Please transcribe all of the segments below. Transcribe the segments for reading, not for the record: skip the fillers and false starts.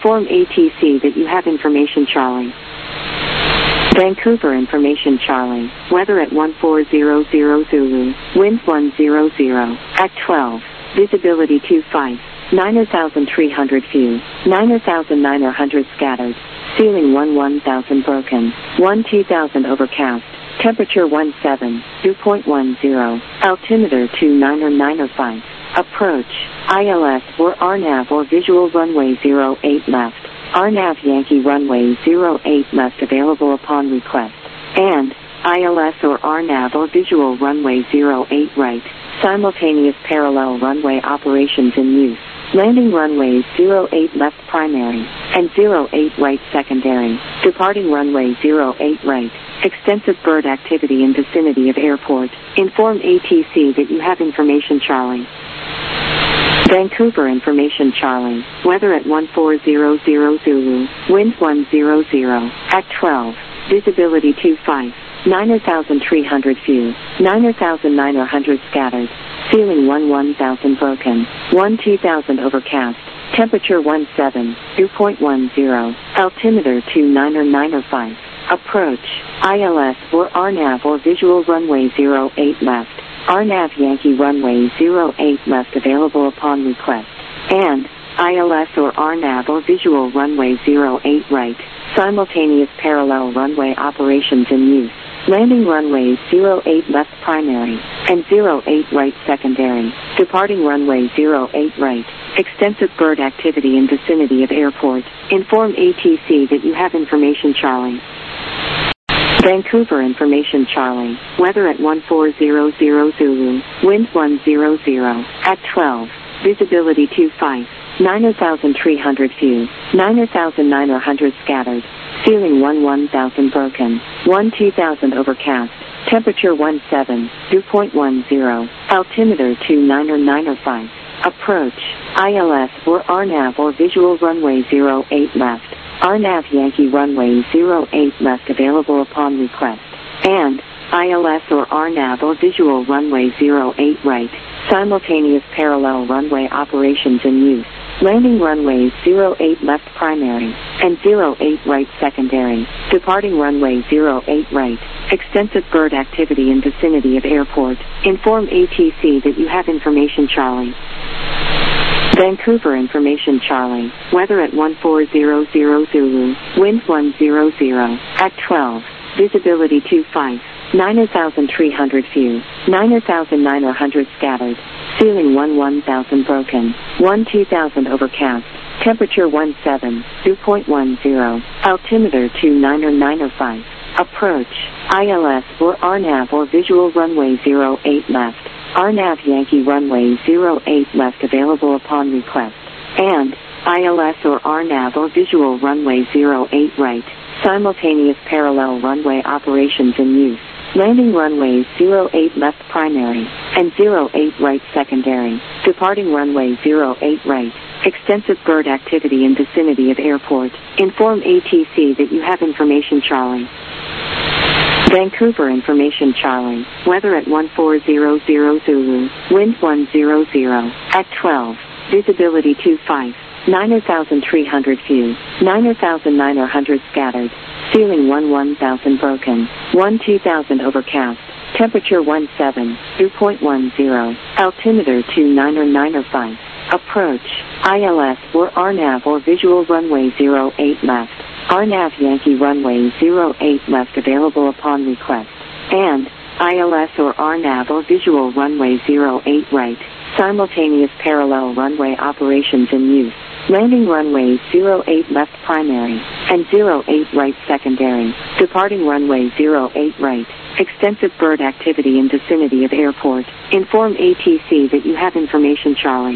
Inform ATC that you have information Charlie. Vancouver information Charlie. Weather at 1400 Zulu. Wind 100. At 12. Visibility 25. 9,300 view. 9,900 scattered. Ceiling 1,000 broken. 2,000 overcast. Temperature 17. Dew point 10. Altimeter 29905. Approach. ILS or RNAV or visual runway 08 left. RNAV Yankee runway 08 left available upon request. And ILS or RNAV or visual runway 08 right. Simultaneous parallel runway operations in use. Landing runways 08 left primary and 08 right secondary. Departing runway 08 right. Extensive bird activity in vicinity of airport. Inform ATC that you have information Charlie. Vancouver information Charlie. Weather at 1400 Zulu. Wind 100. At 12. Visibility 25. 9,300 view. 9,900 scattered. Ceiling 1,000 broken. 2,000 overcast. Temperature 17. Dew point 10. Altimeter 29905. Approach. ILS or RNAV or visual runway 08 left. RNAV Yankee runway 08 left available upon request. And ILS or RNAV or visual runway 08 right. Simultaneous parallel runway operations in use. Landing runways 08 left primary and 08 right secondary. Departing runway 08 right. Extensive bird activity in vicinity of airport. Inform ATC that you have information Charlie. Vancouver information Charlie. Weather at 1400 Zulu. Wind 100. At 12. Visibility 25. 9,300 view. 9,900 scattered. Ceiling 1,000 broken. 2,000 overcast. Temperature 17. Dew point 10. Altimeter 29905. Approach. ILS or RNAV or visual runway 08 left. RNAV Yankee runway 08 left available upon request. And ILS or RNAV or visual runway 08 right. Simultaneous parallel runway operations in use. Landing runways 08 left primary and 08 right secondary. Departing runway 08 right. Extensive bird activity in vicinity of airport. Inform ATC that you have information Charlie. Vancouver information Charlie. Weather at 1400 Zulu. Wind 100. At 12. Visibility 25. 9,300 view. 9,900 scattered. Ceiling 1,000 broken. 2,000 overcast. Temperature 17. Dew point 10. Altimeter 29905. Approach. ILS or RNAV or visual runway 08 left. RNAV Yankee runway 08 left available upon request. And ILS or RNAV or visual runway 08 right. Simultaneous parallel runway operations in use. Landing runways 08 left primary and 08 right secondary. Departing runway 08 right. Extensive bird activity in vicinity of airport. Inform ATC that you have information Charlie. Vancouver information Charlie. Weather at 1400 Zulu. Wind 100. At 12. Visibility 25. 9,300 view. 9,900 scattered. Ceiling 1,000 broken. 2,000 overcast. Temperature 17. Dew point 10. Altimeter 29905. Approach. ILS or RNAV or visual runway 08 left. RNAV Yankee runway 08 left available upon request. And ILS or RNAV or visual runway 08 right. Simultaneous parallel runway operations in use. Landing runways 08 left primary and 08 right secondary. Departing runway 08 right. Extensive bird activity in vicinity of airport. Inform ATC that you have information Charlie.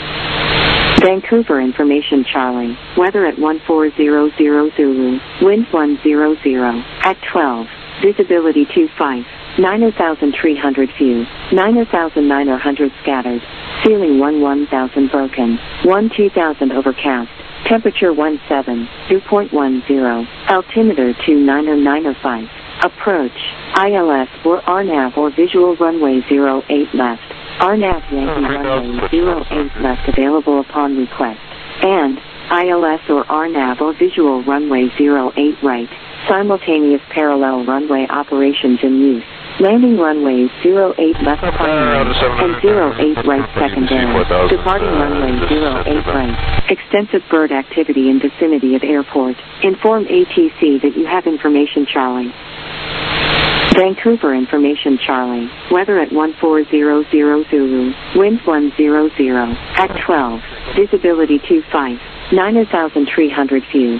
Vancouver information Charlie. Weather at 1400 Zulu. Wind 100. At 12. Visibility 25. 9,300 view. 9,900 scattered. Ceiling 1,000 broken. 2,000 overcast. Temperature 17. Dew point 10. Altimeter 29905. Approach. ILS or RNAV or visual runway 08 left. RNAV Yankee runway 08 left available upon request. And ILS or RNAV or visual runway 08 right. Simultaneous parallel runway operations in use. Landing runways 08 left primary and 08 right secondary. Departing runway 08 right. Extensive bird activity in vicinity of airport. Inform ATC that you have information Charlie. Vancouver information Charlie. Weather at 1400 Zulu. Winds 100. At 12. Visibility 25. 9,300 view.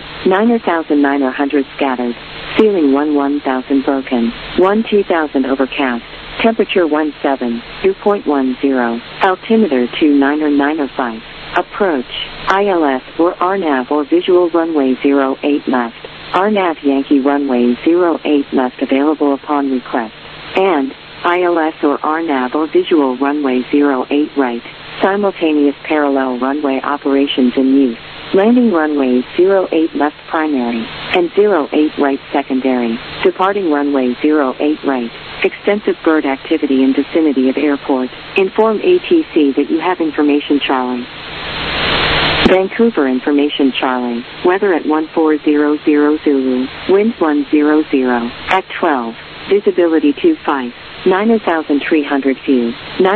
9,900 scattered. Ceiling 11,000 broken. 12,000 overcast. Temperature 17. Dew point 10. Altimeter 29905. Approach. ILS or RNAV or visual runway 08 left. RNAV Yankee runway 08 left available upon request. And ILS or RNAV or visual runway 08 right. Simultaneous parallel runway operations in use. Landing runways 08 left primary and 08 right secondary. Departing runway 08 right. Extensive bird activity in vicinity of airport. Inform ATC that you have information Charlie. Vancouver information Charlie. Weather at 1400 Zulu. Winds 100. At 12. Visibility 25. 9,300 view.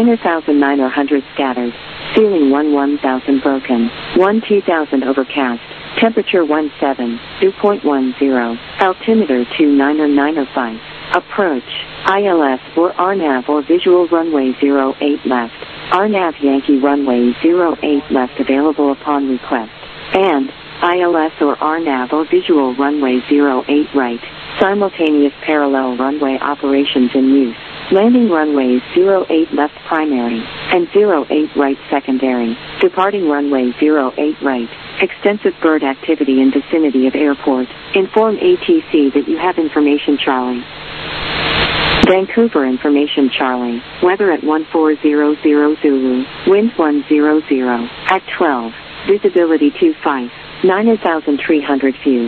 9,900 scattered. Ceiling 11,000 broken. 12,000 overcast. Temperature 17. Dew point 10. Altimeter 29905. Approach. ILS or RNAV or visual runway 08 left. RNAV Yankee runway 08 left available upon request. And ILS or RNAV or visual runway 08 right. Simultaneous parallel runway operations in use. Landing runways 08 left primary and 08 right secondary. Departing runway 08 right. Extensive bird activity in vicinity of airport. Inform ATC that you have information Charlie. Vancouver information Charlie. Weather at 1400 Zulu. Winds 100. At 12. Visibility 25. 9,300 view.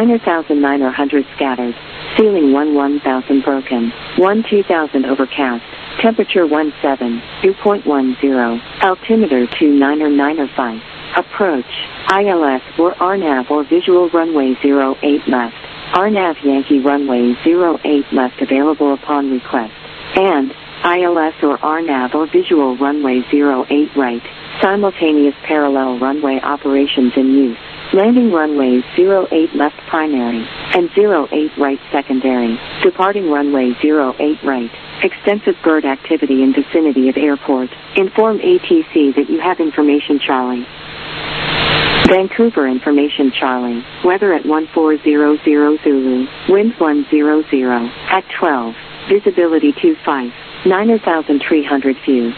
9,900 scattered. Ceiling 11,000 broken. 12,000 overcast. Temperature 17. Dew point 10. Altimeter 29905. Approach. ILS or RNAV or visual runway 08 left. RNAV Yankee runway 08 left available upon request. And ILS or RNAV or visual runway 08 right. Simultaneous parallel runway operations in use. Landing runways 08 left primary and 08 right secondary. Departing runway 08 right. Extensive bird activity in vicinity of airport. Inform ATC that you have information Charlie. Vancouver information Charlie. Weather at 1400 Zulu. Winds 100. At 12. Visibility 25. 9,300 view.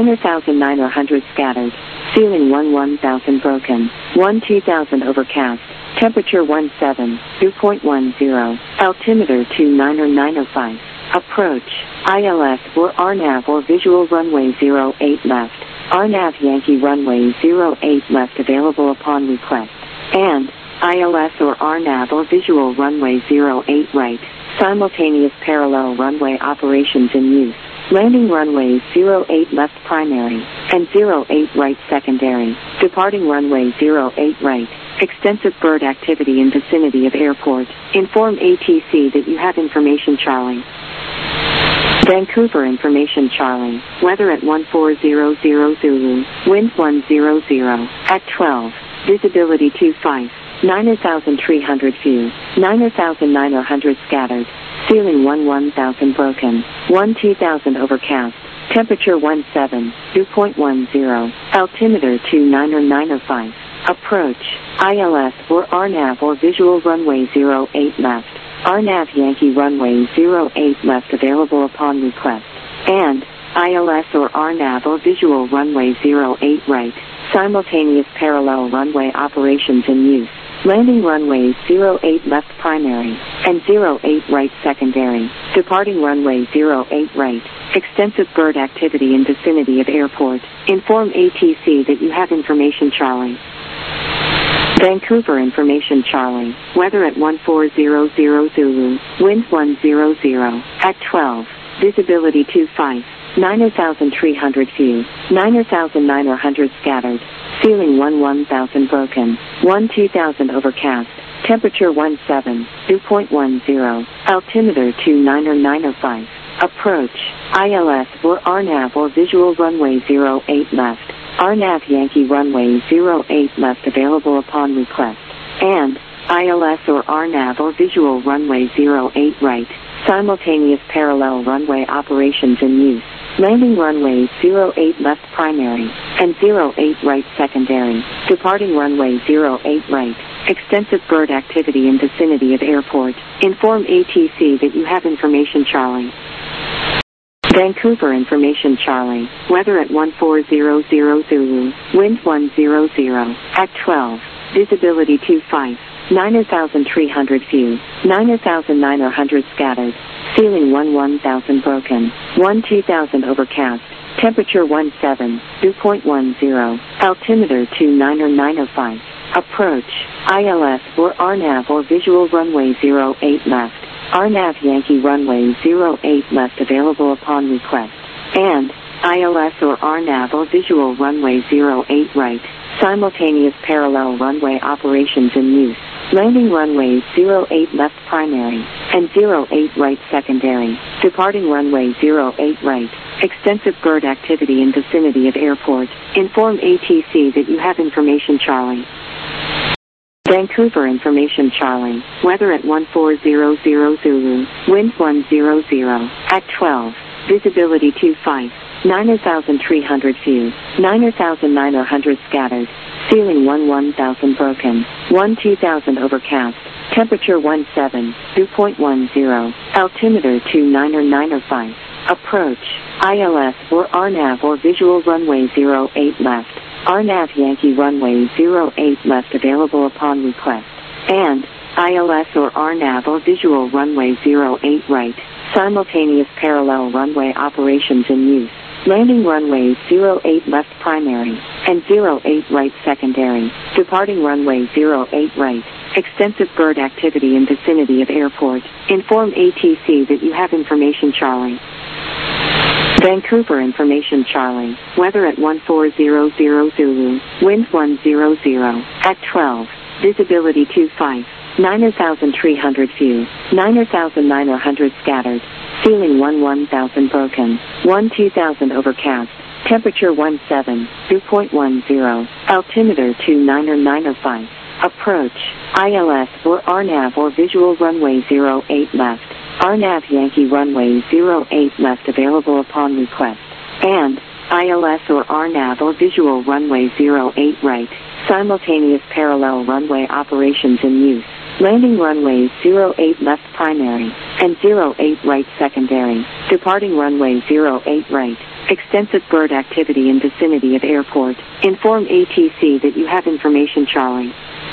9,900 scattered. Ceiling 11,000 broken. 12,000 overcast. Temperature 17. Dew point 10. Altimeter 29905. Approach. ILS or RNAV or visual runway 08 left. RNAV Yankee runway 08 left available upon request. And ILS or RNAV or visual runway 08 right. Simultaneous parallel runway operations in use. Landing runways 08 left primary and 08 right secondary. Departing runway 08 right. Extensive bird activity in vicinity of airport. Inform ATC that you have information Charlie. Vancouver information Charlie. Weather at 1400 Zulu. Winds 100. At 12. Visibility 25. 9,300 view. 9,900 scattered. Ceiling 11,000 broken. 12,000 overcast. Temperature 17. Dew point 10. Altimeter 29905. Approach. ILS or RNAV or visual runway 08 left. RNAV Yankee runway 08 left available upon request. And ILS or RNAV or visual runway 08 right. Simultaneous parallel runway operations in use. Landing runways 08 left primary and 08 right secondary. Departing runway 08 right. Extensive bird activity in vicinity of airport. Inform ATC that you have information Charlie. Vancouver information Charlie. Weather at 1400 Zulu. Winds 100. At 12. Visibility 25. 9,300 view. 9,900 scattered. Ceiling 1000 broken. 2000 overcast. Temperature 17, dew point 10. Altimeter 29905. Approach. ILS or RNAV or visual runway 08 left. RNAV Yankee runway 08 left available upon request. And ILS or RNAV or visual runway 08 right. Simultaneous parallel runway operations in use. Landing runway 08 left primary and 08 right secondary. Departing runway 08 right. Extensive bird activity in vicinity of airport. Inform ATC that you have information Charlie. Vancouver information Charlie. Weather at 1400 Zulu. Wind 100. At 12. Visibility 25. 9,300 view. 9,900 scattered. Ceiling 1000 broken. 2000 overcast. Temperature 17, dew point 10. Altimeter 29905. Approach. ILS or RNAV or visual runway 08 left. RNAV Yankee runway 08 left available upon request. And ILS or RNAV or visual runway 08 right. Simultaneous parallel runway operations in use. Landing runway 08 left primary and 08 right secondary. Departing runway 08 right. Extensive bird activity in vicinity of airport. Inform ATC that you have information Charlie. Vancouver information Charlie. Weather at 1400 Zulu. Wind 100. At 12. Visibility 25. 9,300 view. 9,900 scattered. Ceiling 1000 broken. 2000 overcast. Temperature 17, dew point 10. Altimeter 29905. Approach. ILS or RNAV or visual runway 08 left. RNAV Yankee runway 08 left available upon request. And ILS or RNAV or visual runway 08 right. Simultaneous parallel runway operations in use. Landing runway 08 left primary and 08 right secondary. Departing runway 08 right. Extensive bird activity in vicinity of airport. Inform ATC that you have information Charlie. Vancouver information Charlie. Weather at 1400 Zulu. Wind 100. At 12. Visibility 25. 9,300 view. 9,900 scattered. Ceiling 1000 broken. 2000 overcast. Temperature 17, dew point 10. Altimeter 29905. Approach. ILS or RNAV or visual runway 08 left. RNAV Yankee runway 08 left available upon request. And ILS or RNAV or visual runway 08 right. Simultaneous parallel runway operations in use. Landing runway 08 left primary and 08 right secondary. Departing runway 08 right. Extensive bird activity in vicinity of airport. Inform ATC that you have information Charlie.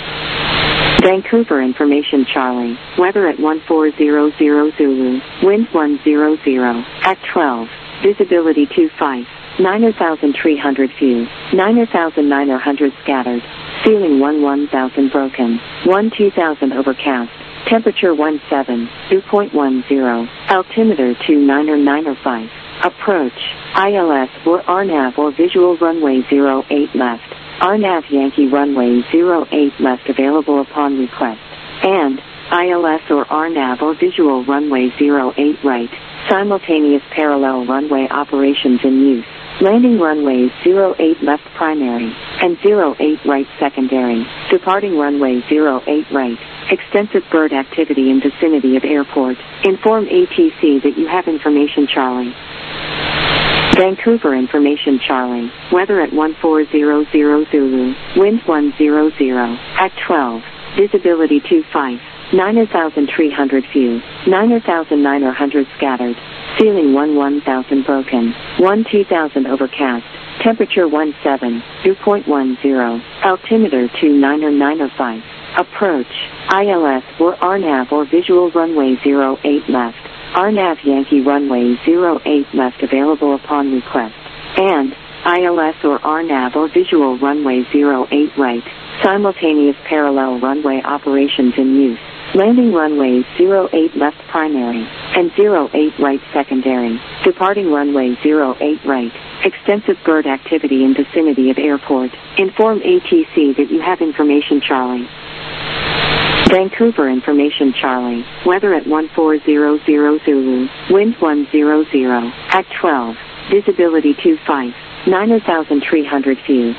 Vancouver information Charlie. Weather at 1400 Zulu. Wind 100. At 12. Visibility 25. 9,300 view. 9,900 scattered. Ceiling 1000 broken. 2000 overcast. Temperature 17, dew point 10. Altimeter 29905. Approach. ILS or RNAV or visual runway 08 left. RNAV Yankee runway 08 left available upon request. And ILS or RNAV or visual runway 08 right. Simultaneous parallel runway operations in use. Landing runway 08 left primary and 08 right secondary. Departing runway 08 right. Extensive bird activity in vicinity of airport. Inform ATC that you have information Charlie. Vancouver information Charlie. Weather at 1400 Zulu. Wind 100. At 12. Visibility 25. 9,300 view. 9,900 scattered. Ceiling 1000 broken. 2000 overcast. Temperature 17, dew point 10. Altimeter 29905. Approach. ILS or RNAV or visual runway 08 left. RNAV Yankee runway 08 left available upon request. And ILS or RNAV or visual runway 08 right. Simultaneous parallel runway operations in use. Landing runway 08 left primary and 08 right secondary. Departing runway 08 right. Extensive bird activity in vicinity of airport. Inform ATC that you have information Charlie. Vancouver information Charlie. Weather at 1400 Zulu. Wind 100. At 12. Visibility 25. 9,300 few.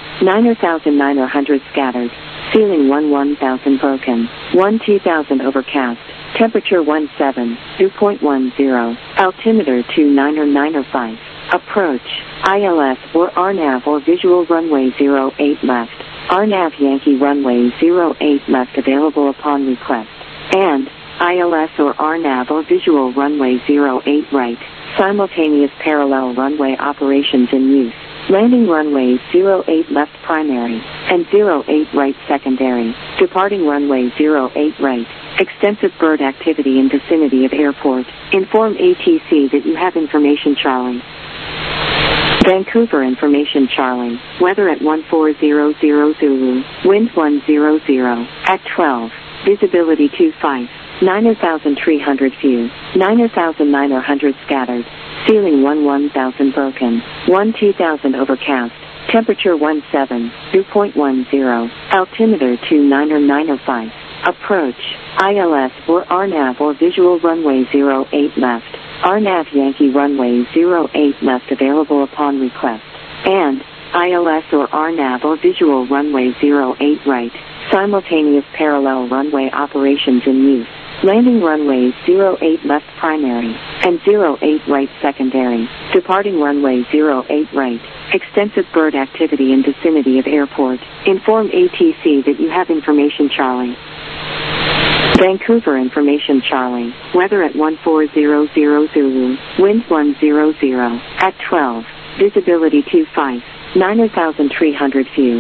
9,900 scattered. Ceiling 1000 broken. 12,000 overcast. Temperature 17. Dew point 10. Altimeter 29905. Approach. ILS or RNAV or visual runway 08 left. RNAV Yankee runway 08 left available upon request. And ILS or RNAV or visual runway 08 right. Simultaneous parallel runway operations in use. Landing runway 08 left primary and 08 right secondary. Departing runway 08 right. Extensive bird activity in vicinity of airport. Inform ATC that you have information Charlie. Vancouver information Charlie. Weather at 1400 Zulu. Wind 100. At 12. Visibility 25. 9,300 few. 9,900 scattered. Ceiling 1000 broken. 12,000 overcast. Temperature 17. Dew point 10. Altimeter 29905. Approach. ILS or RNAV or visual runway 08 left. RNAV Yankee runway 08 left available upon request. And ILS or RNAV or visual runway 08 right. Simultaneous parallel runway operations in use. Landing runway 08 left primary and 08 right secondary. Departing runway 08 right. Extensive bird activity in vicinity of airport. Inform ATC that you have information Charlie. Vancouver information Charlie. Weather at 1400 Zulu. Wind 100. At 12. Visibility 25. 9,300 few.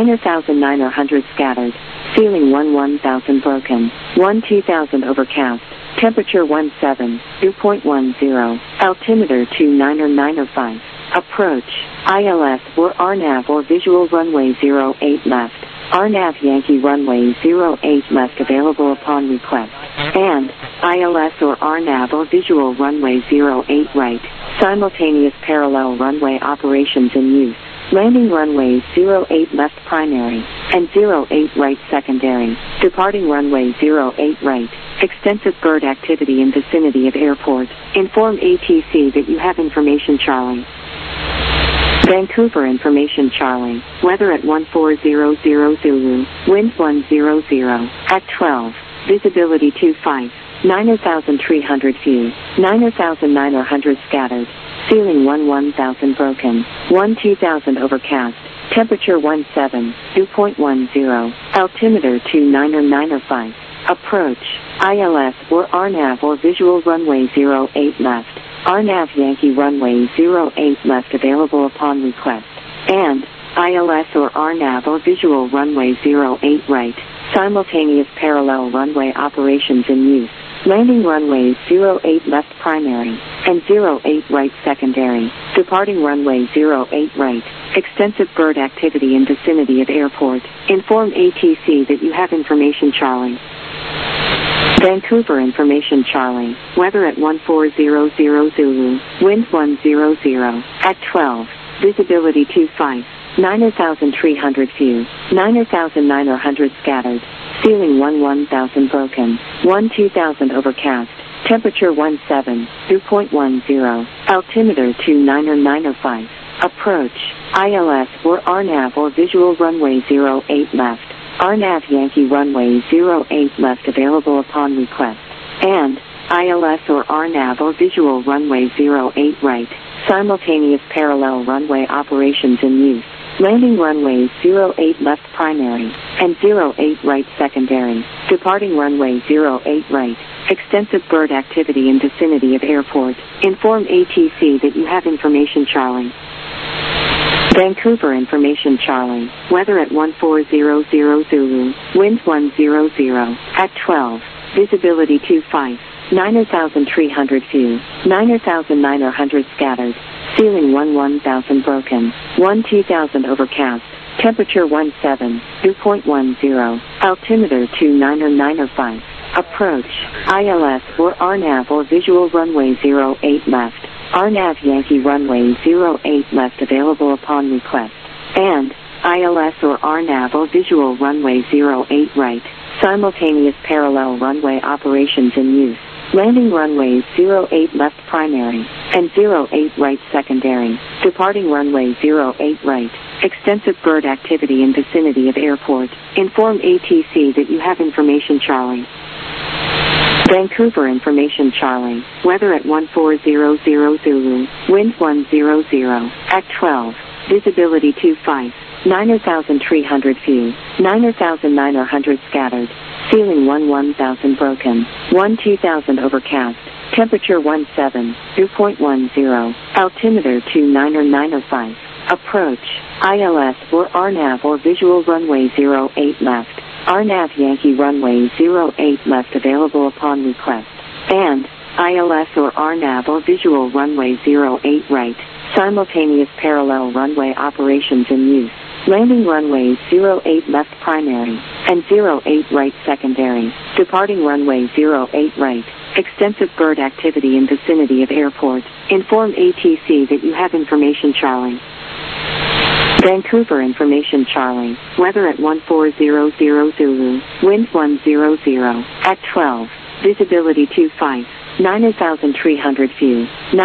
9,900 scattered. Ceiling 1000 broken. 12,000 overcast. Temperature 17. Dew point 10. Altimeter 29905. Approach. ILS or RNAV or visual runway 08 left. RNAV Yankee runway 08 left available upon request. And ILS or RNAV or visual runway 08 right. Simultaneous parallel runway operations in use. Landing runway 08 left primary and 08 right secondary. Departing runway 08 right. Extensive bird activity in vicinity of airport. Inform ATC that you have information Charlie. Vancouver information Charlie. Weather at 1400 Zulu. Wind 100. At 12. Visibility 25. 9,300 few. 9,900 scattered. Ceiling 1000 broken. 12,000 overcast. Temperature 17. Dew point 10. Altimeter 29905. Approach. ILS or RNAV or visual runway 08 left. RNAV Yankee runway 08 left available upon request. And ILS or RNAV or visual runway 08 right. Simultaneous parallel runway operations in use. Landing runway 08 left primary and 08 right secondary. Departing runway 08 right. Extensive bird activity in vicinity of airport. Inform ATC that you have information Charlie. Vancouver information Charlie. Weather at 1400 Zulu. Wind 100. At 12. Visibility 25. 9,300 few. 9,900 scattered. Ceiling 1000 broken. 12,000 overcast. Temperature 17. Dew point 10. Altimeter 29905. Approach. ILS or RNAV or visual runway 08 left. RNAV Yankee runway 08 left available upon request. And ILS or RNAV or visual runway 08 right. Simultaneous parallel runway operations in use. Landing runway 08 left primary and 08 right secondary. Departing runway 08 right. Extensive bird activity in vicinity of airport. Inform ATC that you have information Charlie. Vancouver information Charlie. Weather at 1400 Zulu. Wind 100. At 12. Visibility 25. 9,300 few. 9,900 scattered. Ceiling 1000 broken. 12,000 overcast. Temperature 17. Dew point 10. Altimeter 29905. Approach. ILS or RNAV or visual runway 08 left. RNAV Yankee runway 08 left available upon request. And ILS or RNAV or visual runway 08 right. Simultaneous parallel runway operations in use. Landing runways 08 left primary and 08 right secondary. Departing runway 08 right. Extensive bird activity in vicinity of airport. Inform ATC that you have information Charlie. Vancouver information Charlie. Weather at 1400 Zulu. Wind 100. At 12. Visibility 25. 9,300 few. 9,900 scattered. Ceiling 1,000 broken. 1,000 overcast. Temperature 17. Dew point 10. Altimeter 29905. Approach. ILS or RNAV or visual runway 08 left. RNAV Yankee runway 08 left available upon request. And ILS or RNAV or visual runway 08 right. Simultaneous parallel runway operations in use. Landing runways 08 left primary and 08 right secondary. Departing runway 08 right. Extensive bird activity in vicinity of airport. Inform ATC that you have information Charlie. Vancouver information Charlie. Weather at 1400 Zulu. Wind 100. At 12. Visibility 25. 9,300 few.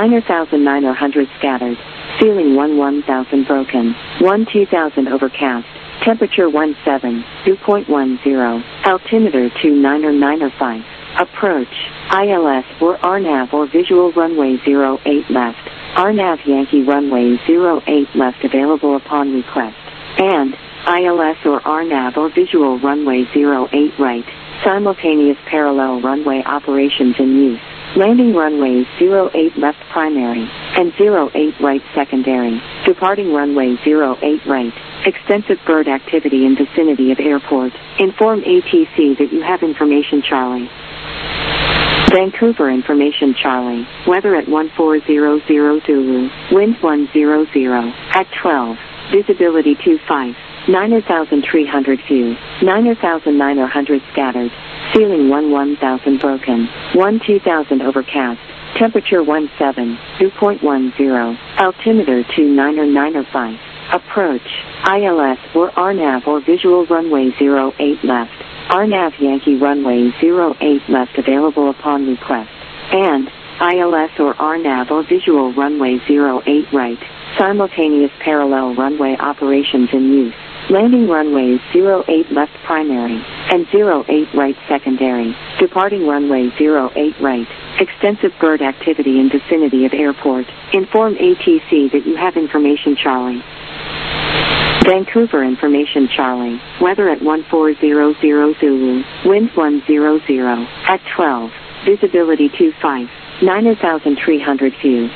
9,900 scattered. Ceiling 1,000 broken. 1,000 overcast. Temperature 17. Dew point 10. Altimeter 29905. Approach. ILS or RNAV or visual runway 08 left. RNAV Yankee runway 08 left available upon request. And ILS or RNAV or visual runway 08 right. Simultaneous parallel runway operations in use. Landing runways 08 left primary and 08 right secondary. Departing runway 08 right. Extensive bird activity in vicinity of airport. Inform ATC that you have information Charlie. Vancouver information Charlie. Weather at 1400 Zulu. Wind 100. At 12. Visibility 25. 9,300 few. 9,900 scattered. Ceiling 1,000 broken. 1,000 overcast. Temperature 17. Dew point 10. Altimeter 29905. Approach. ILS or RNAV or visual runway 08 left. RNAV Yankee runway 08 left available upon request. And ILS or RNAV or visual runway 08 right. Simultaneous parallel runway operations in use. Landing runways 08 left primary and 08 right secondary. Departing runway 08 right. Extensive bird activity in vicinity of airport. Inform ATC that you have information Charlie. Vancouver information Charlie. Weather at 1400 Zulu. Wind 100. At 12. Visibility 25. 9,300 few.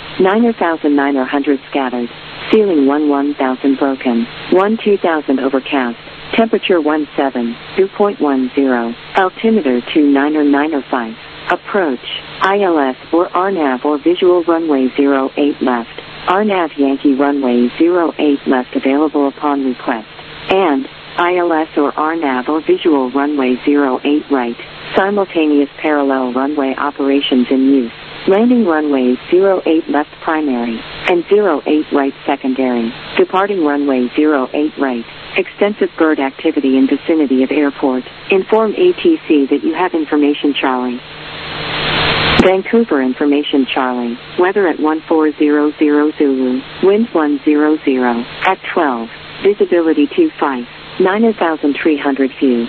9,900 scattered. Ceiling 1,000 broken. 1,000 overcast. Temperature 17. Dew point 10. Altimeter 29905. Approach. ILS or RNAV or visual runway 08 left. RNAV Yankee runway 08 left available upon request. And ILS or RNAV or visual runway 08 right. Simultaneous parallel runway operations in use. Landing runways 08 left primary and 08 right secondary. Departing runway 08 right. Extensive bird activity in vicinity of airport. Inform ATC that you have information Charlie. Vancouver information Charlie. Weather at 1400 Zulu. Wind 100. At 12. Visibility 25. 9,300 few.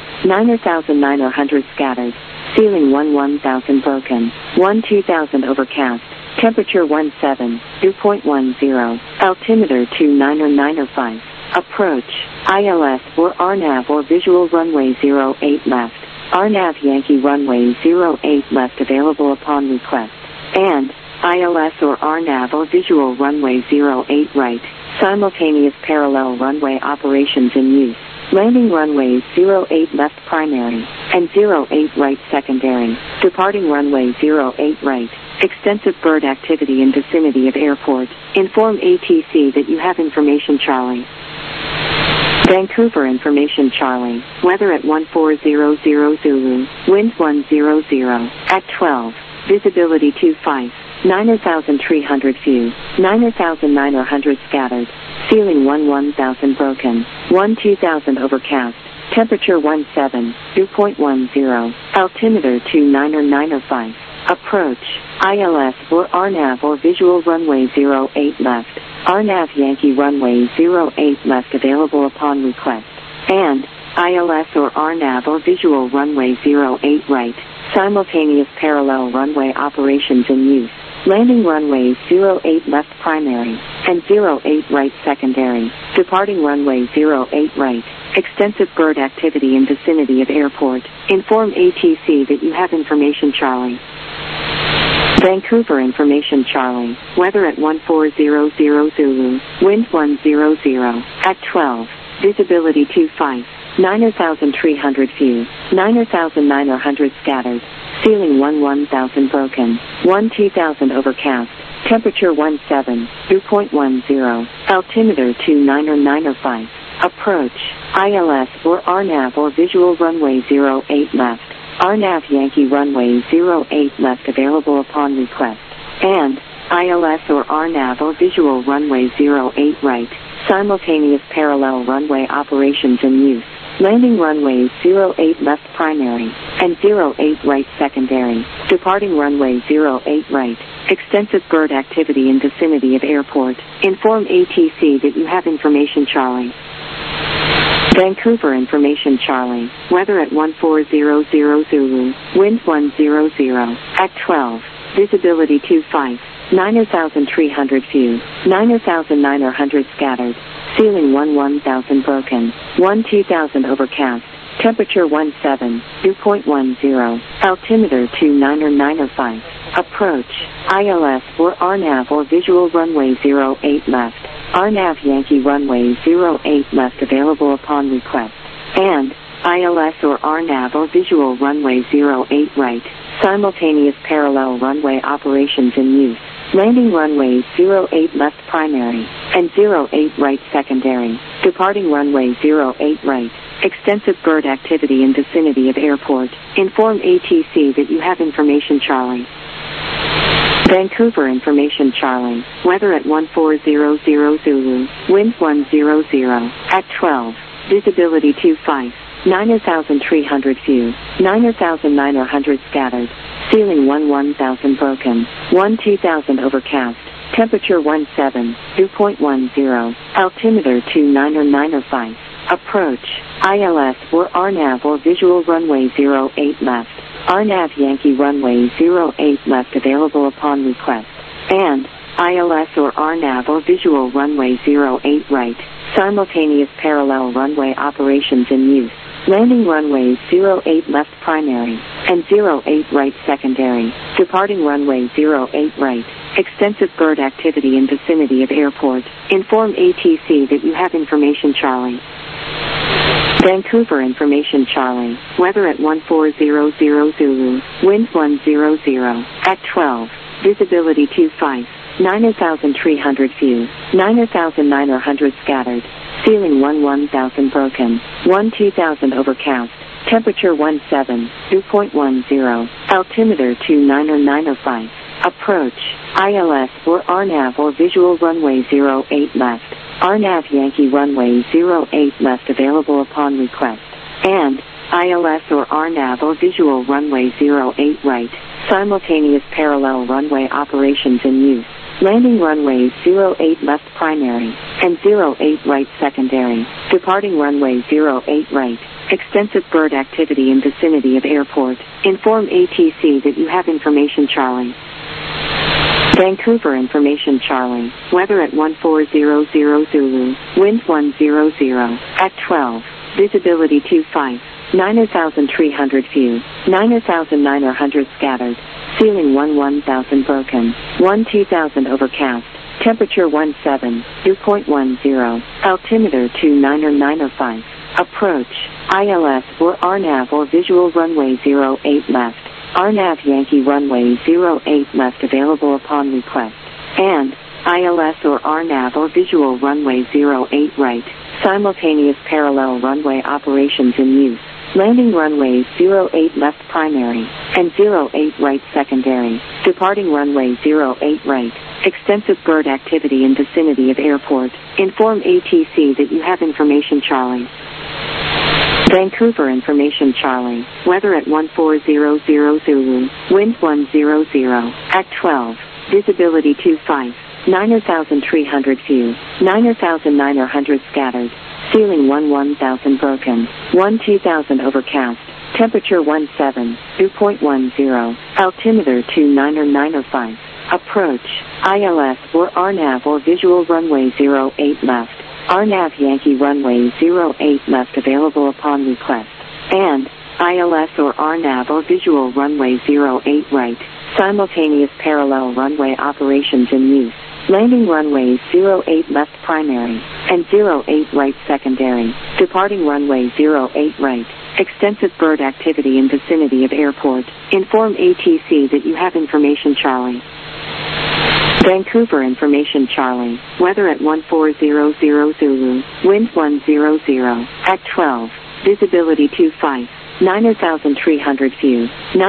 9,900 scattered. Ceiling 1,000 broken. 1,000 overcast. Temperature 17. Dew point 10. Altimeter 29905. Approach. ILS or RNAV or visual runway 08 left. RNAV Yankee runway 08 left available upon request. And ILS or RNAV or visual runway 08 right. Simultaneous parallel runway operations in use. Landing runways 08 left primary and 08 right secondary. Departing runway 08 right. Extensive bird activity in vicinity of airport. Inform ATC that you have information Charlie. Vancouver information Charlie. Weather at 1400 Zulu. Wind 100. At 12. Visibility 25. 9,300 few, 9,900 scattered, ceiling 1,000 broken, 2,000 overcast, temperature 17, dew point 10, altimeter 290905, approach, ILS or RNAV or visual runway 08 left, RNAV Yankee runway 08 left available upon request, and ILS or RNAV or visual runway 08 right, simultaneous parallel runway operations in use. Landing runway 08 left primary, and 08 right secondary, departing runway 08 right, extensive bird activity in vicinity of airport, inform ATC that you have information Charlie. Vancouver information Charlie, weather at 1400 Zulu, wind 100, at 12, visibility 25, 9,300 few, 9,900 scattered, ceiling 1,000 broken, 2,000 overcast, temperature 17, dew point 10, altimeter 290905, approach, ILS or RNAV or visual runway 08 left, RNAV Yankee runway 08 left available upon request, and ILS or RNAV or visual runway 08 right, simultaneous parallel runway operations in use. Landing runway 08 left primary, and 08 right secondary, departing runway 08 right, extensive bird activity in vicinity of airport, inform ATC that you have information Charlie. Vancouver information Charlie, weather at 1400 Zulu, wind 100, at 12, visibility 25, 9,300 few, 9,900 scattered, ceiling 1,000 broken, 2,000 overcast, temperature 17, dew point 10, altimeter 290905, approach, ILS or RNAV or visual runway 08 left, RNAV Yankee runway 08 left available upon request, and ILS or RNAV or visual runway 08 right, simultaneous parallel runway operations in use. Landing runway 08 left primary, and 08 right secondary, departing runway 08 right, extensive bird activity in vicinity of airport, inform ATC that you have information Charlie. Vancouver information Charlie, weather at 1400 Zulu, wind 100, at 12, visibility 25, 9,300 few, 9,900 scattered, ceiling 1,000 broken, 2,000 overcast, temperature 17, dew point 10, altimeter 290905, approach, ILS or RNAV or visual runway 08 left, RNAV Yankee runway 08 left available upon request, and ILS or RNAV or visual runway 08 right, simultaneous parallel runway operations in use. Landing runway 08 left primary, and 08 right secondary, departing runway 08 right, extensive bird activity in vicinity of airport, inform ATC that you have information Charlie. Vancouver information Charlie, weather at 1400 Zulu, wind 100, at 12, visibility 25, 9,300 few, 9,900 scattered, ceiling 1,000 broken, 2,000 overcast, temperature 17, dew point 10, altimeter 290905, approach, ILS or RNAV or visual runway 08 left, RNAV Yankee runway 08 left available upon request, and ILS or RNAV or visual runway 08 right, simultaneous parallel runway operations in use. Landing runway 08 left primary, and 08 right secondary, departing runway 08 right, extensive bird activity in vicinity of airport, inform ATC that you have information Charlie. Vancouver information Charlie, weather at 1400 Zulu, wind 100, at 12, visibility 25, 9,300 few, 9,900 scattered, ceiling 1,000 broken, 2,000 overcast, temperature 17, dew point 10, altimeter 290905, approach, ILS or RNAV or visual runway 08 left, RNAV Yankee runway 08 left available upon request, and ILS or RNAV or visual runway 08 right, simultaneous parallel runway operations in use. Landing runway 08 left primary, and 08 right secondary. Departing runway 08 right. Extensive bird activity in vicinity of airport. Inform ATC that you have information Charlie. Vancouver information Charlie. Weather at 1400 Zulu. Wind 100. At 12. Visibility 25. 9,300 view. 9,900 scattered. Ceiling 1000 broken. 2000 overcast. Temperature 17. Dew point 10. Altimeter 29905. Approach. ILS or RNAV or visual runway 08 left. RNAV Yankee runway 08 left available upon request. And ILS or RNAV or visual runway 08 right. Simultaneous parallel runway operations in use. Landing runways 08 left primary, and 08 right secondary. Departing runway 08 right. Extensive bird activity in vicinity of airport. Inform ATC that you have information Charlie. Vancouver information Charlie. Weather at 1400 Zulu. Wind 100. At 12. Visibility 25. 9,300 view.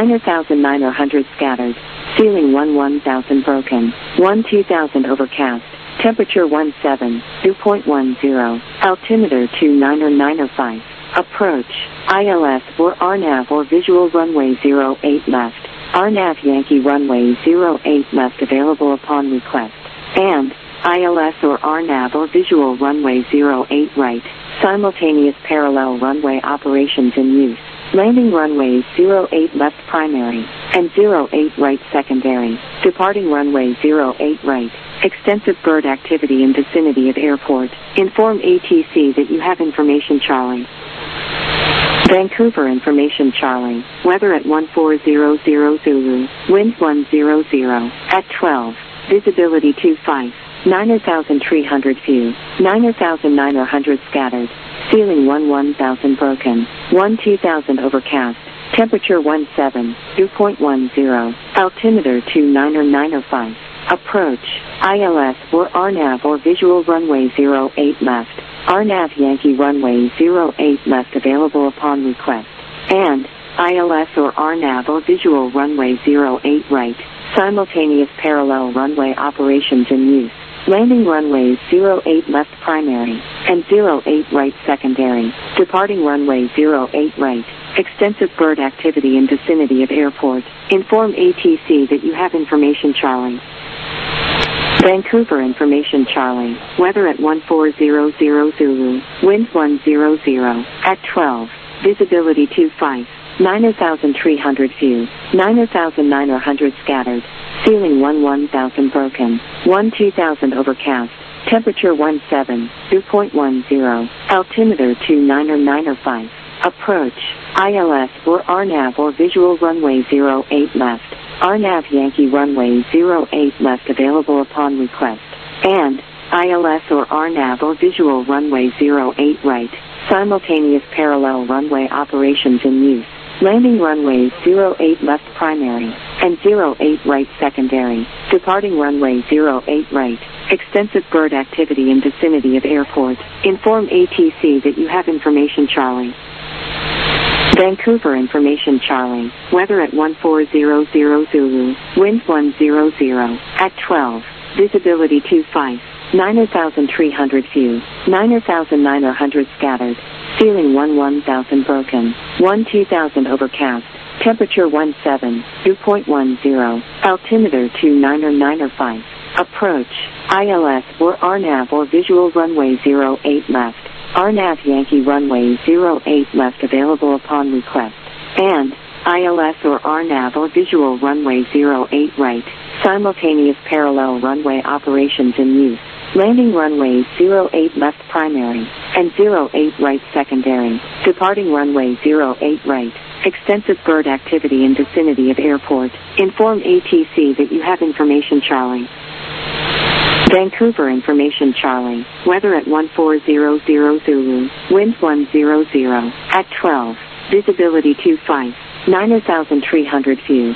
9,900 scattered. Ceiling 1000 broken. 2000 overcast. Temperature 17. Dew point 10. Altimeter 29905. Approach. ILS or RNAV or visual runway 08 left. RNAV Yankee runway 08 left available upon request. And ILS or RNAV or visual runway 08 right. Simultaneous parallel runway operations in use. Landing runways 08 left primary, and 08 right secondary. Departing runway 08 right. Extensive bird activity in vicinity of airport. Inform ATC that you have information Charlie. Vancouver information Charlie. Weather at 1400 Zulu. Wind 100. At 12. Visibility 25. 9,300 view. 9,900 scattered. Ceiling 1000 broken. 2000 overcast. Temperature 17. Dew point 10. Altimeter 29905. Approach. ILS or RNAV or visual runway 08 left. RNAV Yankee runway 08 left available upon request. And ILS or RNAV or visual runway 08 right. Simultaneous parallel runway operations in use. Landing runways 08 left primary, and 08 right secondary. Departing runway 08 right. Extensive bird activity in vicinity of airport. Inform ATC that you have information Charlie. Vancouver information Charlie. Weather at 1400 Zulu. Wind 100. At 12. Visibility 25. 9,300 view. 9,900 scattered. Ceiling 1000 broken. 2000 overcast. Temperature 17. Dew point 10. Altimeter 29905. Approach. ILS or RNAV or visual runway 08 left. RNAV Yankee runway 08 left available upon request. And ILS or RNAV or visual runway 08 right. Simultaneous parallel runway operations in use. Landing runways 08 left primary, and 08 right secondary. Departing runway 08 right. Extensive bird activity in vicinity of airport. Inform ATC that you have information Charlie. Vancouver information Charlie. Weather at 1400 Zulu. Wind 100. At 12. Visibility 25. 9,300 view. 9,900 scattered. Ceiling 1000 broken. 2000 overcast. Temperature 17. Dew point 10. Altimeter 29905. Approach. ILS or RNAV or visual runway 08 left. RNAV Yankee runway 08 left available upon request. And ILS or RNAV or visual runway 08 right. Simultaneous parallel runway operations in use. Landing runways 08 left primary, and 08 right secondary. Departing runway 08 right. Extensive bird activity in vicinity of airport. Inform ATC that you have information Charlie. Vancouver information Charlie. Weather at 1400 Zulu. Wind 100. At 12. Visibility 25. 9,300 view.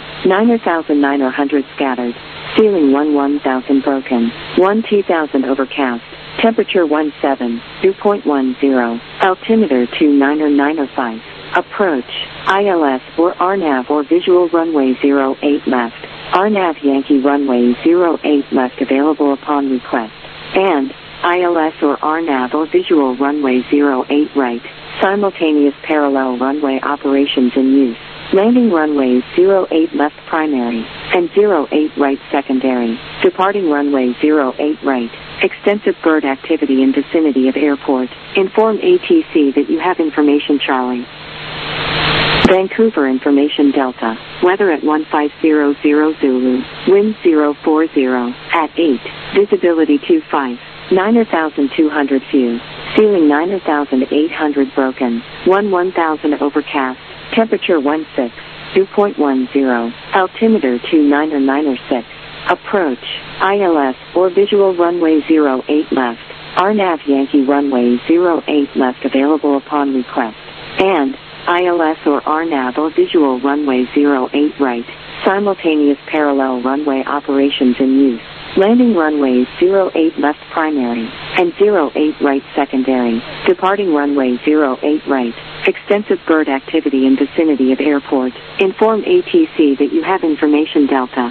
9,900 scattered. Ceiling 1000 broken. 2000 overcast. Temperature 17. Dew point 10. Altimeter 29905. Approach, ILS or RNAV or visual runway 08 left, RNAV Yankee runway 08 left available upon request, and ILS or RNAV or visual runway 08 right, simultaneous parallel runway operations in use. Landing runways 08 left primary, and 08 right secondary, departing runway 08 right. Extensive bird activity in vicinity of airport. Inform ATC that you have information Charlie. Vancouver information Delta. Weather at 1500 Zulu. Wind 040 at 8. Visibility 25. 9,200 few. Ceiling 9,800 broken. 1000 overcast. Temperature 16. Dew point 10. Altimeter 29906. Approach, ILS or visual runway 08 left, RNAV Yankee runway 08 left available upon request, and ILS or RNAV or visual runway 08 right, simultaneous parallel runway operations in use. Landing runways 08 left primary, and 08 right secondary, departing runway 08 right. Extensive bird activity in vicinity of airport. Inform ATC that you have information Delta.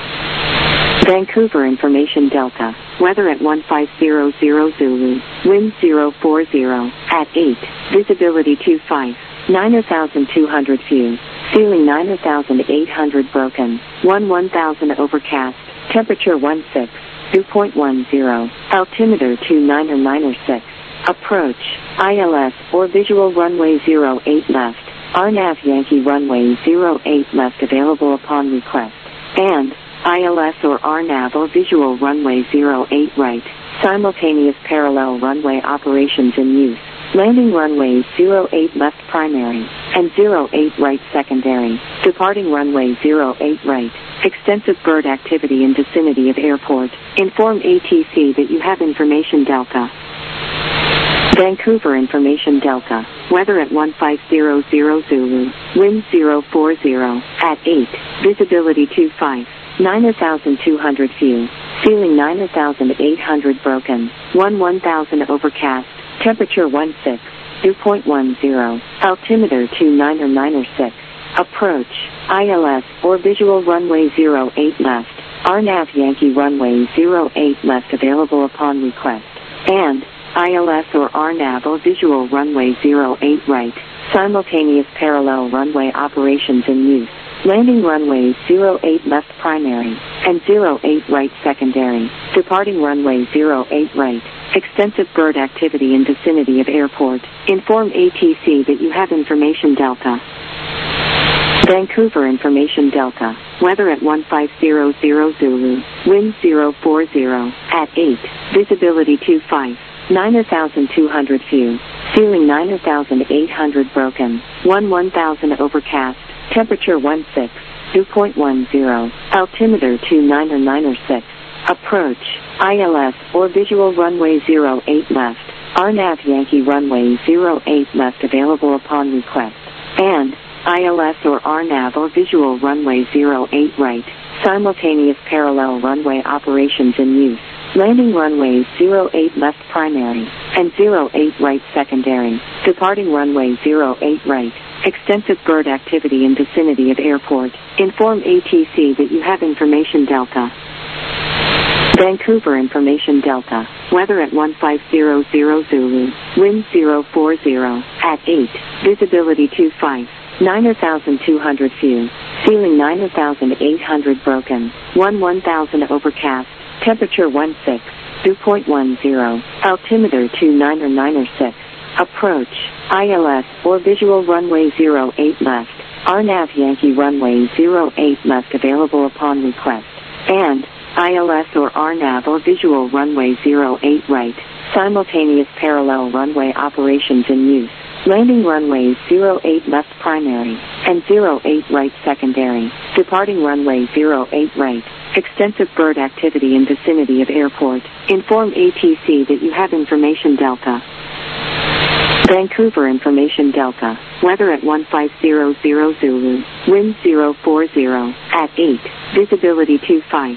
Vancouver information Delta. Weather at 1500 Zulu. Wind 040 at 8. Visibility 25. 9,200 few. Ceiling 9,800 broken. 1000 overcast. Temperature 16. Dew point 10. Altimeter 29906. Approach, ILS or visual runway 08 left, RNAV Yankee runway 08 left available upon request, and ILS or RNAV or visual runway 08 right, simultaneous parallel runway operations in use. Landing runways 08 left primary, and 08 right secondary, departing runway 08 right. Extensive bird activity in vicinity of airport. Inform ATC that you have information Delta. Vancouver information Delta. Weather at 1500 Zulu. Wind 040 at 8. Visibility 25. 9,200 few. Ceiling 9,800 broken. 1000 overcast. Temperature 16. Dew point 10. Altimeter 29906. Approach, ILS or visual runway 08 left, RNAV Yankee runway 08 left available upon request, and ILS or RNAV or visual runway 08 right, simultaneous parallel runway operations in use. Landing runways 08 left primary, and 08 right secondary, departing runway 08 right. Extensive bird activity in vicinity of airport. Inform ATC that you have information Delta. Vancouver information Delta. Weather at 1500 Zulu. Wind 040 at 8. Visibility 25. 9,200 few. Ceiling 9,800 broken. 1000 overcast. Temperature 16. Dew point 10. Altimeter 29906. Approach, ILS or visual runway 08 left, RNAV Yankee runway 08 left available upon request, and ILS or RNAV or visual runway 08 right, simultaneous parallel runway operations in use. Landing runways 08 left primary, and 08 right secondary, departing runway 08 right. Extensive bird activity in vicinity of airport. Inform ATC that you have information Delta. Vancouver information Delta. Weather at 1500 Zulu. Wind 040 at 8. Visibility 25. 9,200 few. Ceiling 9,800 broken. 1000 overcast. Temperature 16. Dew point 10. Altimeter 29906. Approach, ILS or visual runway 08 left, RNAV Yankee runway 08 left available upon request, and ILS or RNAV or visual runway 08 right, simultaneous parallel runway operations in use. Landing runways 08 left primary, and 08 right secondary, departing runway 08 right. Extensive bird activity in vicinity of airport. Inform ATC that you have information Delta. Vancouver information Delta. Weather at 1500 Zulu. Wind 040 at 8. Visibility 25.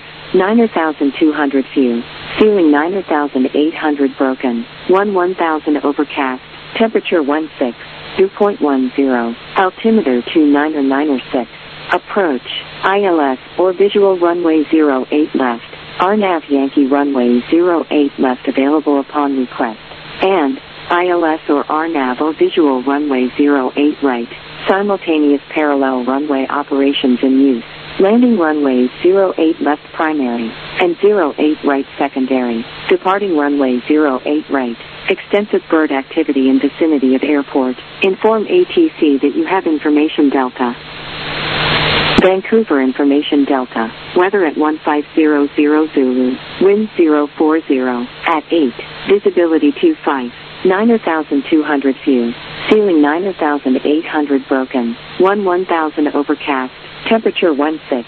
9,200 few. Ceiling 9,800 broken. 1000 overcast. Temperature 16. 2.10. Altimeter 29906. Approach. ILS or visual runway 08 left. RNAV Yankee runway 08 left available upon request. And ILS or RNAV or visual runway 08 right. Simultaneous parallel runway operations in use. Landing runways 08 left primary and 08 right secondary. Departing runway 08 right. Extensive bird activity in vicinity of airport. Inform ATC that you have information Delta. Vancouver information Delta. Weather at 1500 Zulu. Wind 040. At 8. Visibility 25. 9,200 few. Ceiling 9,800 broken. 1,000 overcast. Temperature 16.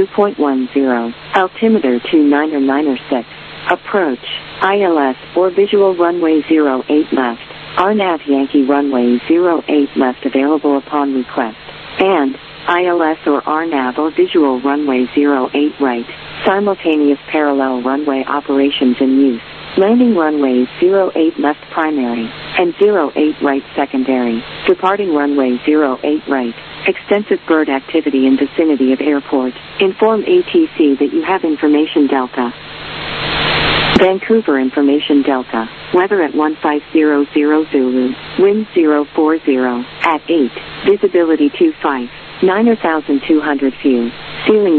2.10. Altimeter 29906. Approach. ILS or visual runway 08 left. RNAV Yankee runway 08 left available upon request. And ILS or RNAV or visual runway 08 right. Simultaneous parallel runway operations in use. Landing runways 08 left primary and 08 right secondary. Departing runway 08 right. Extensive bird activity in vicinity of airport. Inform ATC that you have information Delta. Vancouver information Delta. Weather at 1500 Zulu. Wind 040. At 8. Visibility 25. 9,200 few. Ceiling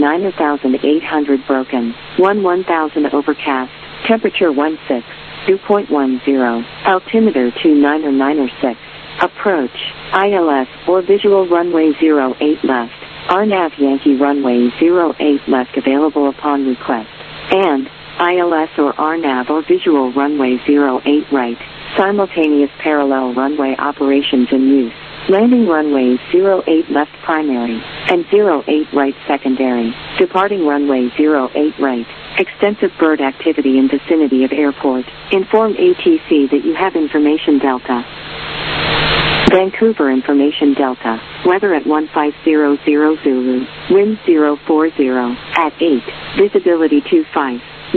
9,800 broken. 1,000 overcast. Temperature 16. 2.10. Altimeter 29906. Approach. ILS or visual runway 08 left. RNAV Yankee runway 08 left available upon request. And ILS or RNAV or visual runway 08 right. Simultaneous parallel runway operations in use. Landing runways 08 left primary and 08 right secondary. Departing runway 08 right. Extensive bird activity in vicinity of airport. Inform ATC that you have information Delta. Vancouver information Delta. Weather at 1500 Zulu. Wind 040. At 8. Visibility 25.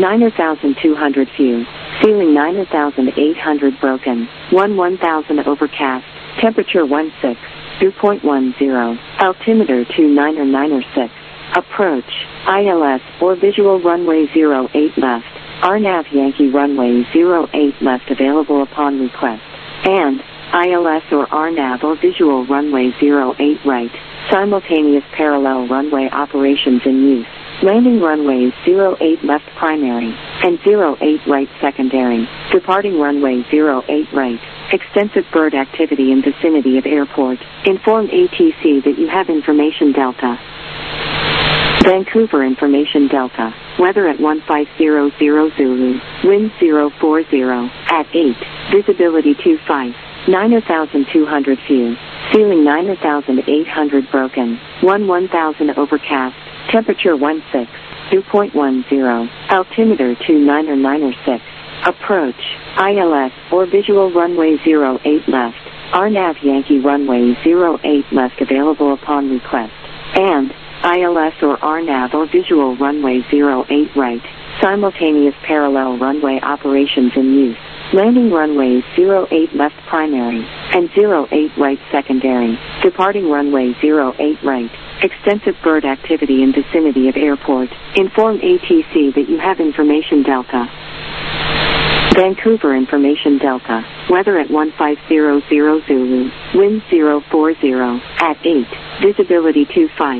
9,200 few. Ceiling 9,800 broken. 1,000 overcast. Temperature 16. 2.10. Altimeter 29906. Approach. ILS or visual runway 08 left. RNAV Yankee runway 08 left available upon request. And ILS or RNAV or visual runway 08 right. Simultaneous parallel runway operations in use. Landing runways 08 left primary and 08 right secondary. Departing runway 08 right. Extensive bird activity in vicinity of airport. Inform ATC that you have information Delta. Vancouver information Delta. Weather at 1500 Zulu. Wind 040. At 8. Visibility 25. 9,200 few. Ceiling 9,800 broken. 1,000 overcast. Temperature 16. 2.10. Altimeter 29906. Approach. ILS or visual runway 08 left. RNAV Yankee runway 08 left available upon request. And ILS or RNAV or visual runway 08 right. Simultaneous parallel runway operations in use. Landing runways 08 left primary and 08 right secondary. Departing runway 08 right. Extensive bird activity in vicinity of airport. Inform ATC that you have information Delta. Vancouver information Delta. Weather at 1500 Zulu. Wind 040. At 8. Visibility 25.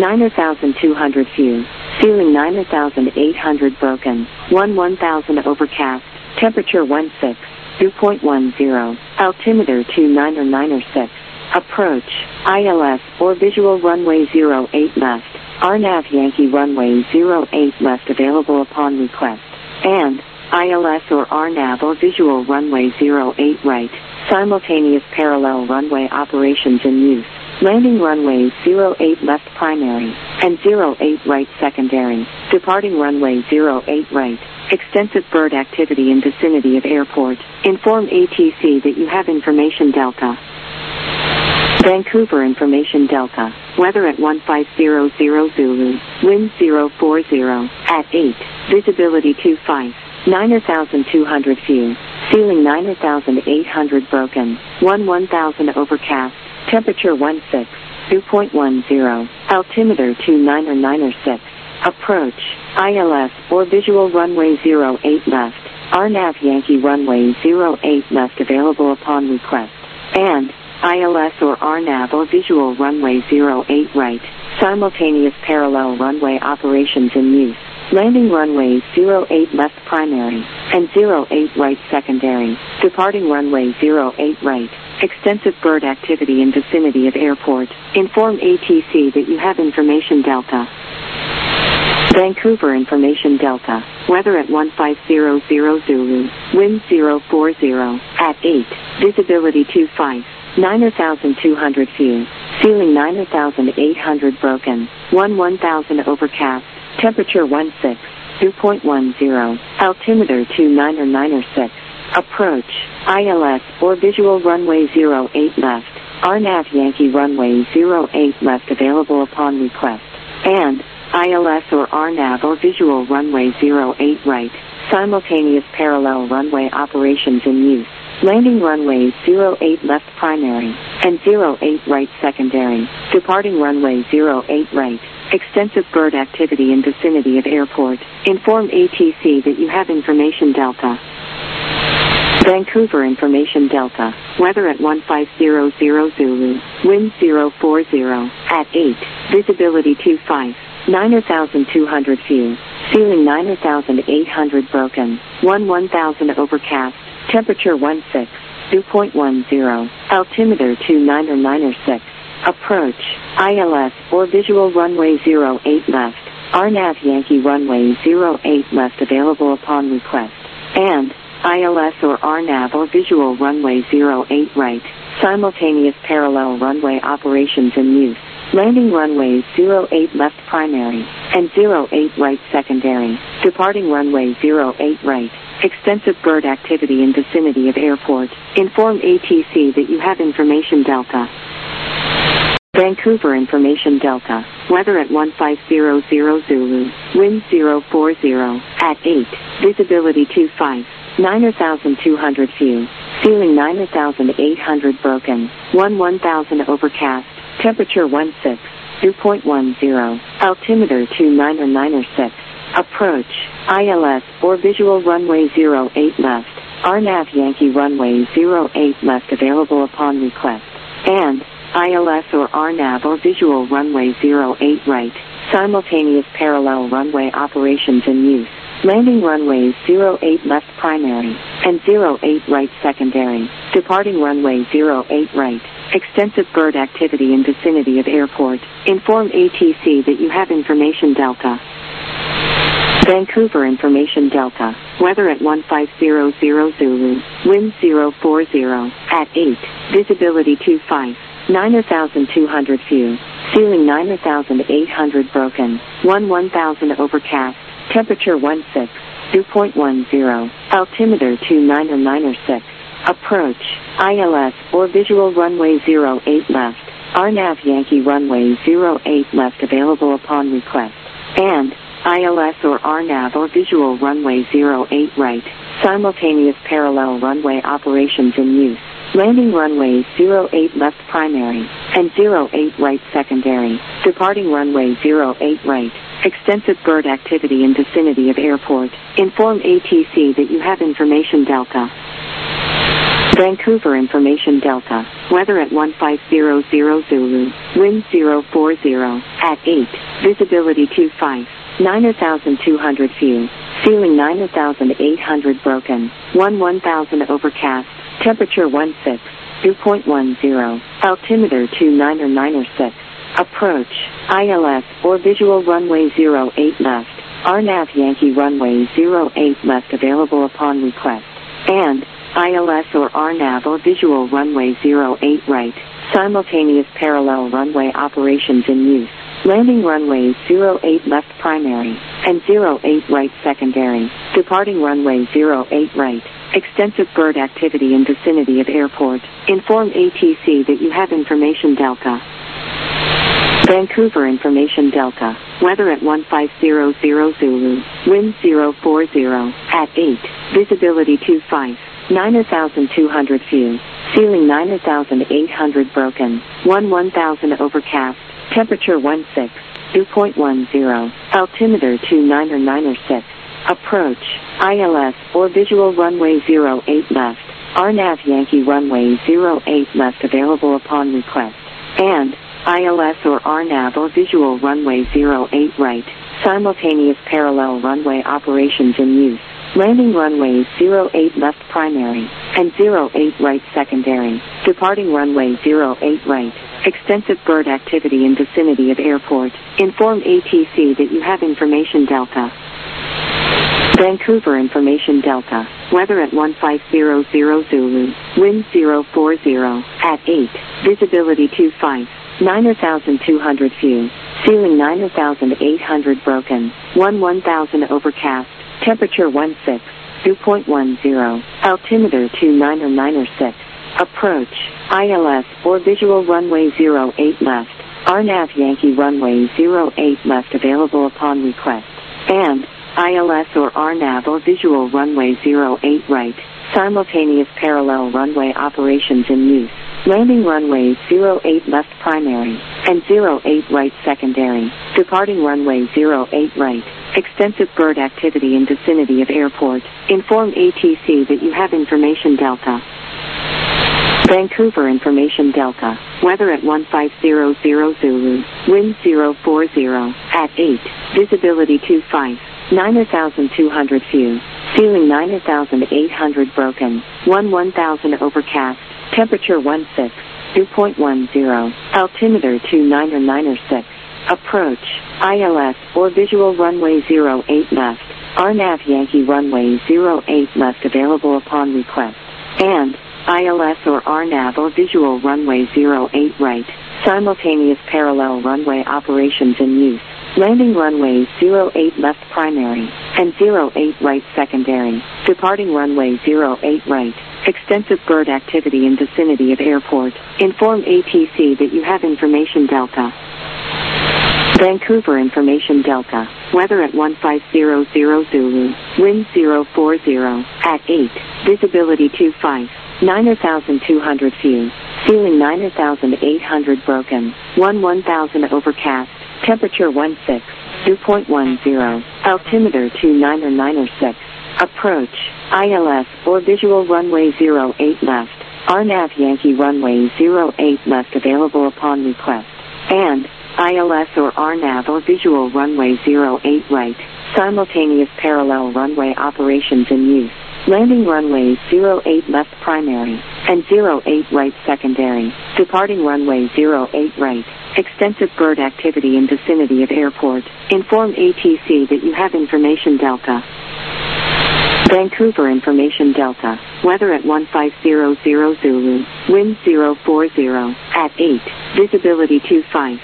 9,200 few. Ceiling 9,800 broken. 1,000 overcast. Temperature 16. 2.10. Altimeter 29906. Approach. ILS or visual runway 08 left. RNAV Yankee runway 08 left available upon request. And ILS or RNAV or visual runway 08 right. Simultaneous parallel runway operations in use. Landing runways 08 left primary and 08 right secondary. Departing runway 08 right. Extensive bird activity in vicinity of airport. Inform ATC that you have information Delta. Vancouver information Delta. Weather at 1500 Zulu. Wind 040. At 8. Visibility 25. 9,200 few. ceiling 9,800 broken, 1,000 overcast, temperature 16, dew point 10, altimeter 29906, approach, ILS or visual runway 08 left, RNAV Yankee runway 08 left available upon request, and ILS or RNAV or visual runway 08 right, simultaneous parallel runway operations in use. Landing runways 08 left primary, and 08 right secondary, departing runway 08 right. Extensive bird activity in vicinity of airport. Inform ATC that you have information Delta. Vancouver information Delta. Weather at 1500 Zulu, wind 040, at 8, visibility 25, 9,200 feet, ceiling 9,800 broken, 1,000 overcast, temperature 16, dew point 10, altimeter 29906, approach, ILS or visual runway 08 left, RNAV Yankee runway 08 left available upon request, and ILS or RNAV or visual runway 08 right, simultaneous parallel runway operations in use. Landing runways 08 left primary, and 08 right secondary, departing runway 08 right. Extensive bird activity in vicinity of airport. Inform ATC that you have information Delta. Vancouver information Delta. Weather at 1500 Zulu, wind 040, at 8, visibility 25, 9,200 feet, ceiling 9,800 broken, 1,000 overcast, temperature 16, dew point 10, altimeter 29906, approach, ILS or visual runway 08 left, RNAV Yankee runway 08 left available upon request, and ILS or RNAV or visual runway 08 right, simultaneous parallel runway operations in use. Landing runways 08 left primary, and 08 right secondary, departing runway 08 right. Extensive bird activity in vicinity of airport. Inform ATC that you have information Delta. Vancouver information Delta. Weather at 1500 Zulu, wind 040, at 8, visibility 25, 9,200 feet, ceiling 9,800 broken, 1,000 overcast, temperature 16, dew point 10, altimeter 29906, approach, ILS or visual runway 08 left, RNAV Yankee runway 08 left available upon request, and ILS or RNAV or visual runway 08 right, simultaneous parallel runway operations in use. Landing runways 08 left primary, and 08 right secondary, departing runway 08 right. Extensive bird activity in vicinity of airport. Inform ATC that you have information Delta. Vancouver information Delta. Weather at 1500 Zulu, wind 040, at 8, visibility 25, 9,200 feet, ceiling 9,800 broken, 1,000 overcast, temperature 16, dew point 10, altimeter 29906, approach, ILS or visual runway 08 left, RNAV Yankee runway 08 left available upon request, and ILS or RNAV or visual runway 08 right, simultaneous parallel runway operations in use. Landing runways 08 left primary, and 08 right secondary, departing runway 08 right. Extensive bird activity in vicinity of airport. Inform ATC that you have information Delta. Vancouver information Delta. Weather at 1500 Zulu, wind 040, at 8, visibility 25, 9,200 feet, ceiling 9,800 broken, 1,000 overcast, temperature 16, dew point 10, altimeter 29906, approach, ILS or visual runway 08 left, RNAV Yankee runway 08 left available upon request, and ILS or RNAV or visual runway 08 right, simultaneous parallel runway operations in use. Landing runways 08 left primary, and 08 right secondary, departing runway 08 right. Extensive bird activity in vicinity of airport. Inform ATC that you have information Delta. Vancouver information Delta. Weather at 1500 Zulu, wind 040, at 8, visibility 25, 9,200 few. Ceiling 9,800 broken. 1,000 overcast. Temperature 16. Dew point 10. Altimeter 29906. Approach. ILS or visual runway 08 left. RNAV Yankee runway 08 left available upon request. And ILS or RNAV or visual runway 08 right. Simultaneous parallel runway operations in use. Landing runways 08 left primary and 08 right secondary. Departing runway 08 right. Extensive bird activity in vicinity of airport. Inform ATC that you have information Delta. Vancouver information Delta. Weather at 1500 Zulu. Wind 040 at 8. Visibility 25. 9,200 few. Ceiling 9,800 broken. 1,000 overcast. Temperature 16. Dew point 10. Altimeter 29906. Approach. ILS or visual runway 08 left. RNAV Yankee runway 08 left available upon request. And ILS or RNAV or visual runway 08 right. Simultaneous parallel runway operations in use. Landing runways 08 left primary and 08 right secondary. Departing runway 08 right. Extensive bird activity in vicinity of airport. Inform ATC that you have information Delta. Vancouver information Delta. Weather at 1500 Zulu. Wind 040 at 8. Visibility 25. 9,200 few. Ceiling 9,800 broken. 1,000 overcast. Temperature 16. Dew point 10. Altimeter 29906. Approach. ILS or visual runway 08 left. RNAV Yankee runway 08 left available upon request. And ILS or RNAV or visual runway 08 right. Simultaneous parallel runway operations in use. Landing runways 08 left primary and 08 right secondary. Departing runway 08 right. Extensive bird activity in vicinity of airport. Inform ATC that you have information Delta. Vancouver information Delta. Weather at 1500 Zulu. Wind 040 at 8. Visibility 25. 9,200 few. Ceiling 9,800 broken. 1,000 overcast. Temperature 16. Dew point 10. Altimeter 29906. Approach. ILS or visual runway 08 left. RNAV Yankee runway 08 left available upon request. And ILS or RNAV or visual runway 08 right. Simultaneous parallel runway operations in use. Landing runways 08 left primary and 08 right secondary. Departing runway 08 right. Extensive bird activity in vicinity of airport. Inform ATC that you have information Delta. Vancouver information Delta. Weather at 1500 Zulu. Wind 040 at 8. Visibility 25.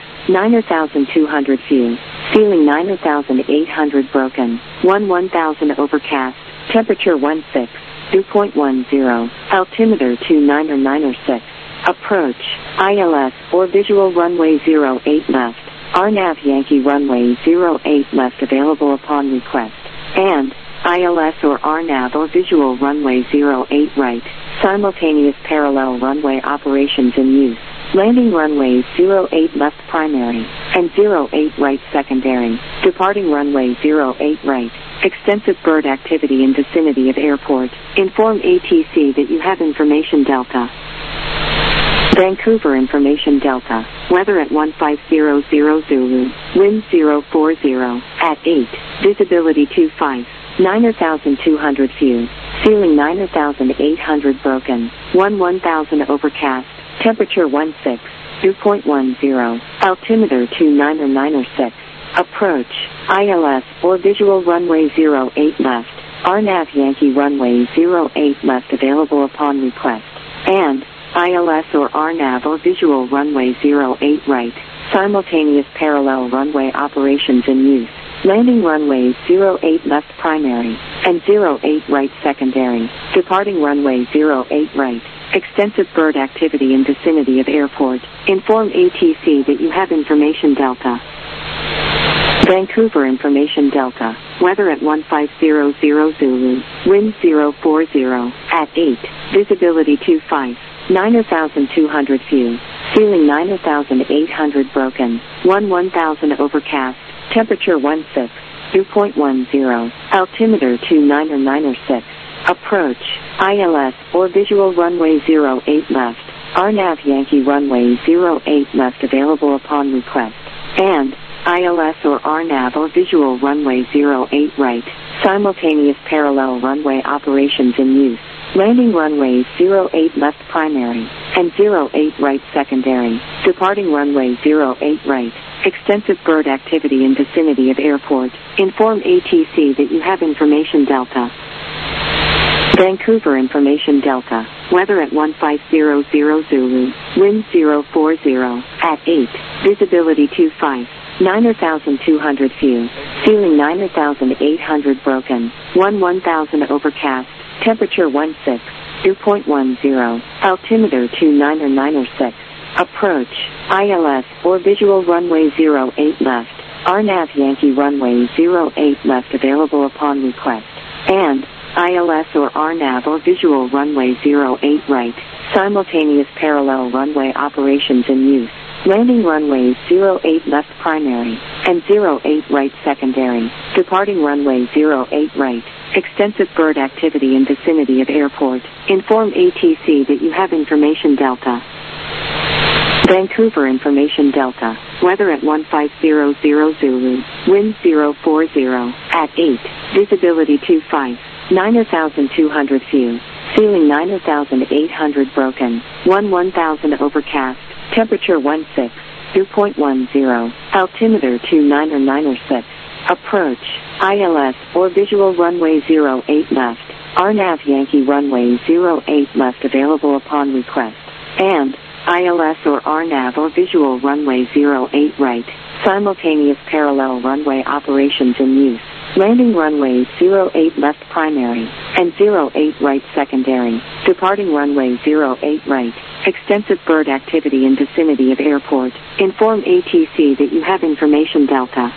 9,200 few. Ceiling 9,800 broken. 1,000 overcast. Temperature 16. Dew point 10. Altimeter 29906. Approach. ILS or visual runway 08 left. RNAV Yankee runway 08 left available upon request. And ILS or RNAV or visual runway 08 right. Simultaneous parallel runway operations in use. Landing runways 08 left primary and 08 right secondary. Departing runway 08 right. Extensive bird activity in vicinity of airport. Inform ATC that you have information Delta. Vancouver information Delta. Weather at 1500 Zulu. Wind 040 at 8. Visibility 25. 9,200 few. Ceiling 9,800 broken. 1,000 overcast. Temperature 16. Dew point 10. Altimeter 29906. Approach. ILS or visual runway 08 left. RNAV Yankee runway 08 left available upon request. And ILS or RNAV or visual runway 08 right. Simultaneous parallel runway operations in use. Landing runways 08 left primary and 08 right secondary. Departing runway 08 right. Extensive bird activity in vicinity of airport. Inform ATC that you have information Delta. Vancouver Information Delta. Weather at 1500 Zulu. Wind 040. At 8. Visibility 25. 9,200 few. Ceiling 9,800 broken. 1,000 overcast. Temperature 16. Dew point 10. Altimeter 29906. Approach. ILS or visual runway 08 left. RNAV Yankee runway 08 left available upon request. And ILS or RNAV or visual runway 08 right. Simultaneous parallel runway operations in use. Landing runways 08 left primary and 08 right secondary. Departing runway 08 right. Extensive bird activity in vicinity of airport. Inform ATC that you have information Delta. Vancouver Information Delta. Weather at 1500 Zulu. Wind 040. At 8. Visibility 25. 9,200 few. Ceiling 9,800 broken. 1,000 overcast. Temperature 16. Dew point 10. Altimeter 29906. Approach. ILS or visual runway 08 left. RNAV Yankee runway 08 left available upon request. And ILS or RNAV or visual runway 08 right. Simultaneous parallel runway operations in use. Landing runways 08 left primary and 08 right secondary. Departing runway 08 right. Extensive bird activity in vicinity of airport. Inform ATC that you have information Delta. Vancouver Information Delta. Weather at 1500 Zulu. Wind 040. At 8. Visibility 25. 9,200 few. Ceiling 9,800 broken. 1,000 overcast. Temperature 16. Dew point 10. Altimeter 29906. Approach. ILS or visual runway 08 left. RNAV Yankee runway 08 left available upon request. And ILS or RNAV or visual runway 08 right. Simultaneous parallel runway operations in use. Landing runways 08 left primary and 08 right secondary. Departing runway 08 right. Extensive bird activity in vicinity of airport. Inform ATC that you have information Delta.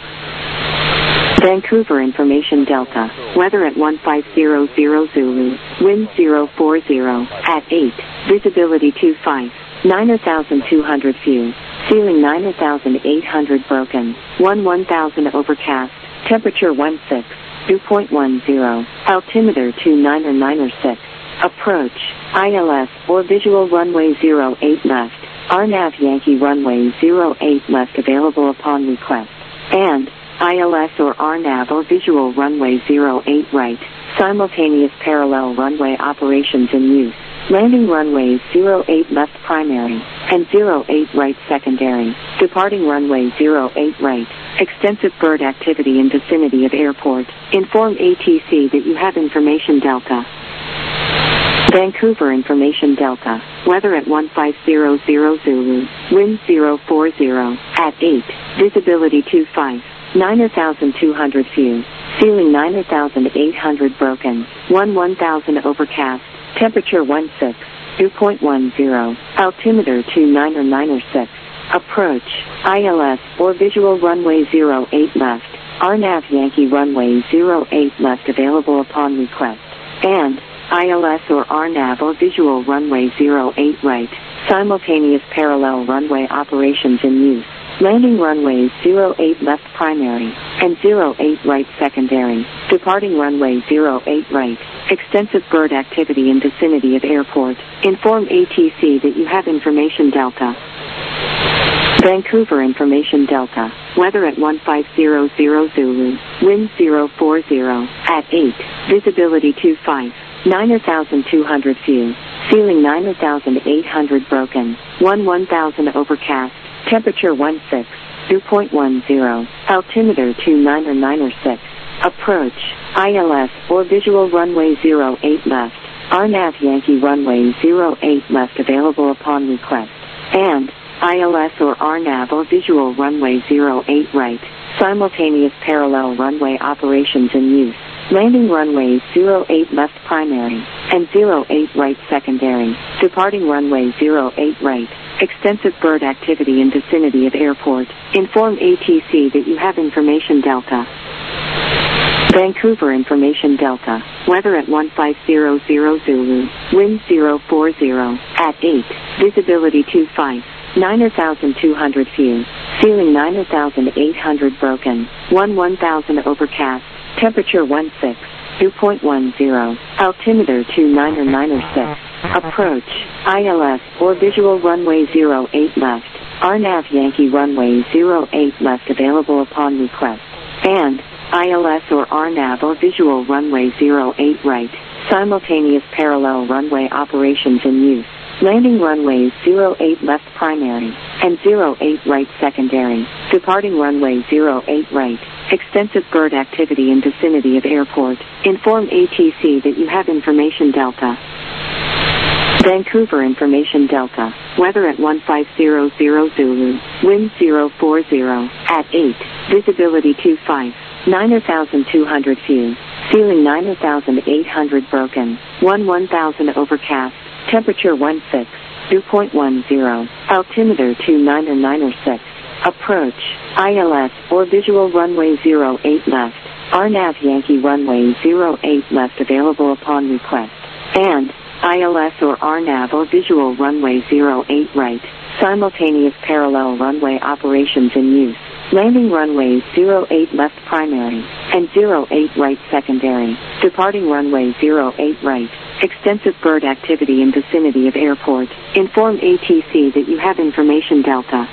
Vancouver Information Delta. Weather at 1500 Zulu. Wind 040. At 8. Visibility 25. 9,200 few. Ceiling 9,800 broken. 1,000 overcast. Temperature 16. Dew point 10. Altimeter 29906. Approach. ILS or visual runway 08 left. RNAV Yankee runway 08 left available upon request. And ILS or RNAV or visual runway 08 right. Simultaneous parallel runway operations in use. Landing runways 08 left primary and 08 right secondary. Departing runway 08 right. Extensive bird activity in vicinity of airport. Inform ATC that you have information Delta. Vancouver Information Delta. Weather at 1500 Zulu. Wind 040. At 8. Visibility 25. 9,200 few. Ceiling 9,800 broken. 1,000 overcast. Temperature 16. Dew point 10. Altimeter 29906. Approach. ILS or visual runway 08 left. RNAV Yankee runway 08 left available upon request. And ILS or RNAV or visual runway 08 right. Simultaneous parallel runway operations in use. Landing runways 08 left primary and 08 right secondary. Departing runway 08 right. Extensive bird activity in vicinity of airport. Inform ATC that you have information Delta. Vancouver Information Delta. Weather at 1500 Zulu. Wind 040. At 8. Visibility 25. 9,200 few. Ceiling 9,800 broken. 1,000 overcast. Temperature 16. Dew point 10. Altimeter 29906. Approach. ILS or visual runway 08 left. RNAV Yankee runway 08 left available upon request. And ILS or RNAV or visual runway 08 right. Simultaneous parallel runway operations in use. Landing runways 08 left primary and 08 right secondary. Departing runway 08 right. Extensive bird activity in vicinity of airport. Inform ATC that you have information Delta. Vancouver information Delta. Weather at 1500 Zulu. Wind 040. At 8. Visibility 25. 9,200 few. Ceiling 9,800 broken. 1000 overcast. Temperature 16. 2.10. Altimeter 29906. Approach. ILS or visual runway 08 left. RNAV Yankee runway 08 left available upon request. And ILS or RNAV or visual runway 08 right. Simultaneous parallel runway operations in use. Landing runways 08 left primary and 08 right secondary. Departing runway 08 right. Extensive bird activity in vicinity of airport. Inform ATC that you have information Delta. Vancouver information Delta. Weather at 1500 Zulu. Wind 040. At 8. Visibility 25. 9,200 few. Ceiling 9,800 broken. 1000 overcast. Temperature 16. 2.10. Altimeter 29906. Approach. ILS or visual runway 08 left. RNAV Yankee runway 08 left available upon request. And ILS or RNAV or visual runway 08 right. Simultaneous parallel runway operations in use. Landing runways 08 left primary and 08 right secondary. Departing runway 08 right. Extensive bird activity in vicinity of airport. Inform ATC that you have information Delta.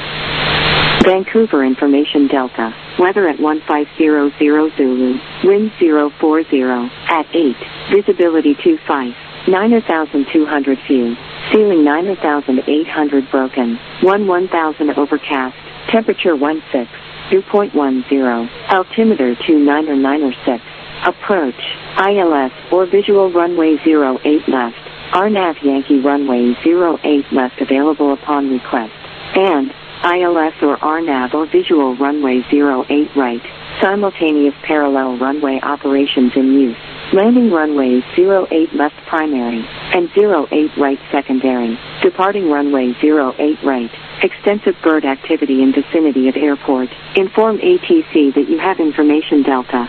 Vancouver information Delta. Weather at 1500 Zulu. Wind 040. At 8. Visibility 25. 9,200 few. Ceiling 9,800 broken. 1000 overcast. Temperature 16. 2.10. Altimeter 29906. Approach. ILS or visual runway 08 left. RNAV Yankee runway 08 left available upon request. And ILS or RNAV or visual runway 08 right. Simultaneous parallel runway operations in use. Landing runways 08 left primary and 08 right secondary. Departing runway 08 right. Extensive bird activity in vicinity of airport. Inform ATC that you have information Delta.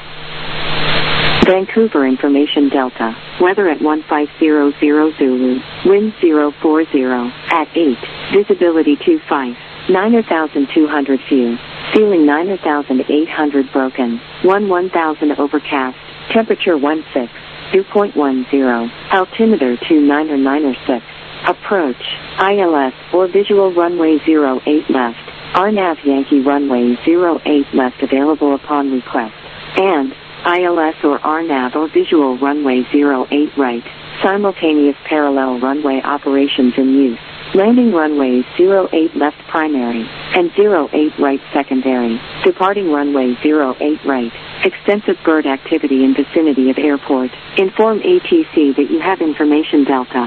Vancouver information Delta. Weather at 1500 Zulu. Wind 040. At 8. Visibility 25. 9,200 few. Ceiling 9,800 broken. 1000 overcast. Temperature 16. 2.10. Altimeter 29906. Approach. ILS or visual runway 08 left. RNAV Yankee runway 08 left available upon request. And ILS or RNAV or visual runway 08 right. Simultaneous parallel runway operations in use. Landing runways 08 left primary and 08 right secondary. Departing runway 08 right. Extensive bird activity in vicinity of airport. Inform ATC that you have information Delta.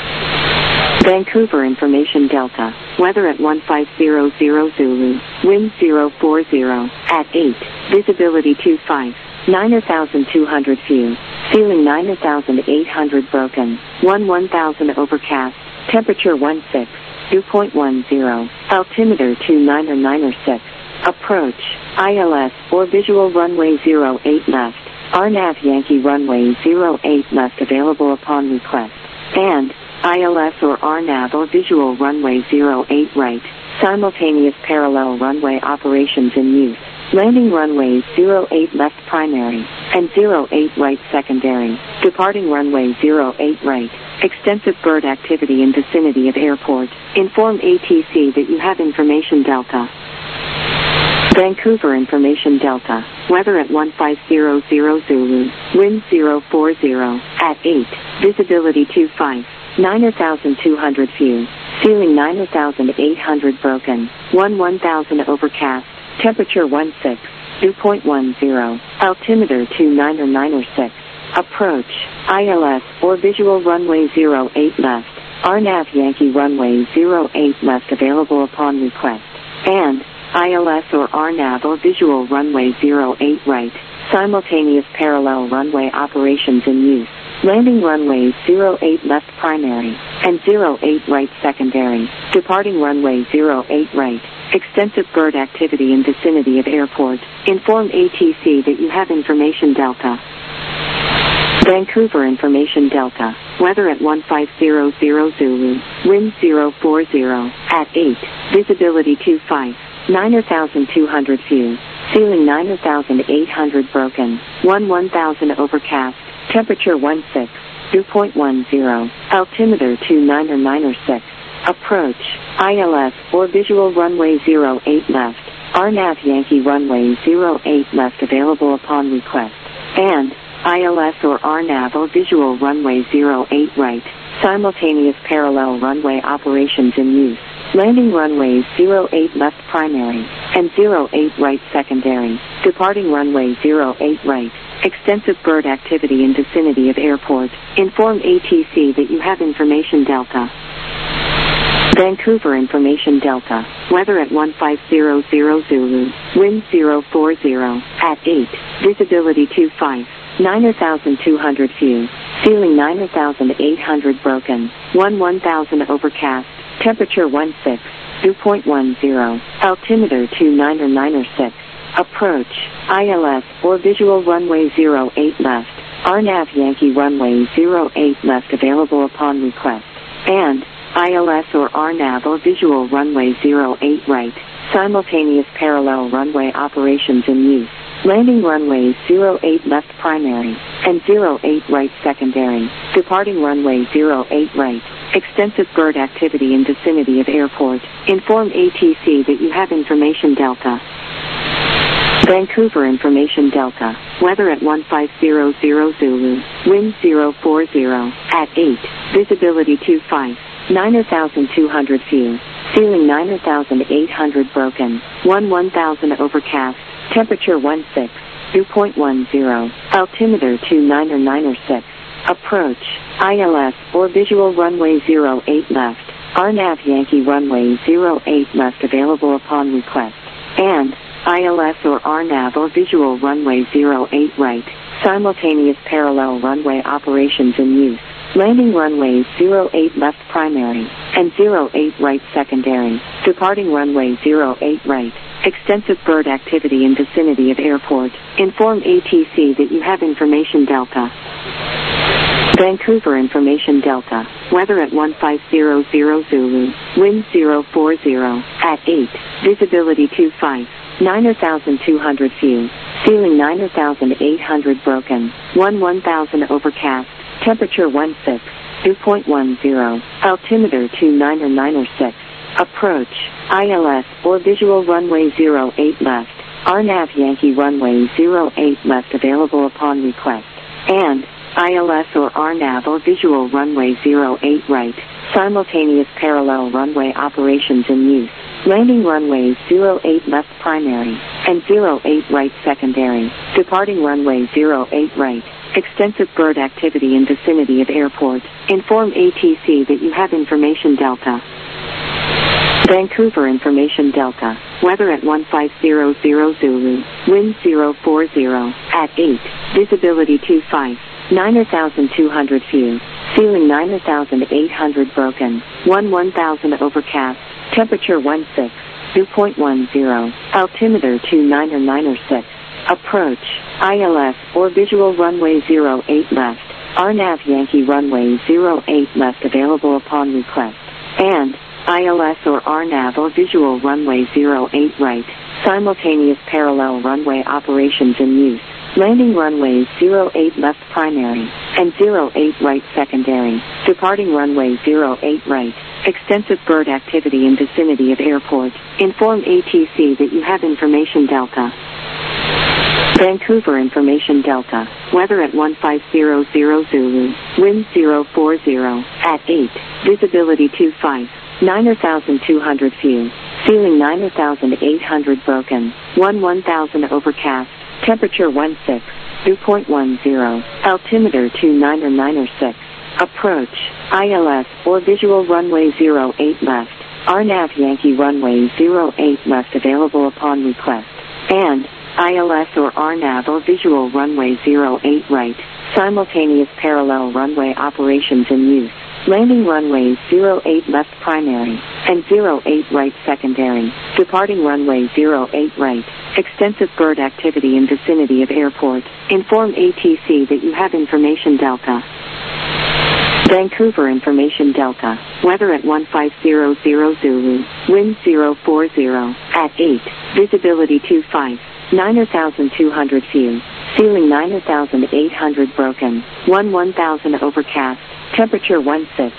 Vancouver information Delta. Weather at 1500 Zulu. Wind 040. At 8. Visibility 25. 9,200 few. Ceiling 9,800 broken. 1000 overcast. Temperature 16. 2.10. Altimeter 29906. Approach. ILS or visual runway 08 left. RNAV Yankee runway 08 left available upon request. And ILS or RNAV or visual runway 08 right. Simultaneous parallel runway operations in use. Landing runways 08 left primary and 08 right secondary. Departing runway 08 right. Extensive bird activity in vicinity of airport. Inform ATC that you have information Delta. Vancouver information Delta. Weather at 1500 Zulu. Wind 040. At 8. Visibility 25. 9,200 few. Ceiling 9,800 broken. 1000 overcast. Temperature 16. 2.10. Altimeter 29906. Approach. ILS or visual runway 08 left. RNAV Yankee runway 08 left available upon request. And ILS or RNAV or visual runway 08 right. Simultaneous parallel runway operations in use. Landing runway 08 left primary, and 08 right secondary. Departing runway 08 right. Extensive bird activity in vicinity of airport. Inform ATC that you have information Delta. Vancouver information Delta. Weather at 1500 Zulu. Wind 040. At 8. Visibility 25. 9,200 view. Ceiling 9,800 broken. 1,000 overcast. Temperature 16. Dew point 10. Altimeter 29906. Approach. ILS or visual runway 08 left. RNAV Yankee runway 08 left available upon request. And ILS or RNAV or visual runway 08 right. Simultaneous parallel runway operations in use. Landing runways 08 left primary and 08 right secondary. Departing runway 08 right. Extensive bird activity in vicinity of airport. Inform ATC that you have information Delta. Vancouver information Delta. Weather at 1500 Zulu. Wind 040. At 8. Visibility 25. 9,200 view. Ceiling 9,800 broken. 1,000 overcast. Temperature 16. Dew point 10. Altimeter 29906. Approach. ILS or visual runway 08 left. RNAV Yankee runway 08 left available upon request. And ILS or RNAV or visual runway 08 right. Simultaneous parallel runway operations in use. Landing runways 08 left primary and 08 right secondary. Departing runway 08 right. Extensive bird activity in vicinity of airport. Inform ATC that you have information Delta. Vancouver information Delta. Weather at 1500 Zulu. Wind 040. At 8. Visibility 25. 9,200 view. Ceiling 9,800 broken. 1,000 overcast. Temperature 16. Dew point 10. Altimeter 29906. Approach. ILS or visual runway 08 left. RNAV Yankee runway 08 left available upon request. And ILS or RNAV or visual runway 08 right. Simultaneous parallel runway operations in use. Landing runways 08 left primary and 08 right secondary. Departing runway 08 right. Extensive bird activity in vicinity of airport. Inform ATC that you have information Delta. Vancouver information Delta. Weather at 1500 Zulu. Wind 040. At 8. Visibility 25. 9,200 view. Ceiling 9,800 broken. 1,000 overcast. Temperature 16. Dew point 10. Altimeter 29906. Approach. ILS or visual runway 08 left. RNAV Yankee runway 08 left available upon request. And ILS or RNAV or visual runway 08 right. Simultaneous parallel runway operations in use. Landing runways 08 left primary and 08 right secondary. Departing runway 08 right. Extensive bird activity in vicinity of airport. Inform ATC that you have information Delta. Vancouver information Delta. Weather at 1500 Zulu. Wind 040. At 8. Visibility 25. 9,200 view. Ceiling 9,800 broken. 1,000 overcast. Temperature 16. Dew point 10. Altimeter 29906. Approach. ILS or visual runway 08 left. RNAV Yankee runway 08 left available upon request. And ILS or RNAV or visual runway 08 right. Simultaneous parallel runway operations in use. Landing runways 08 left primary and 08 right secondary. Departing runway 08 right. Extensive bird activity in vicinity of airport. Inform ATC that you have information Delta. Vancouver information Delta. Weather at 1500 Zulu. Wind 040. At 8. Visibility 25. 9,200 view. Ceiling 9,800 broken. 1,000 overcast. Temperature 16. Dew point 10. Altimeter 29906. Approach. ILS or visual runway 08 left. RNAV Yankee runway 08 left available upon request. And ILS or RNAV or visual runway 08 right, simultaneous parallel runway operations in use. Landing runways 08 left primary and 08 right secondary. Departing runway 08 right. Extensive bird activity in vicinity of airport. Inform ATC that you have information Delta. Vancouver information Delta. Weather at 1500 Zulu. Wind 040 at 8. Visibility 25. 9,200 view. Ceiling 9,800 broken. 1,000 overcast. Temperature 16.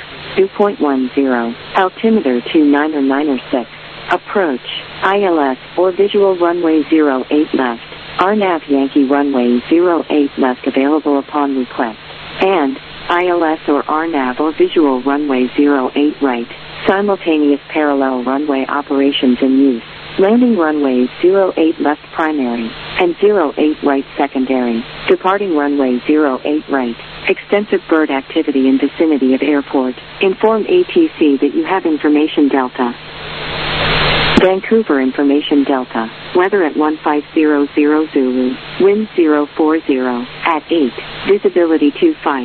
2.10. Altimeter 29906. Approach. ILS or visual runway 08 left. RNAV Yankee runway 08 left available upon request. And ILS or RNAV or visual runway 08 right. Simultaneous parallel runway operations in use. Landing runways 08 left primary and 08 right secondary. Departing runway 08 right. Extensive bird activity in vicinity of airport. Inform ATC that you have information Delta. Vancouver information Delta. Weather at 1500 Zulu. Wind 040 at 8. Visibility 25.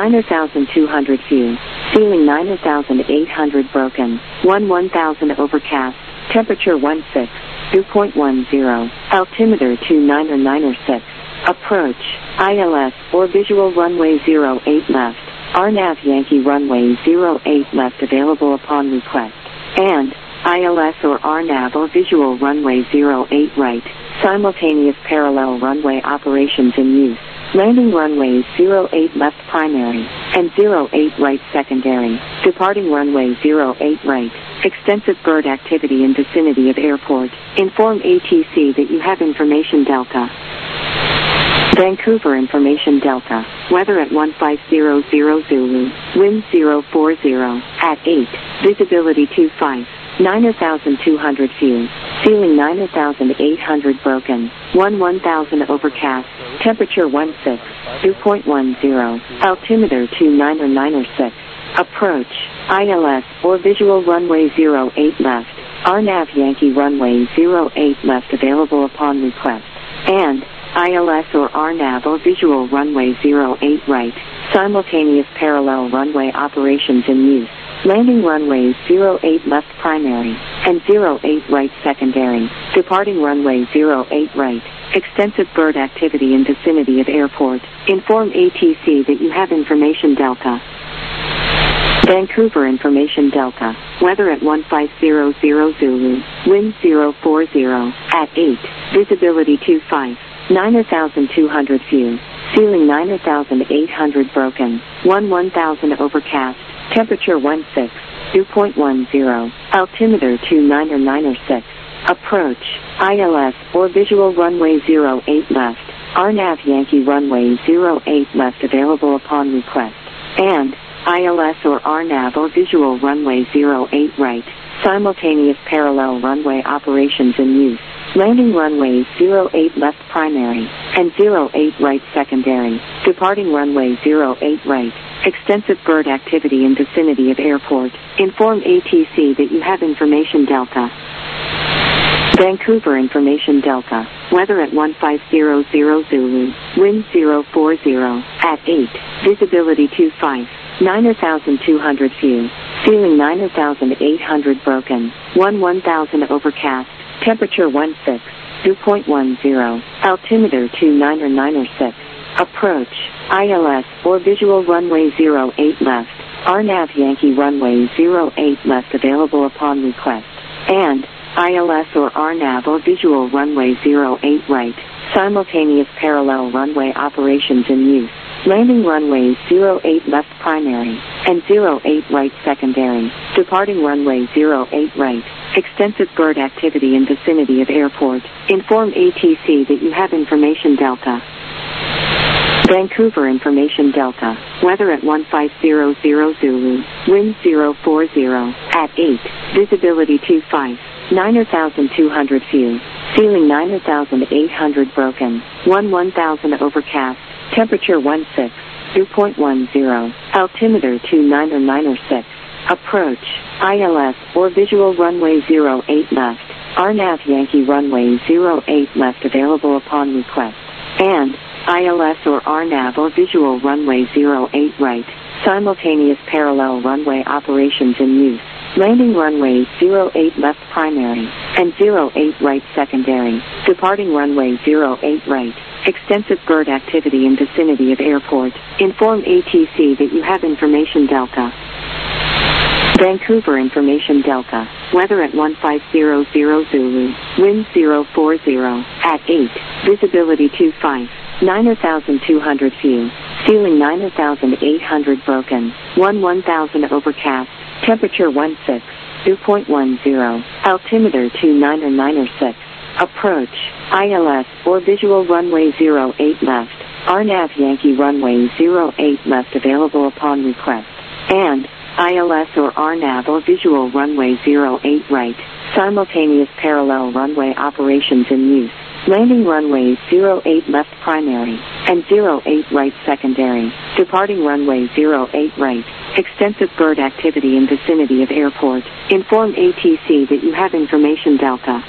9,200 view. Ceiling 9,800 broken. 1,000 overcast. Temperature 16. 2.10. Altimeter 29906. Approach. ILS or visual runway 08 left. RNAV Yankee runway 08 left available upon request. And ILS or RNAV or visual runway 08 right. Simultaneous parallel runway operations in use. Landing runways 08 left primary and 08 right secondary. Departing runway 08 right. Extensive bird activity in vicinity of airport. Inform ATC that you have information Delta. Vancouver information Delta. Weather at 1500 Zulu. Wind 040 at 8. Visibility 25. 9,200 view. Ceiling 9,800 broken. 1,000 overcast. Temperature 16. 2.10. Altimeter 29906. Approach. ILS or visual runway 08 left. RNAV Yankee runway 08 left available upon request. And ILS or RNAV or visual runway 08 right. Simultaneous parallel runway operations in use. Landing runways 08 left primary and 08 right secondary. Departing runway 08 right. Extensive bird activity in vicinity of airport. Inform ATC that you have information Delta. Vancouver information Delta. Weather at 1500 Zulu. Wind 040 at 8. Visibility 25. 9,200 view. Ceiling 9,800 broken. 1,000 overcast. Temperature 16. 2.10. Altimeter 29906. Approach. ILS or visual runway 08 left. RNAV Yankee runway 08 left available upon request. And ILS or RNAV or visual runway 08 right. Simultaneous parallel runway operations in use. Landing runways 08 left primary and 08 right secondary. Departing runway 08 right. Extensive bird activity in vicinity of airport. Inform ATC that you have information Delta. Vancouver information Delta. Weather at 1500 Zulu. Wind 040 at 8. Visibility 25. 9,200 view. Ceiling 9,800 broken. 1,000 overcast. Temperature 16. 2.10. Altimeter 29906. Approach. ILS or visual runway 08 left. RNAV Yankee runway 08 left available upon request. And ILS or RNAV or visual runway 08 right. Simultaneous parallel runway operations in use. Landing runways 08 left primary and 08 right secondary. Departing runway 08 right. Extensive bird activity in vicinity of airport. Inform ATC that you have information Delta. Vancouver information Delta. Weather at 1500 Zulu. Wind 040 at 8. Visibility 25. 9,200 view. Ceiling 9,800 broken. 1,000 overcast. Temperature 16. 2.10. Altimeter 29906. Approach. ILS or visual runway 08 left. RNAV Yankee runway 08 left available upon request. And ILS or RNAV or visual runway 08 right, simultaneous parallel runway operations in use. Landing runway 08 left primary, and 08 right secondary, departing runway 08 right. Extensive bird activity in vicinity of airport. Inform ATC that you have information Delta. Vancouver information Delta. Weather at 1500 Zulu. Wind 040 at 8. Visibility 25. 9,200 few. Ceiling 9,800 broken. 1000 overcast. Temperature 16. Dew point 10. Altimeter 29906. Approach. ILS or visual runway 08 left. RNAV Yankee runway 08 left available upon request. And ILS or RNAV or visual runway 08 right. Simultaneous parallel runway operations in use. Landing runway 08 left primary, and 08 right secondary. Departing runway 08 right. Extensive bird activity in vicinity of airport. Inform ATC that you have information Delta.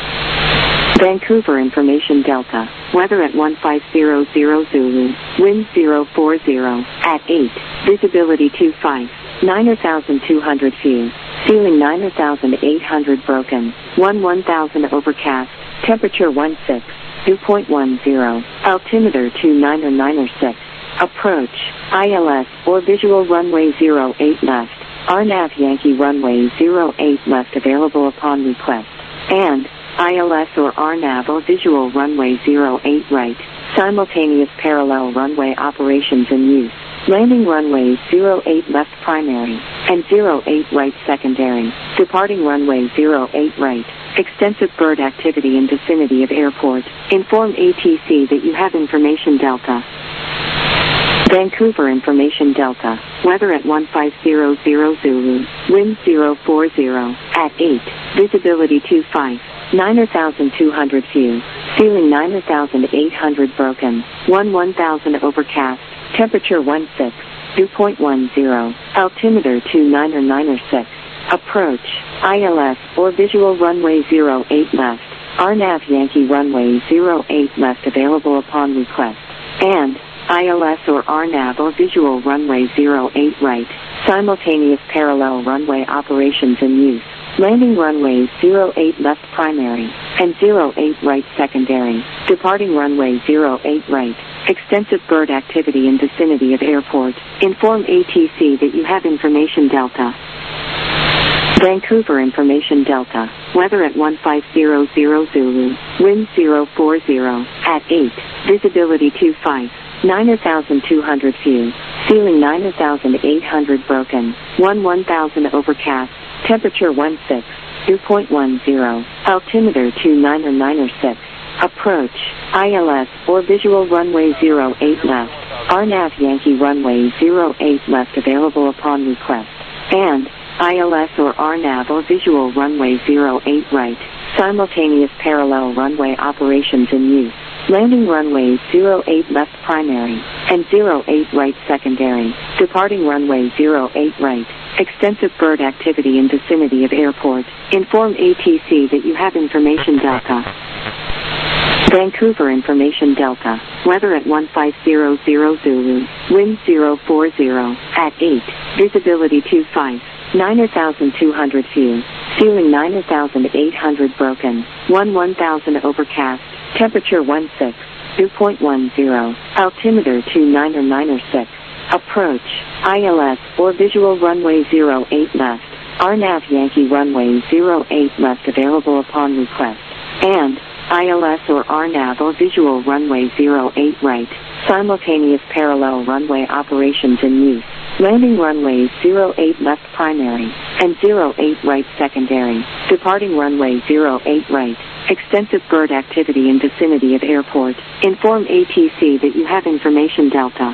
Vancouver information Delta. Weather at 1500 Zulu. Wind 040 at 8. Visibility 25. 9,200 few. Ceiling 9,800 broken. 1000 overcast. Temperature 16. Dew point 10. Altimeter 29906. Approach. ILS or visual runway 08 left. RNAV Yankee runway 08 left available upon request. And ILS or RNAV or visual runway 08 right. Simultaneous parallel runway operations in use. Landing runway 08 left primary, and 08 right secondary. Departing runway 08 right. Extensive bird activity in vicinity of airport. Inform ATC that you have information Delta. Vancouver information Delta. Weather at 1500 Zulu. Wind 040 at 8. Visibility 25. 9,200 few. Ceiling 9,800 broken. 1000 overcast. Temperature 16. Dew point 10. Altimeter 29906. Approach. ILS or visual runway 08 left. RNAV Yankee runway 08 left available upon request. And ILS or RNAV or visual runway 08 right. Simultaneous parallel runway operations in use. Landing runway 08 left primary, and 08 right secondary. Departing runway 08 right. Extensive bird activity in vicinity of airport. Inform ATC that you have information Delta. Vancouver information Delta. Weather at 1500 Zulu. Wind 040 at 8. Visibility 25. 9,200 few. Ceiling 9,800 broken. 1000 overcast. Temperature 16. Dew point 10. Altimeter 29906. Approach. ILS or visual runway 08 left. RNAV Yankee runway 08 left available upon request. And ILS or RNAV or visual runway 08 right. Simultaneous parallel runway operations in use. Landing runway 08 left primary, and 08 right secondary. Departing runway 08 right. Extensive bird activity in vicinity of airport. Inform ATC that you have information Delta. Vancouver information Delta. Weather at 1500 Zulu. Wind 040 at 8. Visibility 25. 9,200 few. Ceiling 9,800 broken. 1000 overcast. Temperature 16. Dew point 10. Altimeter 29906. Approach. ILS or visual runway 08 left. RNAV Yankee runway 08 left available upon request. And ILS or RNAV or visual runway 08 right. Simultaneous parallel runway operations in use. Landing runway 08 left primary, and 08 right secondary. Departing runway 08 right. Extensive bird activity in vicinity of airport. Inform ATC that you have information Delta.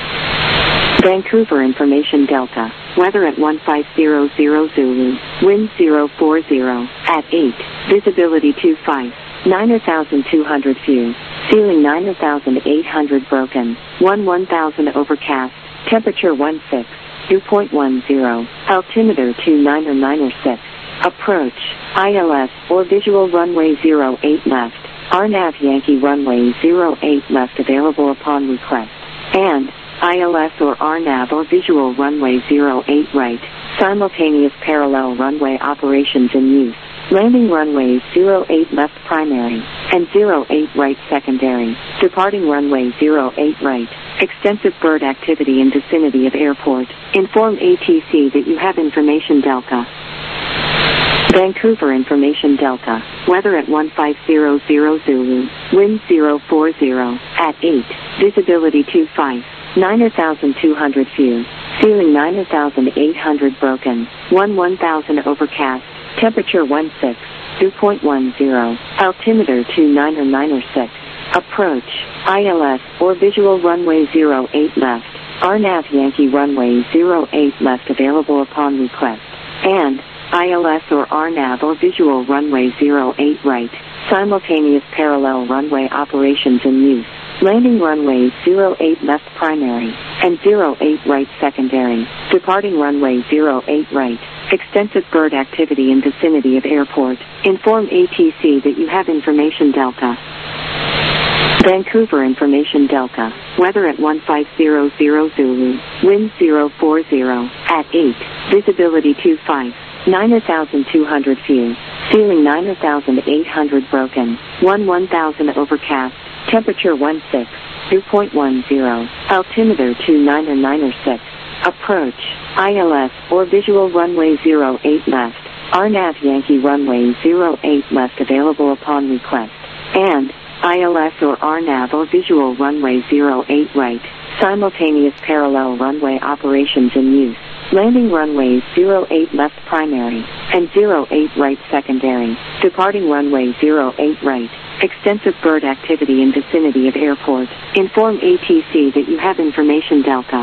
Vancouver information Delta. Weather at 1500 Zulu. Wind 040 at 8. Visibility 25. 9,200 few. Ceiling 9,800 broken. 1000 overcast. Temperature 16. Dew point 10. Altimeter 29906. Approach, ILS, or visual runway 08 left, RNAV Yankee runway 08 left available upon request, and ILS or RNAV or visual runway 08 right, simultaneous parallel runway operations in use. Landing runways 08 left primary, and 08 right secondary, departing runway 08 right. Extensive bird activity in vicinity of airport. Inform ATC that you have information Delta. Vancouver Information Delta. Weather at 1500 Zulu. Wind 040 at 8. Visibility 25. 9,200 few. Ceiling 9,800 broken. 1,000 overcast. Temperature 16. Dew point 10. Altimeter 29906. Approach, ILS, or visual runway 08 left, RNAV Yankee runway 08 left available upon request, and ILS or RNAV or visual runway 08 right, simultaneous parallel runway operations in use. Landing runways 08 left primary, and 08 right secondary, departing runway 08 right. Extensive bird activity in vicinity of airport. Inform ATC that you have information Delta. Vancouver Information Delta. Weather at 1500 Zulu. Wind 040 at 8. Visibility 25. 9,200 few. Ceiling 9,800 broken. 1,000 overcast. Temperature 16. Dew point 10. Altimeter 29906. Approach, ILS, or visual runway 08 left, RNAV Yankee runway 08 left available upon request, and ILS or RNAV or visual runway 08 right, simultaneous parallel runway operations in use. Landing runways 08 left primary, and 08 right secondary, departing runway 08 right. Extensive bird activity in vicinity of airport. Inform ATC that you have information Delta.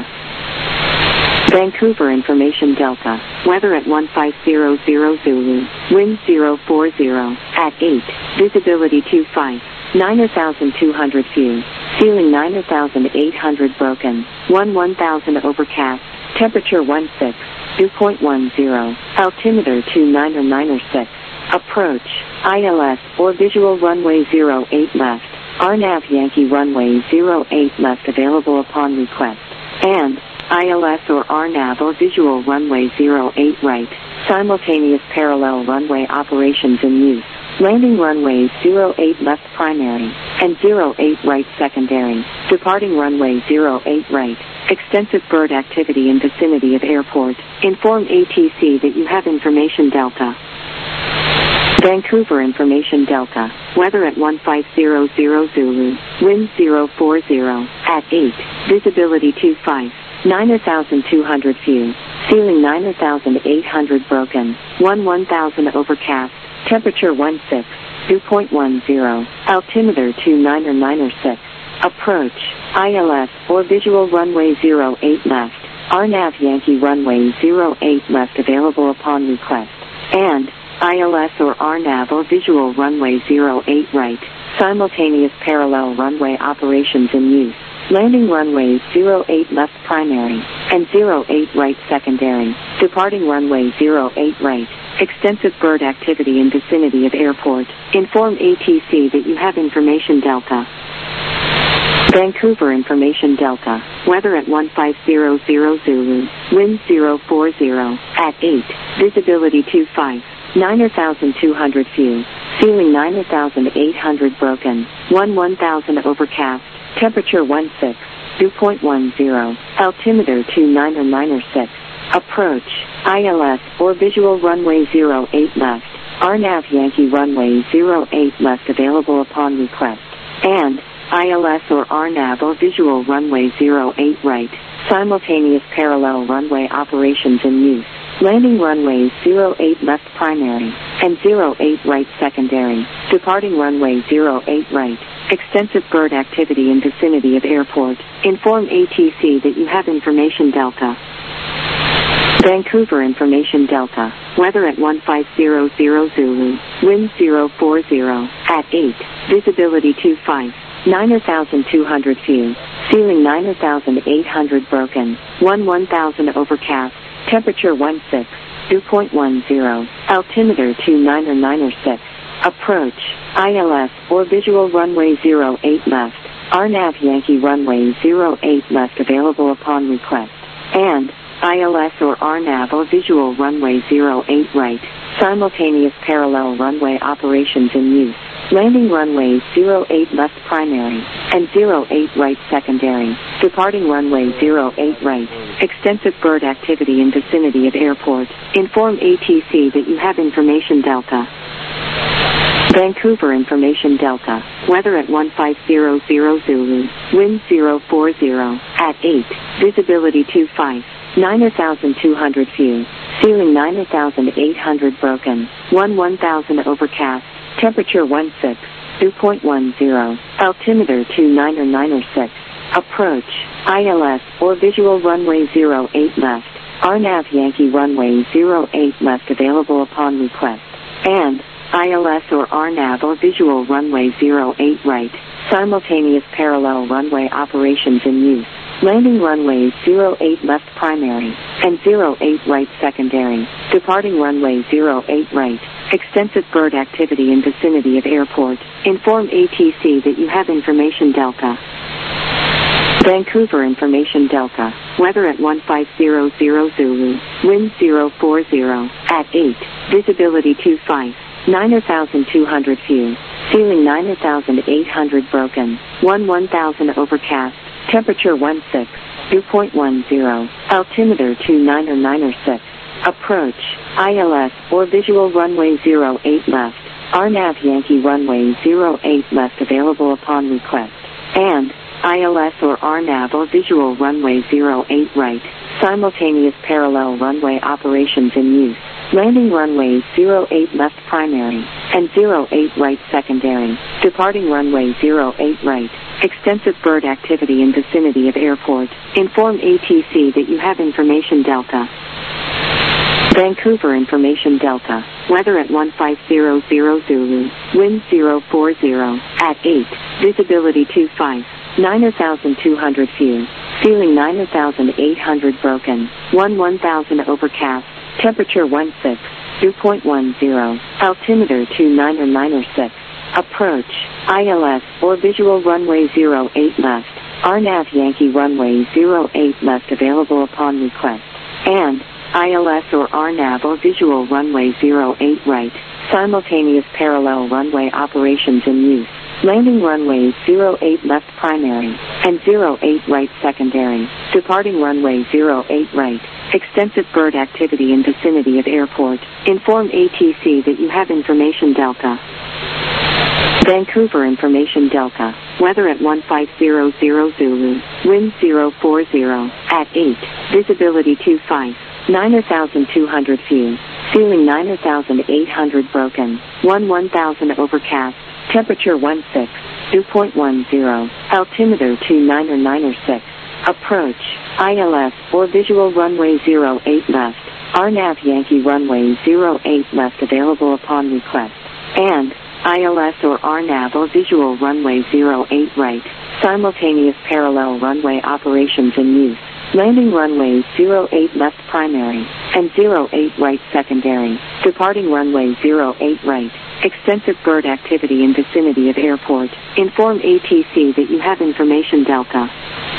Vancouver Information Delta. Weather at 1500 Zulu. Wind 040 at 8. Visibility 25. 9,200 few. Ceiling 9,800 broken. 1,000 overcast. Temperature 16. Dew point 10. Altimeter 29906. Approach, ILS, or visual runway 08 left, RNAV Yankee runway 08 left available upon request, and ILS or RNAV or visual runway 08 right, simultaneous parallel runway operations in use. Landing runways 08 left primary, and 08 right secondary, departing runway 08 right. Extensive bird activity in vicinity of airport. Inform ATC that you have information Delta. Vancouver Information Delta. Weather at 1500 Zulu. Wind 040 at 8. Visibility 25. 9,200 few. Ceiling 9,800 broken. 1,000 overcast. Temperature 16. Dew point 10. Altimeter 29906. Approach, ILS, or visual runway 08 left, RNAV Yankee runway 08 left available upon request, and ILS or RNAV or visual runway 08 right, simultaneous parallel runway operations in use. Landing runways 08 left primary, and 08 right secondary, departing runway 08 right. Extensive bird activity in vicinity of airport. Inform ATC that you have information Delta. Vancouver Information Delta. Weather at 1500 Zulu. Wind 040 at 8. Visibility 25. 9,200 few. Ceiling 9,800 broken. 1,000 overcast. Temperature 16. Dew point 10. Altimeter 29906. Approach, ILS, or visual runway 08 left, RNAV Yankee runway 08 left available upon request, and ILS or RNAV or visual runway 08 right, simultaneous parallel runway operations in use. Landing runways 08 left primary, and 08 right secondary, departing runway 08 right. Extensive bird activity in vicinity of airport. Inform ATC that you have information Delta. Vancouver Information Delta. Weather at 1500 Zulu. Wind 040 at 8. Visibility 25. 9,200 few. Ceiling 9,800 broken. 1,000 overcast. Temperature 16. 2.10. Altimeter 299er6. Approach. ILS or visual runway 08 left. RNAV Yankee runway 08 left available upon request. And ILS or RNAV or visual runway 08 right. Simultaneous parallel runway operations in use. Landing runways 08 left primary and 08 right secondary. Departing runway 08 right. Extensive bird activity in vicinity of airport. Inform ATC that you have information Delta. Vancouver information Delta. Weather at 1500 Zulu. Wind 040 at 8. Visibility 25. 9,200 feet. Ceiling 9,800 broken. 1,000 overcast. Temperature 16. 2.10. Altimeter 299er6. Approach. ILS or visual runway 08 left. RNAV Yankee runway 08 left available upon request. And ILS or RNAV or visual runway 08 right. Simultaneous parallel runway operations in use. Landing runways 08 left primary and 08 right secondary. Departing runway 08 right. Extensive bird activity in vicinity of airport. Inform ATC that you have information Delta. Vancouver information Delta. Weather at 1500 Zulu. Wind 040 at 8. Visibility 25. 9,200 feet. Ceiling 9,800 broken. 1,000 overcast. Temperature 16. 2.10. Altimeter 299er6. Approach. ILS or visual runway 08 left. RNAV Yankee runway 08 left available upon request. And ILS or RNAV or visual runway 08 right. Simultaneous parallel runway operations in use. Landing runways 08 left primary and 08 right secondary. Departing runway 08 right. Extensive bird activity in vicinity of airport. Inform ATC that you have information Delta. Vancouver information Delta. Weather at 1500 Zulu. Wind 040 at 8. Visibility 25. 9,200 feet. Ceiling 9,800 broken. 1,000 overcast. Temperature 16. 2.10. Altimeter 299er6. Approach. ILS or visual runway 08 left. RNAV Yankee runway 08 left available upon request. And ILS or RNAV or visual runway 08 right. Simultaneous parallel runway operations in use. Landing runways 08 left primary and 08 right secondary. Departing runway 08 right. Extensive bird activity in vicinity of airport. Inform ATC that you have information Delta. Vancouver information Delta. Weather at 1500 Zulu. Wind 040 at 8. Visibility 25. 9,200 feet. Ceiling 9,800 broken. 1,000 overcast. Temperature 16. 2.10. Altimeter 299er6. Approach. ILS or visual runway 08 left. RNAV Yankee runway 08 left available upon request. And ILS or RNAV or visual runway 08 right. Simultaneous parallel runway operations in use. Landing runways 08 left primary and 08 right secondary. Departing runway 08 right. Extensive bird activity in vicinity of airport. Inform ATC that you have information Delta.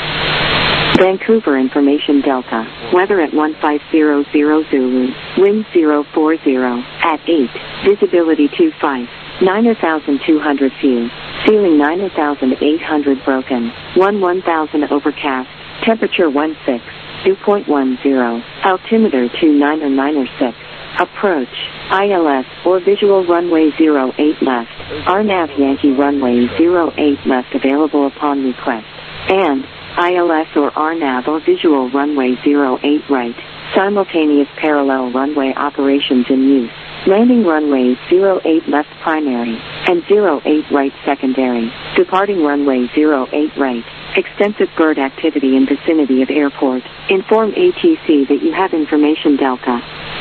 Vancouver information Delta. Weather at 1500 Zulu. Wind 040 at 8. Visibility 25. 9,200 feet. Ceiling 9,800 broken. 1,000 overcast. Temperature 16. 2.10. Altimeter 299er6. Approach. ILS or visual runway 08 left. RNAV Yankee runway 08 left available upon request. And ILS or RNAV or visual runway 08 right. Simultaneous parallel runway operations in use. Landing runways 08 left primary and 08 right secondary. Departing runway 08 right. Extensive bird activity in vicinity of airport. Inform ATC that you have information Delta.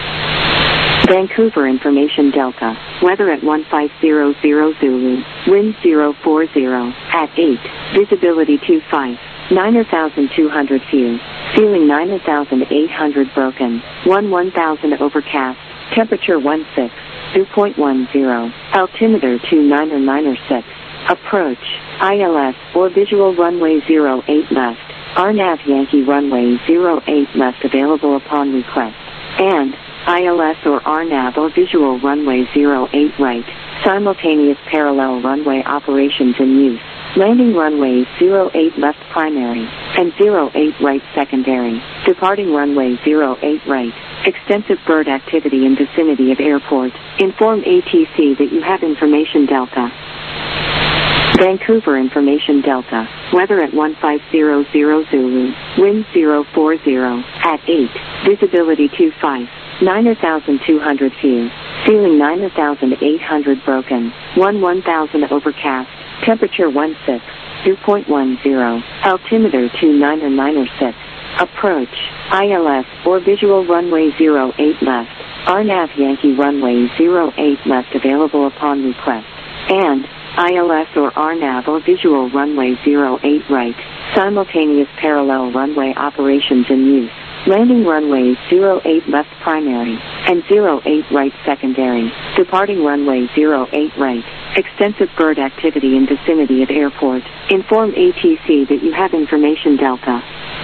Vancouver information Delta. Weather at 1500 Zulu. Wind 040 at 8. Visibility 25. 9,200 feet. Ceiling 9,800 broken. 1,000 overcast. Temperature 16. Dew point 10. Altimeter 29906. Approach. ILS or visual runway 08 left. RNAV Yankee runway 08 left available upon request. And ILS or RNAV or visual runway 08 right. Simultaneous parallel runway operations in use. Landing runways 08 left primary and 08 right secondary. Departing runway 08 right. Extensive bird activity in vicinity of airport. Inform ATC that you have information Delta. Vancouver information Delta. Weather at 1500 Zulu. Wind 040 at 8. Visibility 25. 9,200 feet. Ceiling 9,800 broken. 1,000 overcast. Temperature 16. Dew point 10. Altimeter 29906. Approach. ILS or visual runway 08 left. RNAV Yankee runway 08 left available upon request. And ILS or RNAV or visual runway 08 right. Simultaneous parallel runway operations in use. Landing runways 08 left primary and 08 right secondary. Departing runway 08 right. Extensive bird activity in vicinity of airport. Inform ATC that you have information Delta.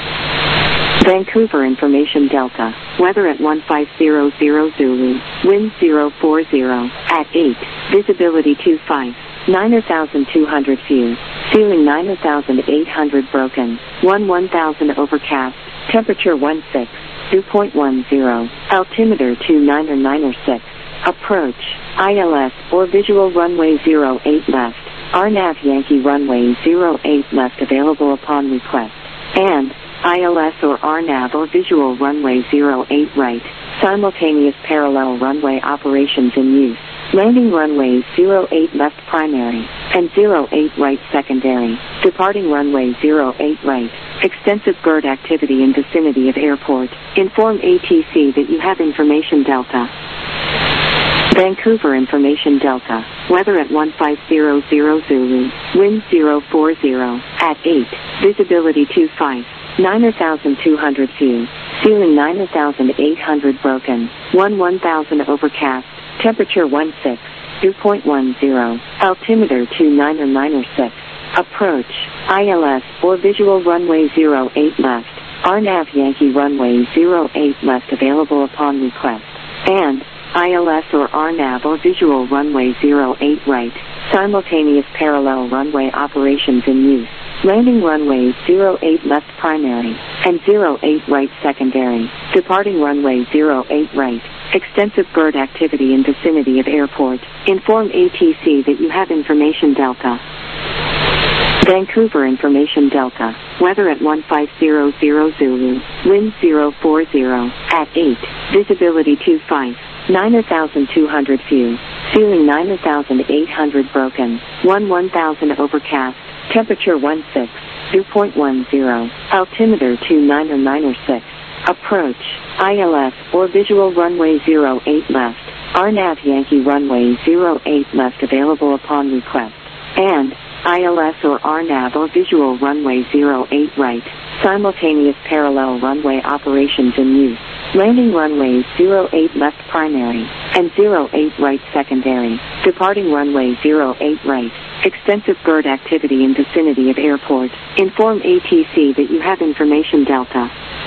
Vancouver information Delta. Weather at 1500 Zulu. Wind 040 at 8. Visibility 25. 9,200 feet. Ceiling 9,800 broken. 1,000 overcast. Temperature 16. Dew point 10. Altimeter 29906. Approach. ILS or visual runway 08 left. RNAV Yankee runway 08 left available upon request. And ILS or RNAV or visual runway 08 right. Simultaneous parallel runway operations in use. Landing runways 08 left primary and 08 right secondary. Departing runway 08 right. Extensive bird activity in vicinity of airport. Inform ATC that you have information Delta. Vancouver information Delta. Weather at 1500 Zulu. Wind 040 at 8. Visibility 25. 9,200 feet. Ceiling 9,800 broken. 1,000 overcast. Temperature 16. Dew point 10. Altimeter 29906. Approach. ILS or visual runway 08 left. RNAV Yankee runway 08 left available upon request. And ILS or RNAV or visual runway 08 right. Simultaneous parallel runway operations in use. Landing runways 08 left primary and 08 right secondary. Departing runway 08 right. Extensive bird activity in vicinity of airport. Inform ATC that you have information Delta. Vancouver information Delta. Weather at 1500 Zulu. Wind 040 at 8. Visibility 25. 9,200 feet. Ceiling 9,800 broken. 1,000 overcast. Temperature 16. Dew point 10. Altimeter 29906. Approach. ILS or visual runway 08 left. RNAV Yankee runway 08 left available upon request. And ILS or RNAV or visual runway 08 right. Simultaneous parallel runway operations in use. Landing runways 08 left primary and 08 right secondary. Departing runway 08 right. Extensive bird activity in vicinity of airport. Inform ATC that you have information Delta.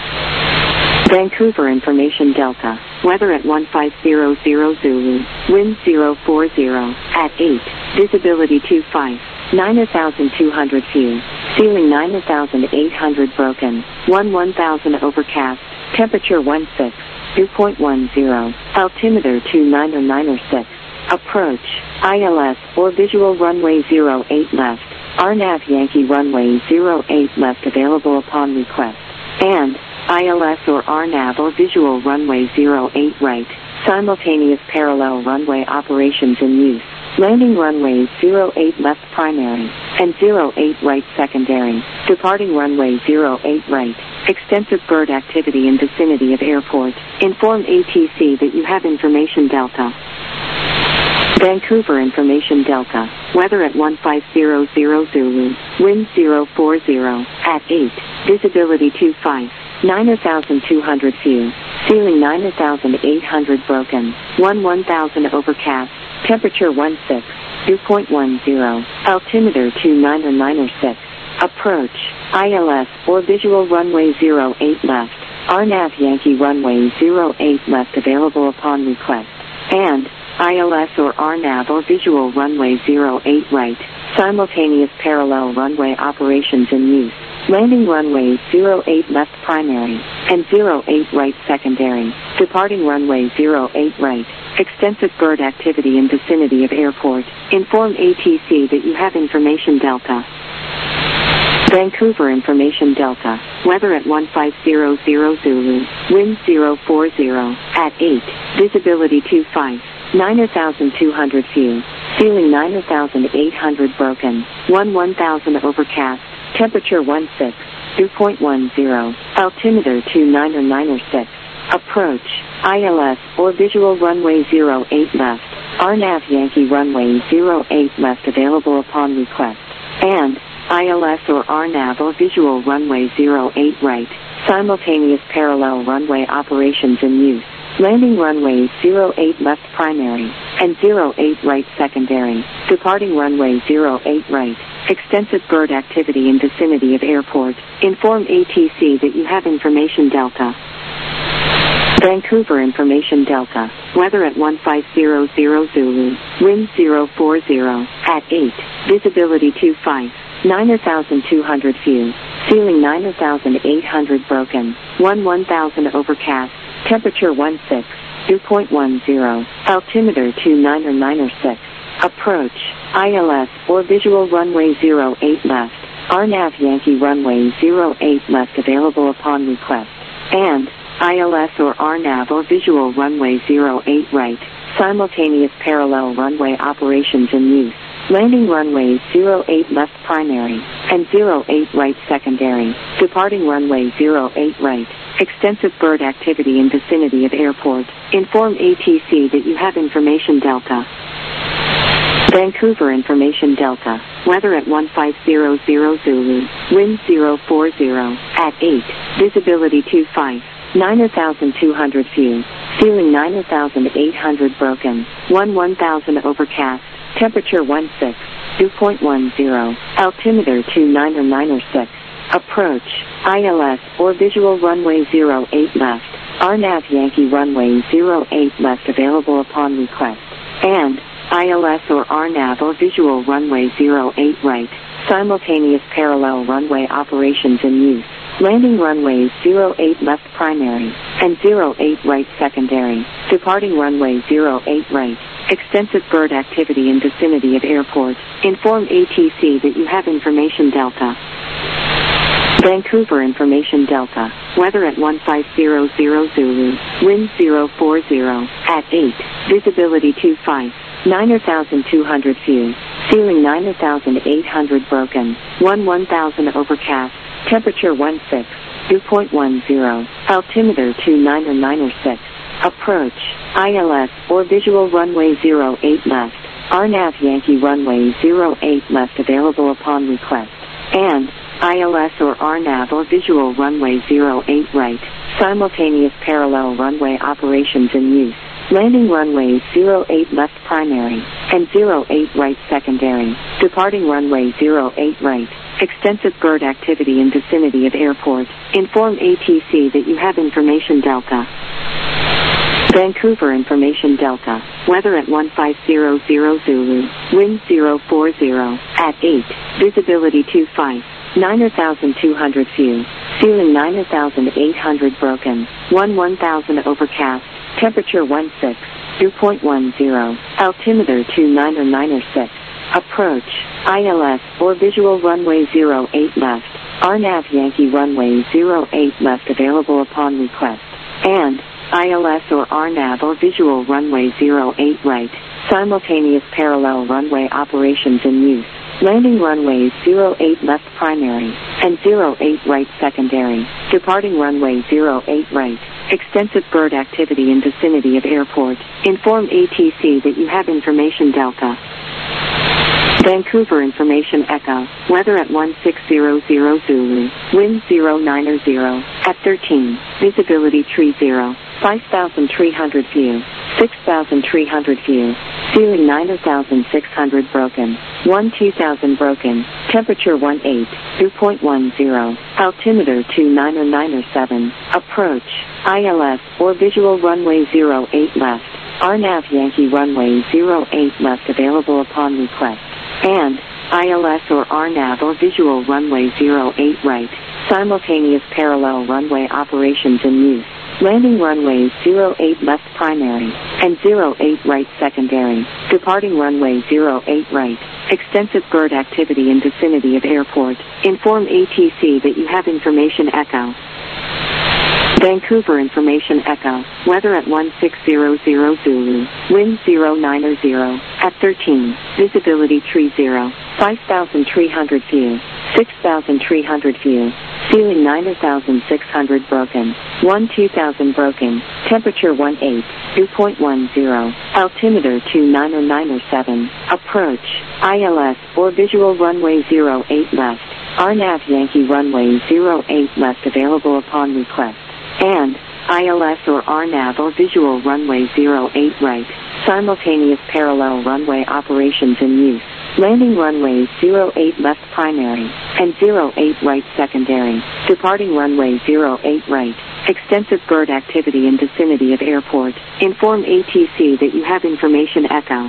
Vancouver information Delta. Weather at 1500 Zulu. Wind 040 at 8. Visibility 25. 9,200 feet. Ceiling 9,800 broken. 1,000 overcast. Temperature 16. Dew point 10. Altimeter 29906. Approach. ILS or visual runway 08 left. RNAV Yankee runway 08 left available upon request. And ILS or RNAV or visual runway 08 right. Simultaneous parallel runway operations in use. Landing runways 08 left primary and 08 right secondary. Departing runway 08 right. Extensive bird activity in vicinity of airport. Inform ATC that you have information Delta. Vancouver information Delta. Weather at 1500 Zulu. Wind 040 at 8. Visibility 25. 9,200 few. Ceiling 9,800 broken. 1,000 overcast. Temperature 16. Dew point 10. Altimeter 29906. Approach. ILS or visual runway 08 left. RNAV Yankee runway 08 left available upon request. And ILS or RNAV or visual runway 08 right. Simultaneous parallel runway operations in use. Landing runway 08 left primary and 08 right secondary. Departing runway 08 right. Extensive bird activity in vicinity of airport. Inform ATC that you have information Delta. Vancouver information Delta. Weather at 1500 Zulu. Wind 040 at 8. Visibility 25. 9,200 few. Ceiling 9,800 broken. 1,000 overcast. Temperature 16. Dew point 10. Altimeter 29906. Approach. ILS or visual runway 08 left. RNAV Yankee runway 08 left available upon request. And ILS or RNAV or visual runway 08 right. Simultaneous parallel runway operations in use. Landing runway 08 left primary and 08 right secondary. Departing runway 08 right. Extensive bird activity in vicinity of airport. Inform ATC that you have information Delta. Vancouver information Delta. Weather at 1500 Zulu. Wind 040 at 8. Visibility 25. 9,200 few. Ceiling 9,800 broken. 1,000 overcast. Temperature 16. Dew point 10. Altimeter 29906. Approach. ILS or visual runway 08 left. RNAV Yankee runway 08 left available upon request. And ILS or RNAV or visual runway 08 right. Simultaneous parallel runway operations in use. Landing runway 08 left primary and 08 right secondary. Departing runway 08 right. Extensive bird activity in vicinity of airport. Inform ATC that you have information Delta. Vancouver information Delta. Weather at 1500 Zulu. Wind 040 at 8. Visibility 25. 9,200 few. Ceiling 9,800 broken. 1,000 overcast. Temperature 16. Dew point 10. Altimeter 29906. Approach. ILS or visual runway 08 left. RNAV Yankee runway 08 left available upon request. And ILS or RNAV or visual runway 08 right. Simultaneous parallel runway operations in use. Landing runway 08 left primary and 08 right secondary. Departing runway 08 right. Extensive bird activity in vicinity of airport. Inform ATC that you have information Delta. Vancouver information Delta. Weather at 1500 Zulu. Wind 040 at 8. Visibility 25. 9,200 few. Ceiling 9,800 broken. 1,000 overcast. Temperature 16. Dew point 10. Altimeter 29906. Approach. ILS or visual runway 08 left. RNAV Yankee runway 08 left available upon request. And ILS or RNAV or visual runway 08 right. Simultaneous parallel runway operations in use. Landing runway 08 left primary and 08 right secondary. Departing runway 08 right. Extensive bird activity in vicinity of airport. Inform ATC that you have information Delta. Vancouver information Delta. Weather at 1500 Zulu. Wind 040 at 8. Visibility 25. 9,200 few. Ceiling 9,800 broken. 1,000 overcast. Temperature 16. Dew point 10. Altimeter 29906. Approach. ILS or visual runway 08 left. RNAV Yankee runway 08 left available upon request. And ILS or RNAV or visual runway 08 right. Simultaneous parallel runway operations in use. Landing runways 08 left primary and 08 right secondary. Departing runway 08 right. Extensive bird activity in vicinity of airport. Inform ATC that you have information Delta. Vancouver Information Echo, weather at 1600 Zulu, wind 090, at 13, visibility tree 0, 5,300 view, 6,300 view, ceiling 9,600 broken, 2,000 broken, temperature 18, dew point 10, altimeter 2997, approach, ILS, or visual runway 08 left, RNAV Yankee runway 08 left available upon request, and ILS or RNAV or visual runway 08 right, simultaneous parallel runway operations in use. Landing runways 08 left primary, and 08 right secondary, departing runway 08 right, extensive bird activity in vicinity of airport, inform ATC that you have information echo. Vancouver Information Echo, weather at 1600 Zulu, wind 090, at 13, visibility tree 0, 5,300 view, 6,300 view, ceiling 9,600 broken, 2,000 broken, temperature 18, dew point 10, altimeter 2997, approach, ILS, or visual runway 08 left, RNAV Yankee runway 08 left available upon request, and ILS or RNAV or visual runway 08 right, simultaneous parallel runway operations in use. Landing runways 08 left primary, and 08 right secondary, departing runway 08 right, extensive bird activity in vicinity of airport, inform ATC that you have information echo.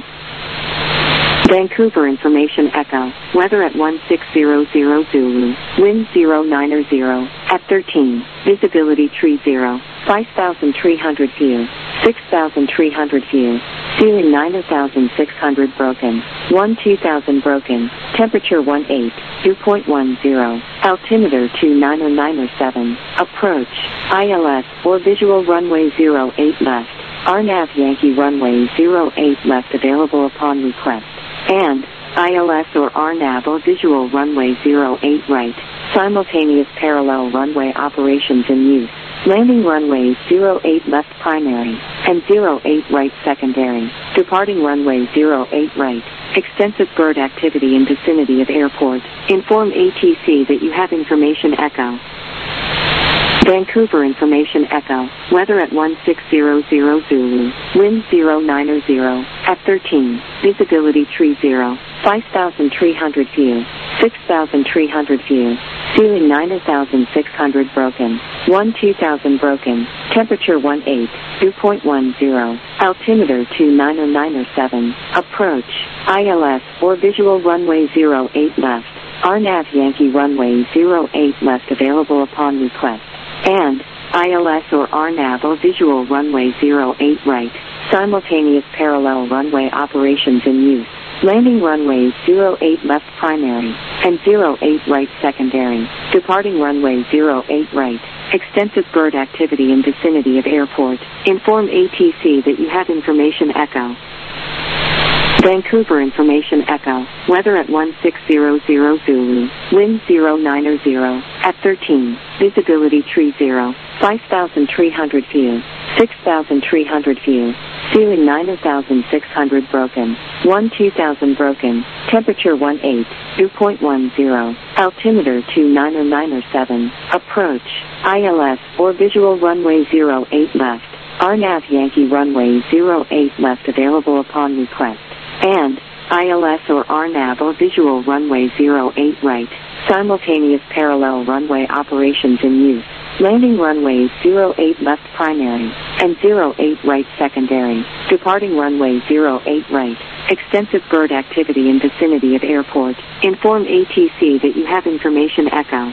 Vancouver Information Echo, weather at 1600 Zulu, wind 090, at 13, visibility tree 0, 5,300 view, 6,300 view, ceiling 9,600 broken, 2,000 broken, temperature 18, dew point 10, altimeter 2997, approach, ILS, or visual runway 08 left, RNAV Yankee runway 08 left available upon request, and ILS or RNAV or visual runway 08 right, simultaneous parallel runway operations in use. Landing runways 08 left primary, and 08 right secondary, departing runway 08 right, extensive bird activity in vicinity of airport, inform ATC that you have information echo. Vancouver Information Echo, weather at 1600 Zulu, wind 090, at 13, visibility tree 0, 5,300 view, 6,300 view, ceiling 9,600 broken, 2,000 broken, temperature 18, dew point 10, altimeter 2997, approach, ILS, or visual runway 08 left, RNAV Yankee runway 08 left available upon request, and ILS or RNAV or visual runway 08 right, simultaneous parallel runway operations in use. Landing runways 08 left primary, and 08 right secondary, departing runway 08 right, extensive bird activity in vicinity of airport, inform ATC that you have information echo. Vancouver Information Echo, weather at 1600 Zulu, wind 090, at 13, visibility tree 0, 5,300 view, 6,300 view, ceiling 9,600 broken, 2,000 broken, temperature 18, dew point 10, altimeter 2997, approach, ILS, or visual runway 08 left, RNAV Yankee runway 08 left available upon request, and ILS or RNAV or visual runway 08 right, simultaneous parallel runway operations in use. Landing runways 08 left primary, and 08 right secondary, departing runway 08 right, extensive bird activity in vicinity of airport, inform ATC that you have information echo.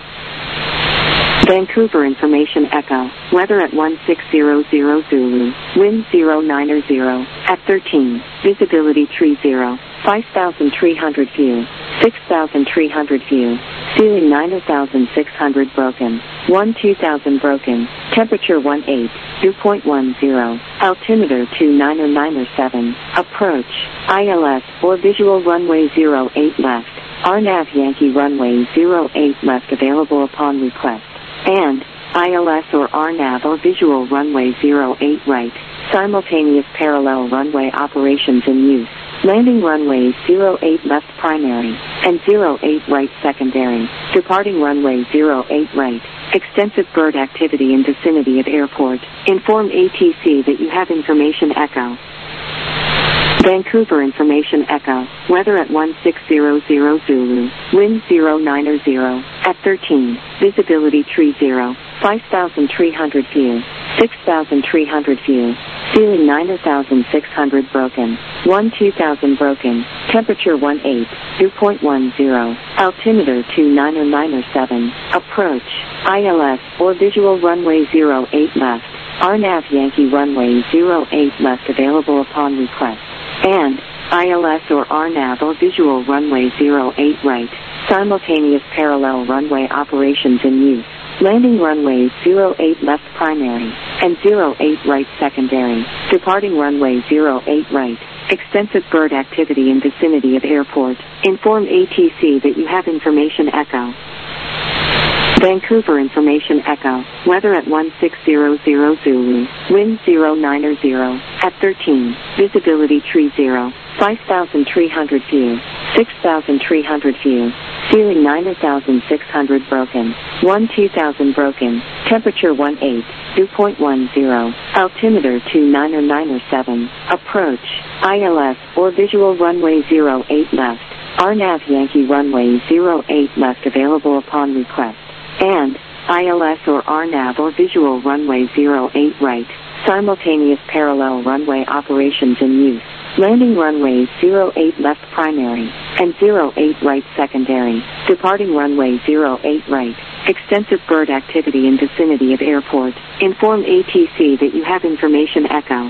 Vancouver Information Echo, weather at 1600 Zulu, wind 090, at 13, visibility tree 0, 5,300 view, 6,300 view, ceiling 9,600 broken, 2,000 broken, temperature 18, dew point 10, altimeter 2997, approach, ILS, or visual runway 08 left, RNAV Yankee runway 08 left available upon request, and ILS or RNAV or visual runway 08 right, simultaneous parallel runway operations in use. Landing runway 08 left primary, and 08 right secondary. Departing runway 08 right. Extensive bird activity in vicinity of airport. Inform ATC that you have information echo. Vancouver Information Echo. Weather at 1600 Zulu. Wind 090. At 13. Visibility tree 0. 5,300 view. 6,300 view. Ceiling 9,600 broken. 2,000 broken. Temperature 18. Dew point 10. Altimeter 29097. Approach. ILS or visual runway 08 left. RNAV Yankee runway 08 left available upon request. And ILS or RNAV or visual runway 08 right. Simultaneous parallel runway operations in use. Landing runways 08 left primary and 08 right secondary. Departing runway 08 right. Extensive bird activity in vicinity of airport. Inform ATC that you have information echo. Vancouver Information Echo. Weather at 1600 Zulu. Wind 090. At 13. Visibility tree 0. 5,300 view. 6,300 view. Ceiling 9,600 broken. 2,000 broken. Temperature 18. Dew point 10. Altimeter 29097. Approach. ILS or visual runway 08 left. RNAV Yankee runway 08 left available upon request. And ILS or RNAV or visual runway 08 right. Simultaneous parallel runway operations in use. Landing runways 08 left primary and 08 right secondary. Departing runway 08 right. Extensive bird activity in vicinity of airport. Inform ATC that you have information echo.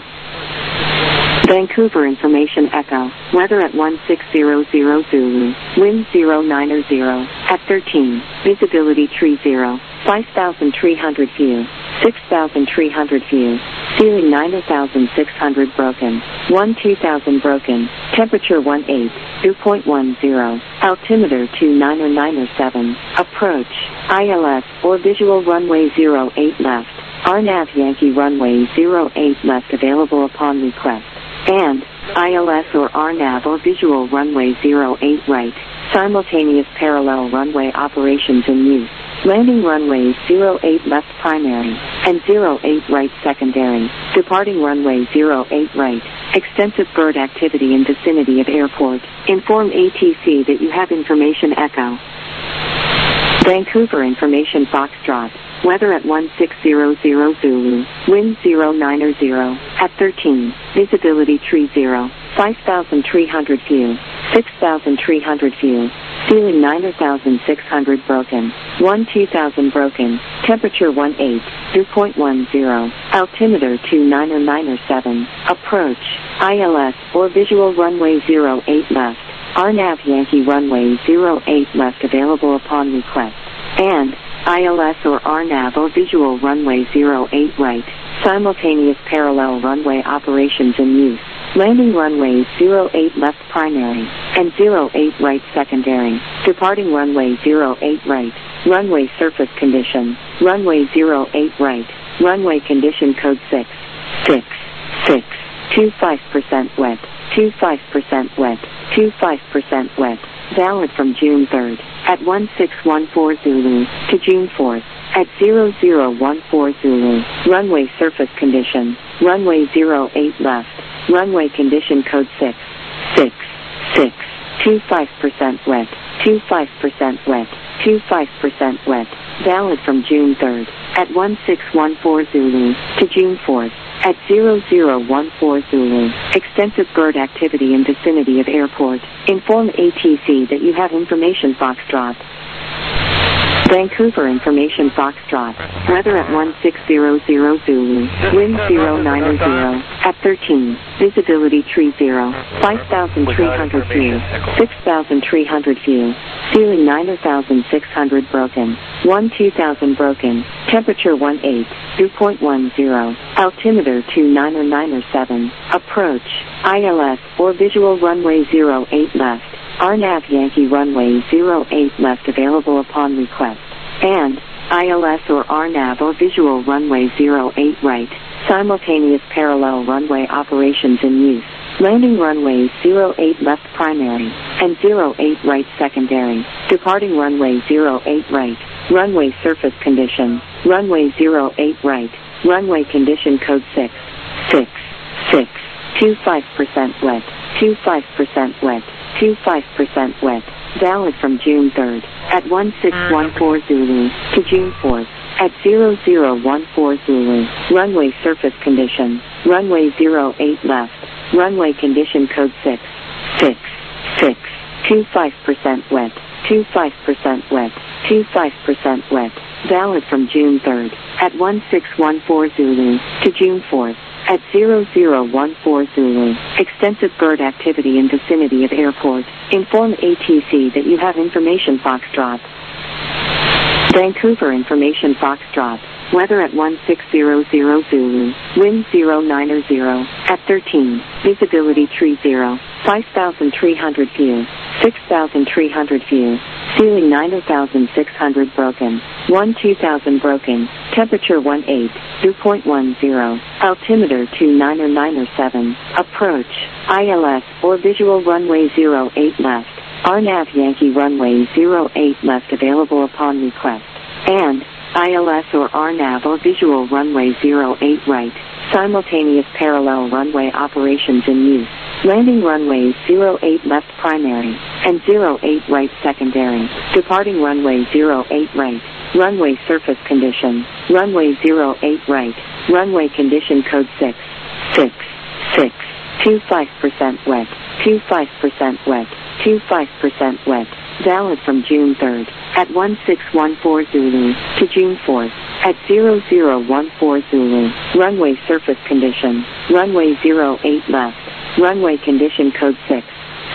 Vancouver Information Echo. Weather at 1600 Zulu. Wind 090. At 13. Visibility tree 0. 5,300 view. 6,300 view. Ceiling 9,600 broken. 2,000 broken. Temperature 18. Dew point 10. Altimeter 29097. Approach. ILS or visual runway 08 left. RNAV Yankee runway 08 left available upon request. And ILS or RNAV or visual runway 08 right. Simultaneous parallel runway operations in use. Landing runways 08 left primary and 08 right secondary. Departing runway 08 right. Extensive bird activity in vicinity of airport. Inform ATC that you have information echo. Vancouver Information Foxtrot. Weather at 1600 Zulu. Wind 090. At 13. Visibility tree 0. 5,300 view. 6,300 view. Ceiling 9,600 broken. 2,000 broken. Temperature 18. Dew point 10. Altimeter 29097. Approach. ILS or visual runway 08 left. RNAV Yankee runway 08 left available upon request. And ILS or RNAV or visual runway 08 right. Simultaneous parallel runway operations in use. Landing runways 08 left primary and 08 right secondary. Departing runway 08 right. Runway surface condition. Runway 08 right. Runway condition code 6. 25% wet. 25% wet. 25% wet. Valid from June 3rd at 1614 Zulu to June 4th at 0014 Zulu. Runway surface condition. Runway 08 left. Runway condition code 6. 25% wet. 25% wet. 25% wet. Valid from June 3rd at 1614 Zulu to June 4th at 0014 Zulu. Extensive bird activity in vicinity of airport. Inform ATC that you have information Foxtrot. Vancouver Information Foxtrot. Weather at 1600 Zulu. Wind 090. At 13. Visibility tree 0. 5,300 view. 6,300 view. Ceiling 9,600 broken. 2,000 broken. Temperature 18. Dew point 10. Altimeter 29097. Approach. ILS or visual runway 08 left. RNAV Yankee runway 08 left available upon request. And ILS or RNAV or visual runway 08 right. Simultaneous parallel runway operations in use. Landing runway 08 left primary, and 08 right secondary. Departing runway 08 right. Runway surface condition. Runway 08 right. Runway condition code 6. 25% wet. 25% wet. 25% wet. Valid from June 3rd at 1614 Zulu to June 4th at 0014 Zulu. Runway surface condition. Runway 08 left. Runway condition code 6. 25% wet. 25% wet. 25% wet. Valid from June 3rd at 1614 Zulu to June 4th at 0014 Zulu. Extensive bird activity in vicinity of airport. Inform ATC that you have information Foxtrot. Vancouver information Foxtrot. Weather at 1600 Zulu. Wind 090 at 13. Visibility tree 0. 5,300 view. 6,300 view. Ceiling 9,600 broken. 12,000 broken. Temperature 18. Dew point 10. Altimeter 29907. Approach. ILS or visual runway 08 left. RNAV Yankee runway 08 left available upon request. And ILS or RNAV or visual runway 08 right. Simultaneous parallel runway operations in use. Landing runways 08 left primary and 08 right secondary. Departing runway 08 right. Runway surface condition. Runway 08 right. Runway condition code 6. 25% wet. 25% wet. 25% wet. Valid from June 3rd at 1614 Zulu to June 4th at 0014 Zulu. Runway surface condition. Runway 08 left. Runway condition code 6.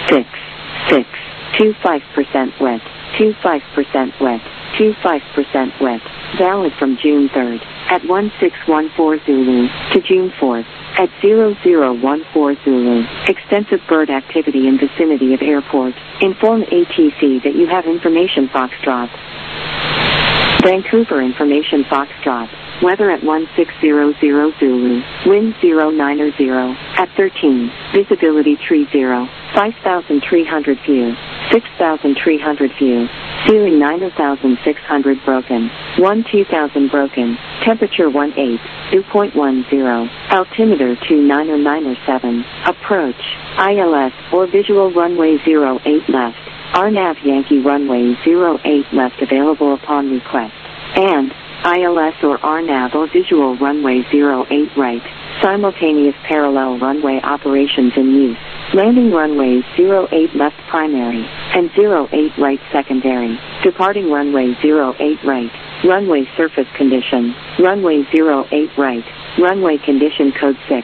25% wet. 25% wet. 25% wet. Valid from June 3rd at 1614 Zulu to June 4th at 0014 Zulu. Extensive bird activity in vicinity of airport. Inform ATC that you have information Foxtrot. Vancouver information Foxtrot. Weather at 1600 Zulu. Wind 090 at 13. Visibility tree 0. 5,300 view. 6,300 view. Ceiling 9,600 broken. 12,000 broken. Temperature 18. Dew point 10. Altimeter 29907. Approach. ILS or visual runway 08 left. RNAV Yankee runway 08 left available upon request. And ILS or RNAV or visual runway 08 right. Simultaneous parallel runway operations in use. Landing runways 08 left primary and 08 right secondary. Departing runway 08 right. Runway surface condition. Runway 08 right. Runway condition code 6.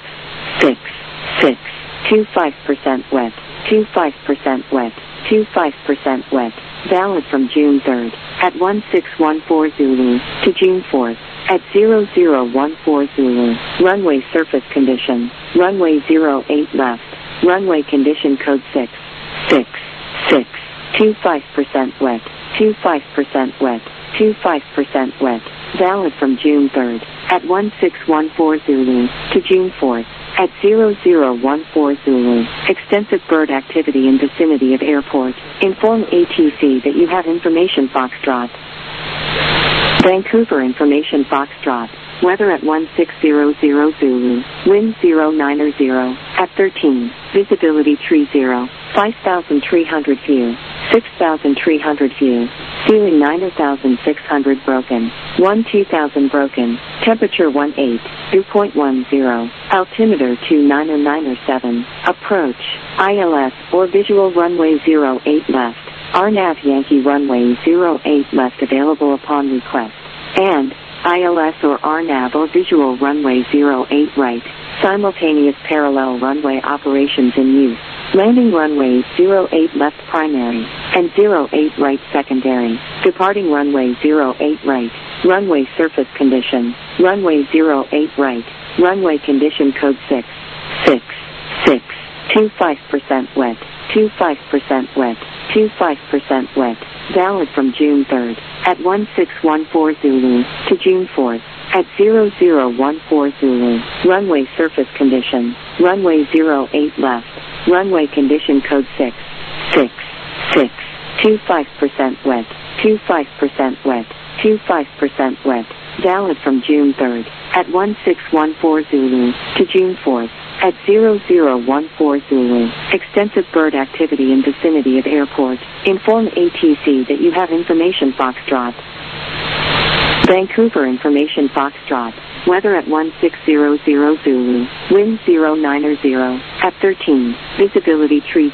25% wet. 25% wet. 25% wet. Valid from June 3rd at 1614 Zulu to June 4th at 0014 Zulu. Runway surface condition. Runway 08 left. Runway condition code 6. 25% wet. 25% wet. 25% wet. Valid from June 3rd at 1614 Zulu to June 4th at 0014 Zulu. Extensive bird activity in vicinity of airport. Inform ATC that you have information Foxtrot. Vancouver information Foxtrot. Weather at 1600 Zulu. Wind 090 at 13. Visibility tree 0. 5,300 view. 6,300 view. Ceiling 9,600 broken. 12,000 broken. Temperature 18. Dew point 10. Altimeter 29907. Approach. ILS or visual runway 08 left. RNAV Yankee runway 08 left available upon request. And ILS or RNAV or visual runway 08 right. Simultaneous parallel runway operations in use. Landing runways 08 left primary and 08 right secondary. Departing runway 08 right. Runway surface condition. Runway 08 right. Runway condition code 6. 25% wet. 25% wet. 25% wet. Valid from June 3rd at 1614 Zulu to June 4th at 0014 Zulu. Runway surface condition. Runway 08 left. Runway condition code 6, 6, 6, 25% wet, 25% wet, 25% wet. Valid from June 3rd at 1614 Zulu to June 4th at 0014 Zulu. Extensive bird activity in vicinity of airport. Inform ATC that you have information Foxtrot. Vancouver information Foxtrot. Weather at 1600 Zulu. Wind 090 at 13. Visibility 30.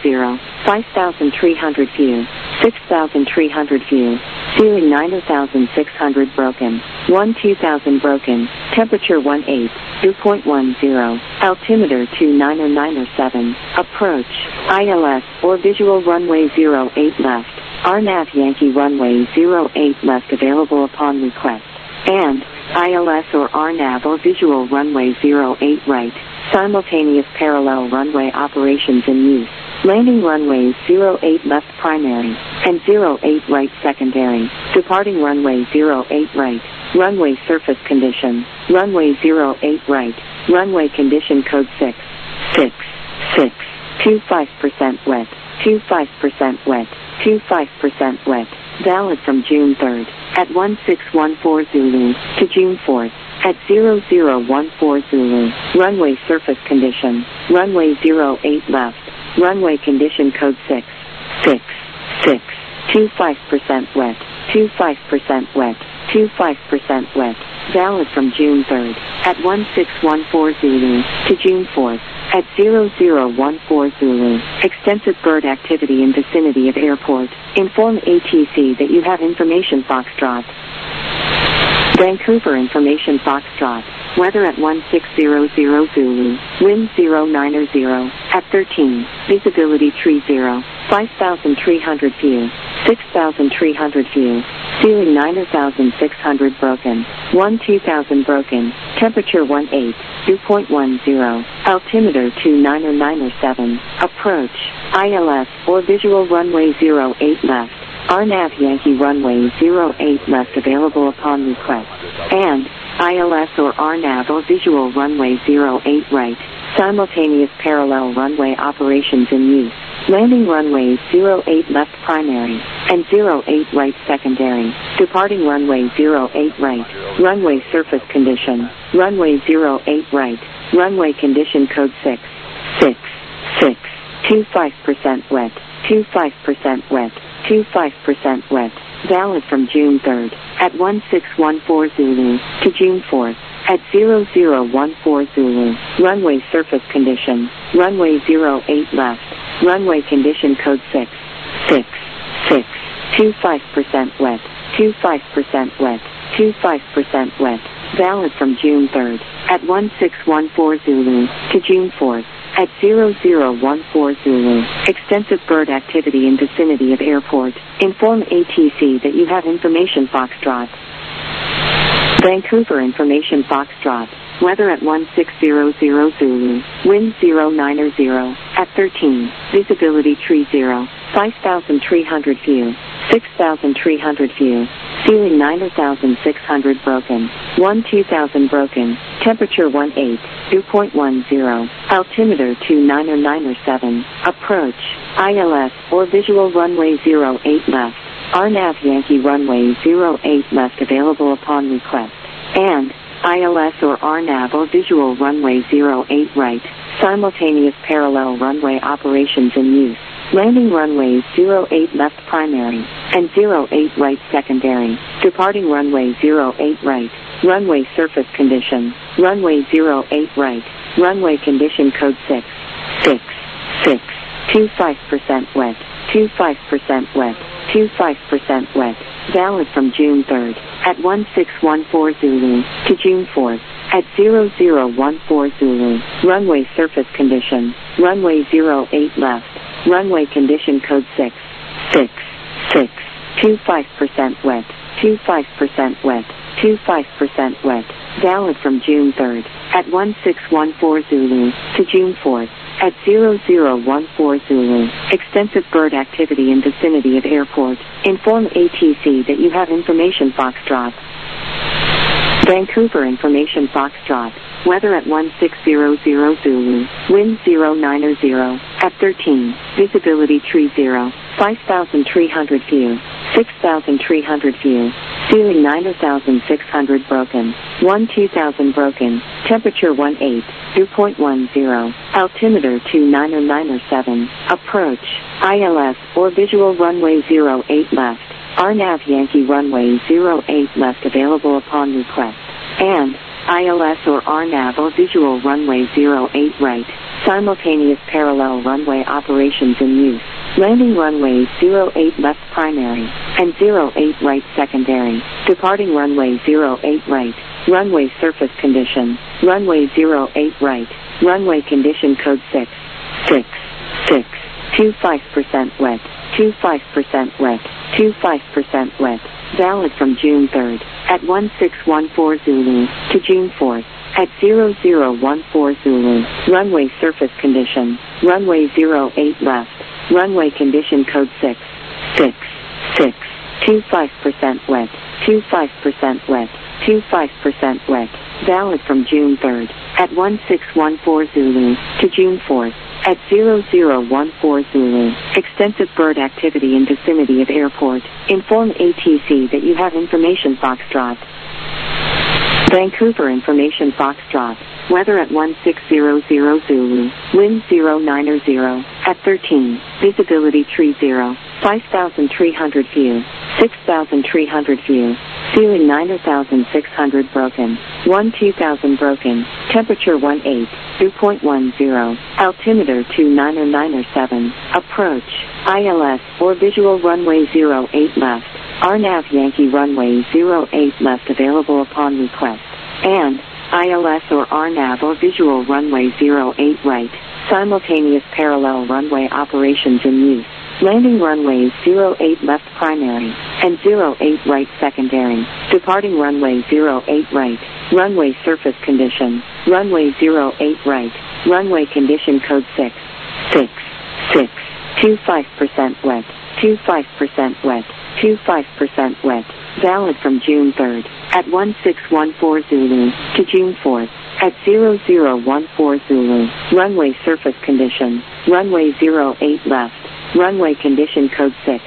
5,300 view. 6,300 view. Ceiling 9,600 broken. 12,000 broken. Temperature 18. Dew point 10. Altimeter 29097. Approach. ILS or visual runway 08 left. RNAV Yankee runway 08 left available upon request. And ILS or RNAV or visual runway 08 right. Simultaneous parallel runway operations in use. Landing runways 08 left primary and 08 right secondary. Departing runway 08 right. Runway surface condition. Runway 08 right. Runway condition code 6, 6, 6. 25% wet. 25% wet. 25% wet. Valid from June 3rd at 1614 Zulu to June 4th at 0014 Zulu. Runway surface condition. Runway 08 left. Runway condition code 6, 6, 6. 25% wet. 25% wet. 25% wet. Valid from June 3rd at 1614 Zulu to June 4th at 0014 Zulu. Extensive bird activity in vicinity of airport. Inform ATC that you have information Foxtrot. Vancouver information Foxtrot. Weather at 1600 Zulu. Wind 090 at 13. Visibility 30. 5,300 view. 6,300 view. Ceiling 9,600 broken. 12,000 broken. Temperature 18. Dew point 10. Altimeter 29097. Approach. ILS or visual runway 08 left. RNAV Yankee runway 08 left available upon request. And ILS or RNAV or visual runway 08 right. Simultaneous parallel runway operations in use. Landing runways 08 left primary and 08 right secondary. Departing runway 08 right. Runway surface condition. Runway 08 right. Runway condition code 6, 6, 6. 25% wet. 25% wet. 25% wet. Valid from June 3rd at 1614 Zulu to June 4th at 0014 Zulu. Runway surface condition. Runway 08 left. Runway condition code 6, 6, 6. 25% wet. 25% wet. 25% wet. Valid from June 3rd at 1614 Zulu to June 4th at 0014 Zulu. Extensive bird activity in vicinity of airport. Inform ATC that you have information Foxtrot. Vancouver information Foxtrot. Weather at 1600 Zulu. Wind 090 at 13. Visibility 30. 5,300 view. 6,300 view. Ceiling 9,600 broken. 12,000 broken. Temperature 18. Dew point 10. Altimeter 29097. Approach. ILS or visual runway 08 left. RNAV Yankee runway 08 left available upon request. And ILS or RNAV or visual runway 08 right. Simultaneous parallel runway operations in use. Landing runways 08 left primary and 08 right secondary. Departing runway 08 right. Runway surface condition. Runway 08 right. Runway condition code 6, 6, 6. 25% wet. 25% wet. 25% wet. Valid from June 3rd at 1614 Zulu to June 4th at 0014 Zulu. Runway surface condition. Runway 08 left. Runway condition code 6, 6, 6. 25% wet. 25% wet. 25% wet. Valid from June 3rd at 1614 Zulu to June 4th at 0014 Zulu. Extensive bird activity in vicinity of airport. Inform ATC that you have information Foxtrot. Vancouver Information Foxtrot. Weather at 1600 Zulu. Wind 090. At 13. Visibility tree 0. 5,300 view. 6,300 view. Ceiling 9,600 broken. 2,000 broken. Temperature 18. Dew point 10. Altimeter 29907. Approach. ILS or visual runway 08 left. RNAV Yankee runway 08 left available upon request. And ILS or RNAV or visual runway 08 right. Simultaneous parallel runway operations in use. Landing runway 08 left primary and 08 right secondary. Departing runway 08 right. Runway surface condition. Runway 08 right. Runway condition code 6. 25% wet. 25% wet. 25% wet. Valid from June 3rd at 1614 Zulu to June 4th at 0014 Zulu. Runway surface condition. Runway 08 left. Runway condition code 6. 25% wet. 25% wet. 25% wet. Valid from June 3rd at 1614 Zulu to June 4th at 0014 Zulu. Extensive bird activity in vicinity of airport. Inform ATC that you have information Foxtrot. Vancouver Information Foxtrot. Weather at 1600 Zulu. Wind 090. At 13. Visibility tree 0. 5,300 view. 6,300 view. Ceiling 9,600 broken. 2,000 broken. Temperature 18. Dew point 10. Altimeter 29907. Approach. ILS or visual runway 08 left. RNAV Yankee runway 08 left available upon request. And ILS or RNAV or visual runway 08 right. Simultaneous parallel runway operations in use. Landing runways 08 left primary and 08 right secondary. Departing runway 08 right. Runway surface condition. Runway 08 right. Runway condition code 6. 25% wet. 25% wet. 25% wet. Valid from June 3rd at 1614 Zulu to June 4th at 0014 Zulu. Runway surface condition. Runway 08 left. Runway condition code 6.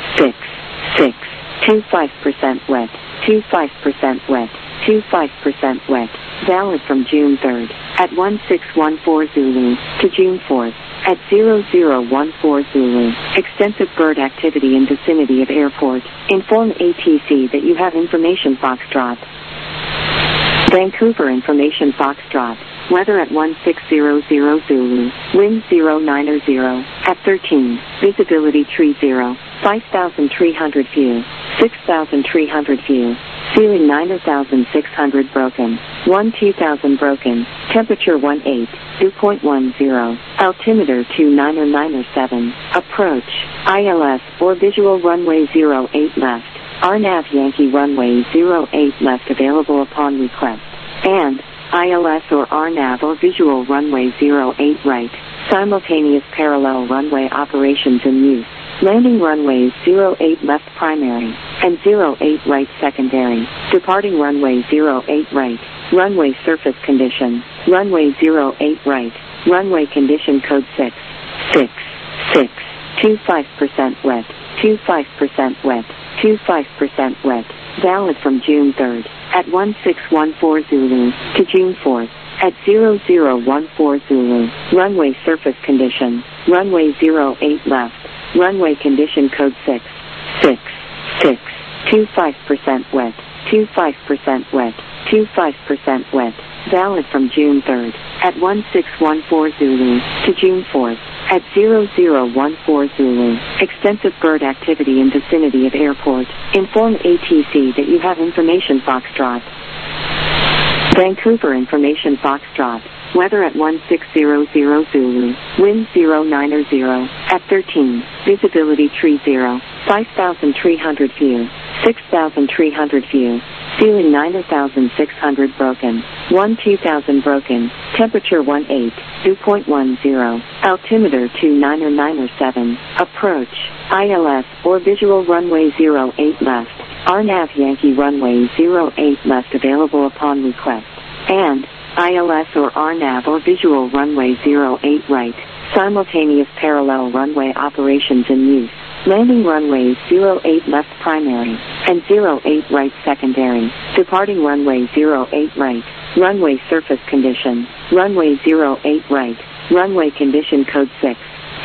25% wet. 25% wet. 25% wet. Valid from June 3rd at 1614 Zulu to June 4th at 0014 Zulu. Extensive bird activity in vicinity of airport. Inform ATC that you have information Foxtrot. Vancouver Information Foxtrot. Weather at 1600 Zulu. Wind 090. At 13. Visibility tree 0. 5,300 view. 6,300 view. Ceiling 9,600 broken. 2,000 broken. Temperature 18. Dew point 10. Altimeter 29907. Approach. ILS or visual runway 08 left. RNAV Yankee runway 08 left available upon request. And ILS or RNAV or visual runway 08 right. Simultaneous parallel runway operations in use. Landing runways 08 left primary and 08 right secondary. Departing runway 08 right. Runway surface condition. Runway 08 right. Runway condition code 6. 25% wet. 25% wet. 25% wet. Valid from June 3rd at 1614 Zulu to June 4th at 0014 Zulu. Runway surface condition. Runway 08 left. Runway condition code 6. 25% wet. 25% wet. 25% wet. Valid from June 3rd at 1614 Zulu to June 4th at 0014 Zulu. Extensive bird activity in vicinity of airport. Inform ATC that you have information Foxtrot. Vancouver Information Foxtrot. Weather at 1600 Zulu. Wind 090. At 13. Visibility tree 0. 5,300 view. 6,300 view. Ceiling 9,600 broken. 2,000 broken. Temperature 18. Dew point 10. Altimeter 29907. Approach. ILS or visual runway 08 left. RNAV Yankee runway 08 left available upon request. And ILS or RNAV or visual runway 08 right, simultaneous parallel runway operations in use. Landing runways 08 left primary and 08 right secondary. Departing runway 08 right. Runway surface condition. Runway 08 right. Runway condition code 6.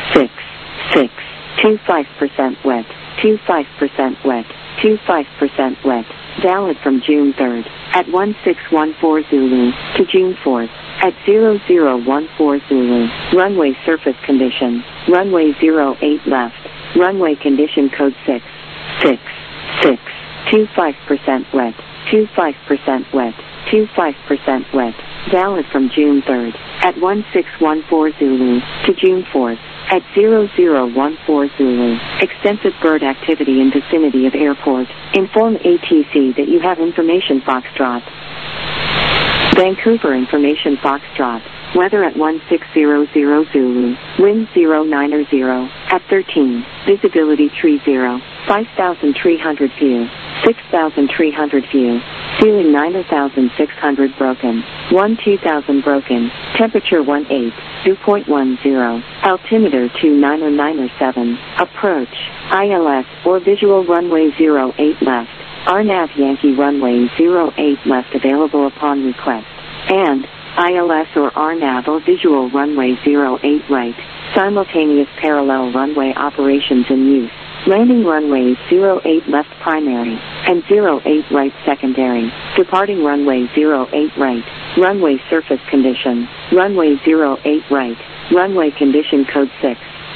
25% wet. 25% wet. 25% wet. Valid from June 3rd at 1614 Zulu to June 4th at 0014 Zulu. Runway surface condition. Runway 08 left. Runway condition code 6. 25% wet. 25% wet. 25% wet. Valid from June 3rd at 1614 Zulu to June 4th at 0014 Zulu. Extensive bird activity in vicinity of airport. Inform ATC that you have information Foxtrot. Vancouver information Foxtrot. Weather at 1600 Zulu. Wind 090 at 13. Visibility tree 0. 5,300 view. 6,300 view. Ceiling 9,600 broken. 12,000 broken. Temperature 18. Dew point 10. Altimeter 29097. Approach. ILS or visual runway 08 left. RNAV Yankee runway 08 left available upon request. And ILS or RNAV or visual runway 08 right. Simultaneous parallel runway operations in use. Landing runways 08 left primary and 08 right secondary. Departing runway 08 right. Runway surface condition. Runway 08 right. Runway condition code 6.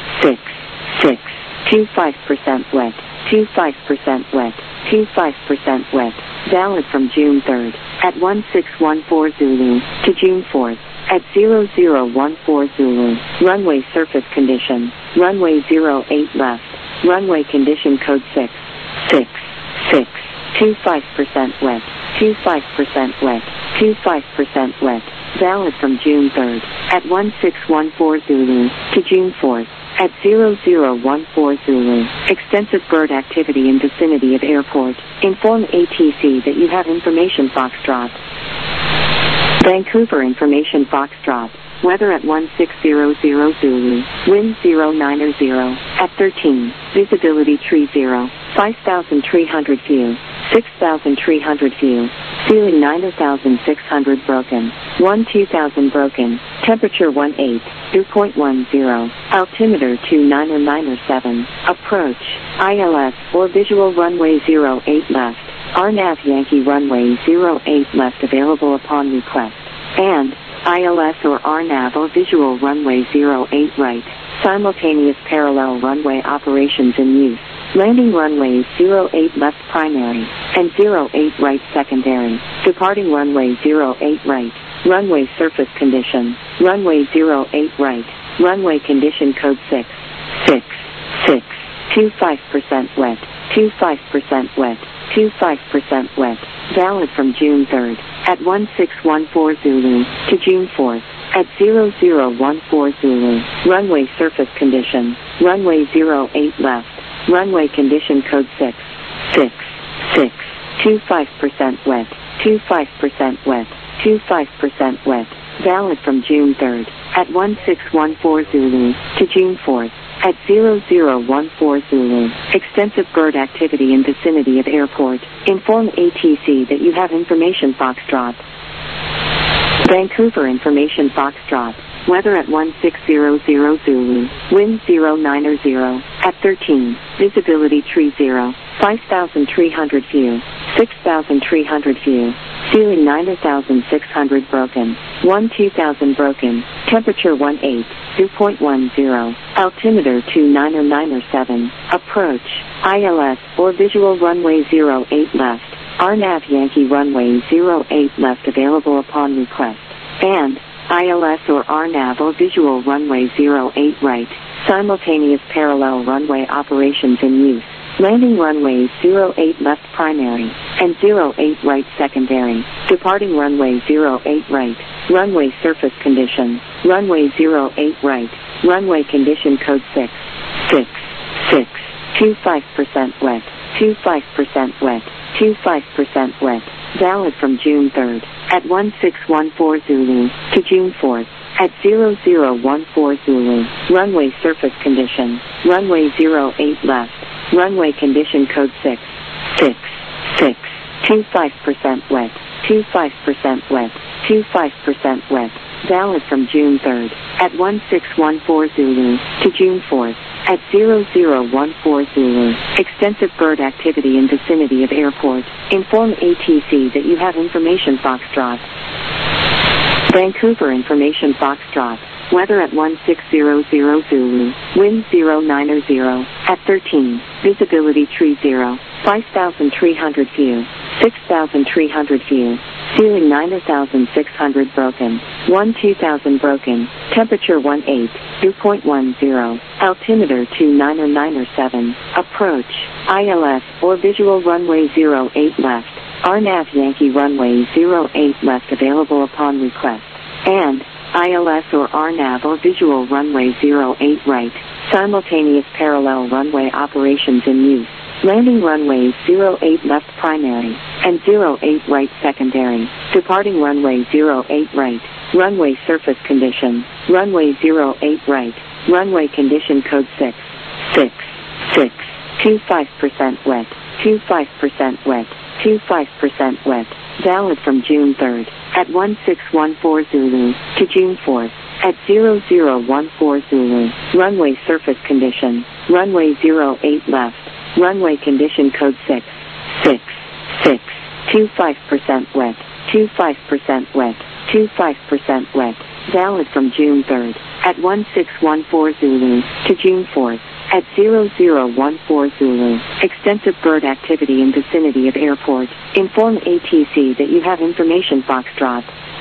25% wet. 25% wet. 25% wet. Valid from June 3rd at 1614 Zulu to June 4th at 0014 Zulu. Runway surface condition. Runway 08 left. Runway condition code 6. 25% wet. 25% wet. 25% wet. Valid from June 3rd at 1614 Zulu to June 4th at 0014 Zulu. Extensive bird activity in vicinity of airport. Inform ATC that you have information Foxtrot. Vancouver information Foxtrot. Weather at 1600 Zulu. Wind 090 at 13. Visibility tree 0. 5,300 view. 6,300 view. Ceiling 9,600 broken. 12,000 broken. Temperature 18. Dew point 10. Altimeter 29097. Approach. ILS or visual runway 08 left. RNAV Yankee runway 08 left available upon request. And ILS or RNAV or visual runway 08 right. Simultaneous parallel runway operations in use. Landing runways 08 left primary and 08 right secondary. Departing runway 08 right. Runway surface condition. Runway 08 right. Runway condition code 6. 25% wet. 25% wet. 25% wet. Valid from June 3rd at 1614 Zulu to June 4th at 0014 Zulu. Runway surface condition. Runway 08 left. Runway condition code 6. 25% wet. 25% wet. 25% wet. Valid from June 3rd at 1614 Zulu to June 4th at 0014 Zulu. Extensive bird activity in vicinity of airport. Inform ATC that you have information Foxtrot. Vancouver information Foxtrot. Weather at 1600 Zulu. Wind 090 at 13. Visibility tree 0. 5,300 view. 6,300 view. Ceiling 9,600 broken. 12,000 broken. Temperature 18. Dew point 10. Altimeter 29097. Approach. ILS or visual runway 08 left. RNAV Yankee runway 08 left available upon request. And ILS or RNAV or visual runway 08 right. Simultaneous parallel runway operations in use. Landing runways 08 left primary and 08 right secondary. Departing runway 08 right. Runway surface condition. Runway 08 right. Runway condition code 6. 25% wet. 25% wet, 25% wet, valid from June 3rd, at 1614 Zulu, to June 4th, at 0014 Zulu, runway surface condition, runway 08 left, runway condition code 666, 25% wet, 25% wet, 25% wet, valid from June 3rd, at 1614 Zulu, to June 4th, at 0014 Zulu, extensive bird activity in vicinity of airport, inform ATC that you have information Foxtrot. Vancouver information Foxtrot, weather at 1600 Zulu, wind 090, at 13, visibility tree 0, 5,300 view, 6,300 view, ceiling 9,600 broken, 2,000 broken, temperature 18, dew point 10, altimeter 2997, approach, ILS or visual runway 08 left, RNAV Yankee runway 08 left available upon request, and ILS or RNAV or visual runway 08 right, simultaneous parallel runway operations in use. Landing runways 08 left primary, and 08 right secondary, departing runway 08 right, runway surface condition, runway 08 right, runway condition code 666, 25% wet, 25% wet, 25% wet, valid from June 3rd, at 1614 Zulu, to June 4th, at 0014 Zulu, runway surface condition, runway 08 left, runway condition code 666, 25% wet, 25% wet, 25% wet, valid from June 3rd, at 1614 Zulu, to June 4th, at 0014 Zulu, extensive bird activity in vicinity of airport, inform ATC that you have information Foxtrot.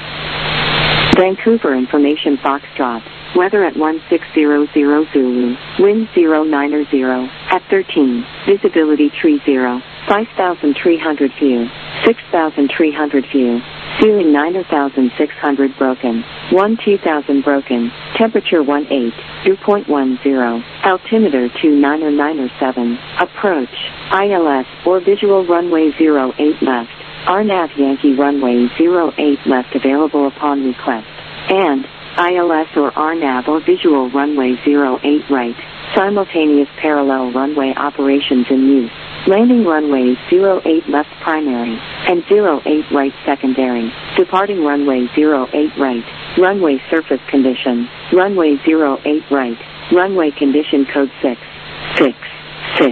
Vancouver information Foxtrot, weather at 1600 Zulu, wind 090, at 13, visibility tree 0, 5,300 view, 6,300 view, ceiling 9,600 broken, 2,000 broken, temperature 18, dew point 10, altimeter 2997, approach, ILS or visual runway 08 left, RNAV Yankee runway 08 left available upon request, and ILS or RNAV or visual runway 08 right, simultaneous parallel runway operations in use. Landing runways 08 left primary, and 08 right secondary, departing runway 08 right, runway surface condition, runway 08 right, runway condition code 666,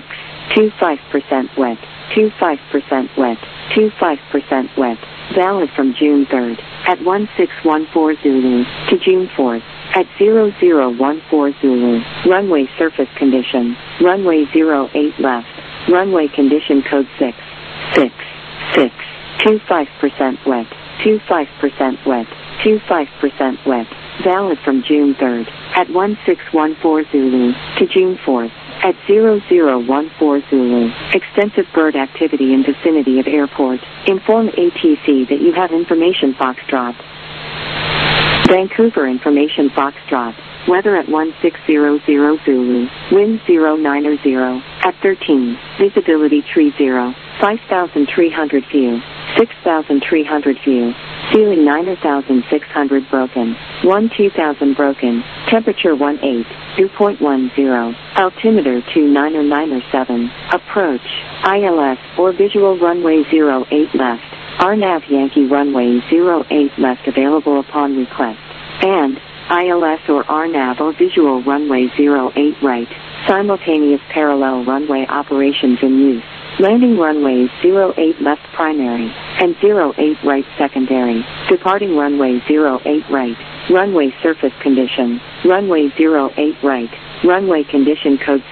25% wet, 25% wet, 25% wet, valid from June 3rd, at 1614 Zulu, to June 4th, at 0014 Zulu, runway surface condition, runway 08 left, runway condition code 666, 25% wet, 25% wet, 25% wet, valid from June 3rd, at 1614 Zulu, to June 4th, at 0014 Zulu, extensive bird activity in vicinity of airport, inform ATC that you have information Foxtrot. Vancouver information Foxtrot, weather at 1600 Zulu, wind 090, at 13, visibility tree 0, 5,300 view, 6,300 view, ceiling 9,600 broken, 2,000 broken, temperature 18, dew point 10, altimeter 2997, approach, ILS or visual runway 08 left, RNAV Yankee runway 08 left available upon request, and ILS or RNAV or visual runway 08 right, simultaneous parallel runway operations in use. Landing runways 08 left primary, and 08 right secondary, departing runway 08 right, runway surface condition, runway 08 right, runway condition code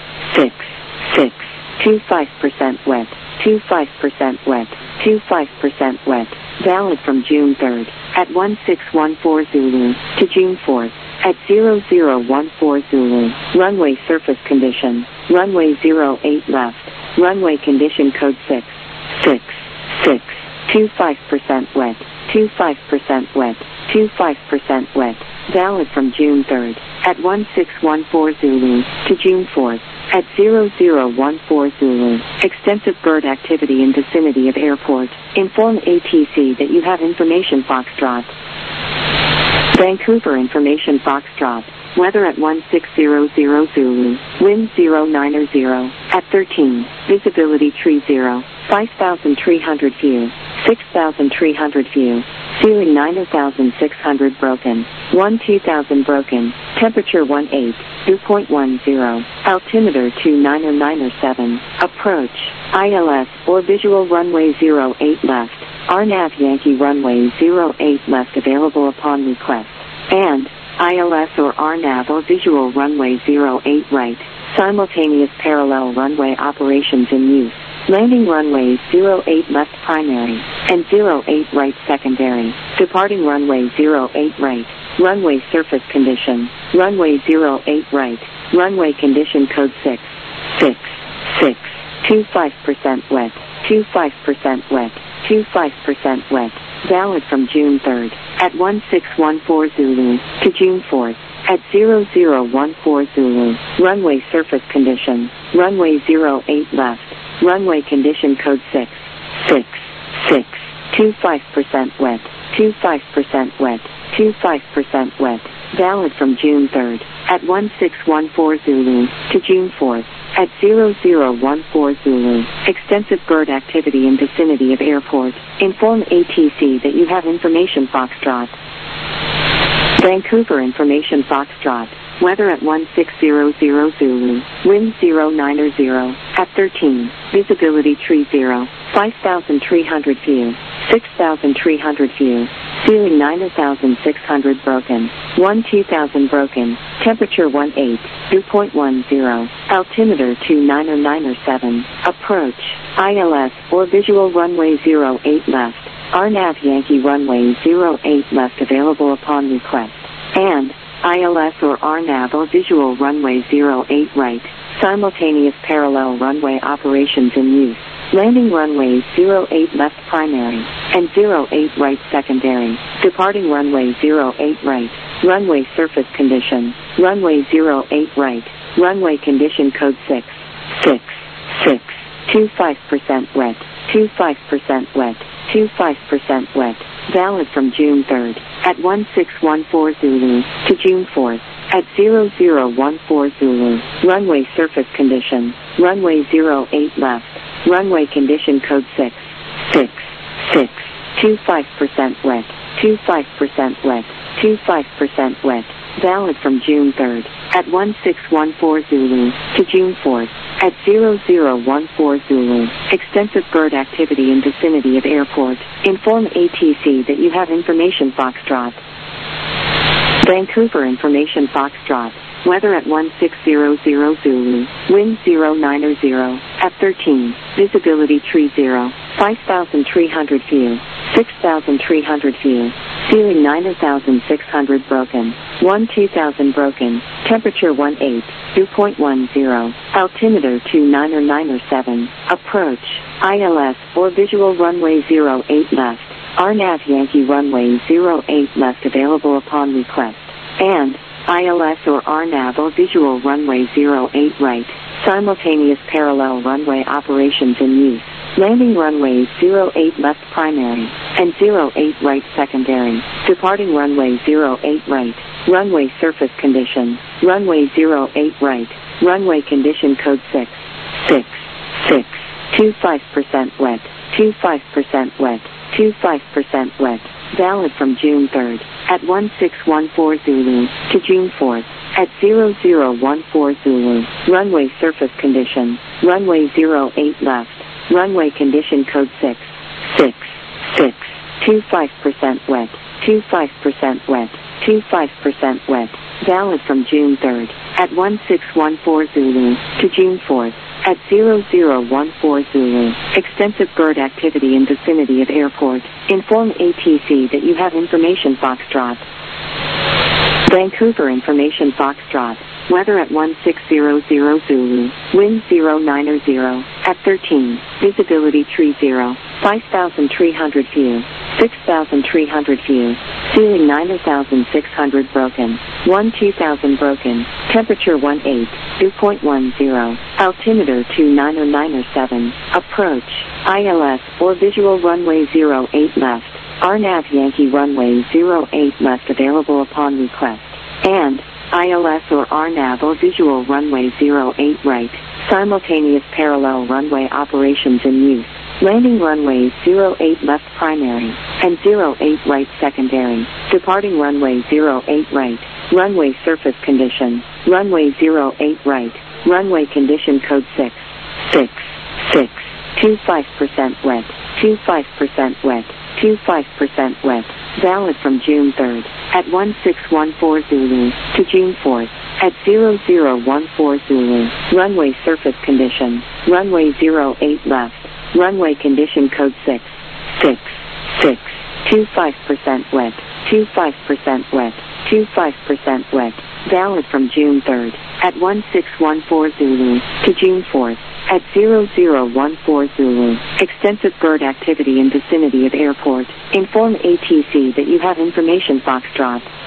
666, 25% wet, 25% wet, 25% wet, valid from June 3rd, at 1614 Zulu, to June 4th, at 0014 Zulu, runway surface condition, runway 08 left, runway condition code 666, 25% wet, 25% wet, 25% wet, valid from June 3rd, at 1614 Zulu, to June 4th, at 0014 Zulu. Extensive bird activity in vicinity of airport. Inform ATC that you have information Foxtrot. Vancouver information Foxtrot. Weather at 1600 Zulu. Wind 090. At 13. Visibility tree 0. 5,300 view. 6,300 view. Ceiling 9,600 broken. 12,000 broken. Temperature 18. Dew point 10. Altimeter 29097. Approach. ILS or visual runway 08 left. RNAV Yankee runway 08 left available upon request. And ILS or RNAV or visual runway 08 right. Simultaneous parallel runway operations in use. Landing runways 08 left primary and 08 right secondary. Departing runway 08 right. Runway surface condition. Runway 08 right. Runway condition code 6. 25% wet. 25% wet. 25% wet. Valid from June 3rd at 1614 Zulu to June 4th at 0014 Zulu. Runway surface condition. Runway 08 left. Runway condition code 6. 25% wet. 25% wet. 25% wet. Valid from June 3rd at 1614 Zulu to June 4th at 0014 Zulu. Extensive bird activity in vicinity of airport. Inform ATC that you have information Foxtrot. Vancouver information Foxtrot. Weather at 1600 Zulu. Wind 090. At 13. Visibility tree 0. 5,300 view. 6,300 view. Ceiling 9,600 broken. 12,000 broken. Temperature 18. Dew point 10. Altimeter 29097. Approach. ILS or visual runway 08 left. RNAV Yankee runway 08 left available upon request. And ILS or RNAV or visual runway 08 right. Simultaneous parallel runway operations in use. Landing runways 08 left primary and 08 right secondary. Departing runway 08 right. Runway surface condition. Runway 08 right. Runway condition code 6. 25% wet. 25% wet. 25% wet. Valid from June 3rd at 1614 Zulu to June 4th at 0014 Zulu. Runway surface condition. Runway 08 left. Runway condition code 6. 25% wet. 25% wet. 25% wet. Valid from June 3rd at 1614 Zulu to June 4th at 0014 Zulu. Extensive bird activity in vicinity of airport. Inform ATC that you have information Foxtrot. Vancouver information Foxtrot. Weather at 1600 Zulu. Wind 090. At 13. Visibility tree 0. 5,300 view. 6,300 view. Ceiling 9,600 broken. 12,000 broken. Temperature 18. Dew point 10. Altimeter 29097. Approach. ILS or visual runway 08 left. RNAV Yankee runway 08 left available upon request. And ILS or RNAV or visual runway 08 right. Simultaneous parallel runway operations in use. Landing runways 08 left primary and 08 right secondary. Departing runway 08 right. Runway surface condition. Runway 08 right. Runway condition code 6. 25% wet. 25% wet. 25% wet. Valid from June 3rd at 1614 Zulu to June 4th at 0014 Zulu. Runway surface condition. Runway 08 left. Runway condition code 6. 25% wet. 25% wet. 25% wet. Valid from June 3rd at 1614 Zulu to June 4th at 0014 Zulu. Extensive bird activity in vicinity of airport. Inform ATC that you have information Foxtrot. Vancouver information Foxtrot. Weather at 1600 Zulu. Wind 090. At 13. Visibility tree 0. 5,300 view. 6,300 view. Ceiling 9,600 broken. 2,000 broken. Temperature 18, dew point 10. Altimeter 29097. Approach. ILS or visual runway 08 left. RNAV Yankee runway 08 left available upon request. And ILS or RNAV or visual runway 08 right. Simultaneous parallel runway operations in use. Landing runway 08 left primary and 08 right secondary. Departing runway 08 right. Runway surface condition. Runway 08 right. Runway condition code 6. 25% wet. 25% wet. 25% wet. Valid from June 3rd at 1614 Zulu to June 4th at 0014 Zulu. Runway surface condition. Runway 08 left. Runway condition code 6. 25% wet. 25% wet. 25% wet. Valid from June 3rd at 1614 Zulu to June 4th at 0014 Zulu. Extensive bird activity in vicinity of airport. Inform ATC that you have information Foxtrot.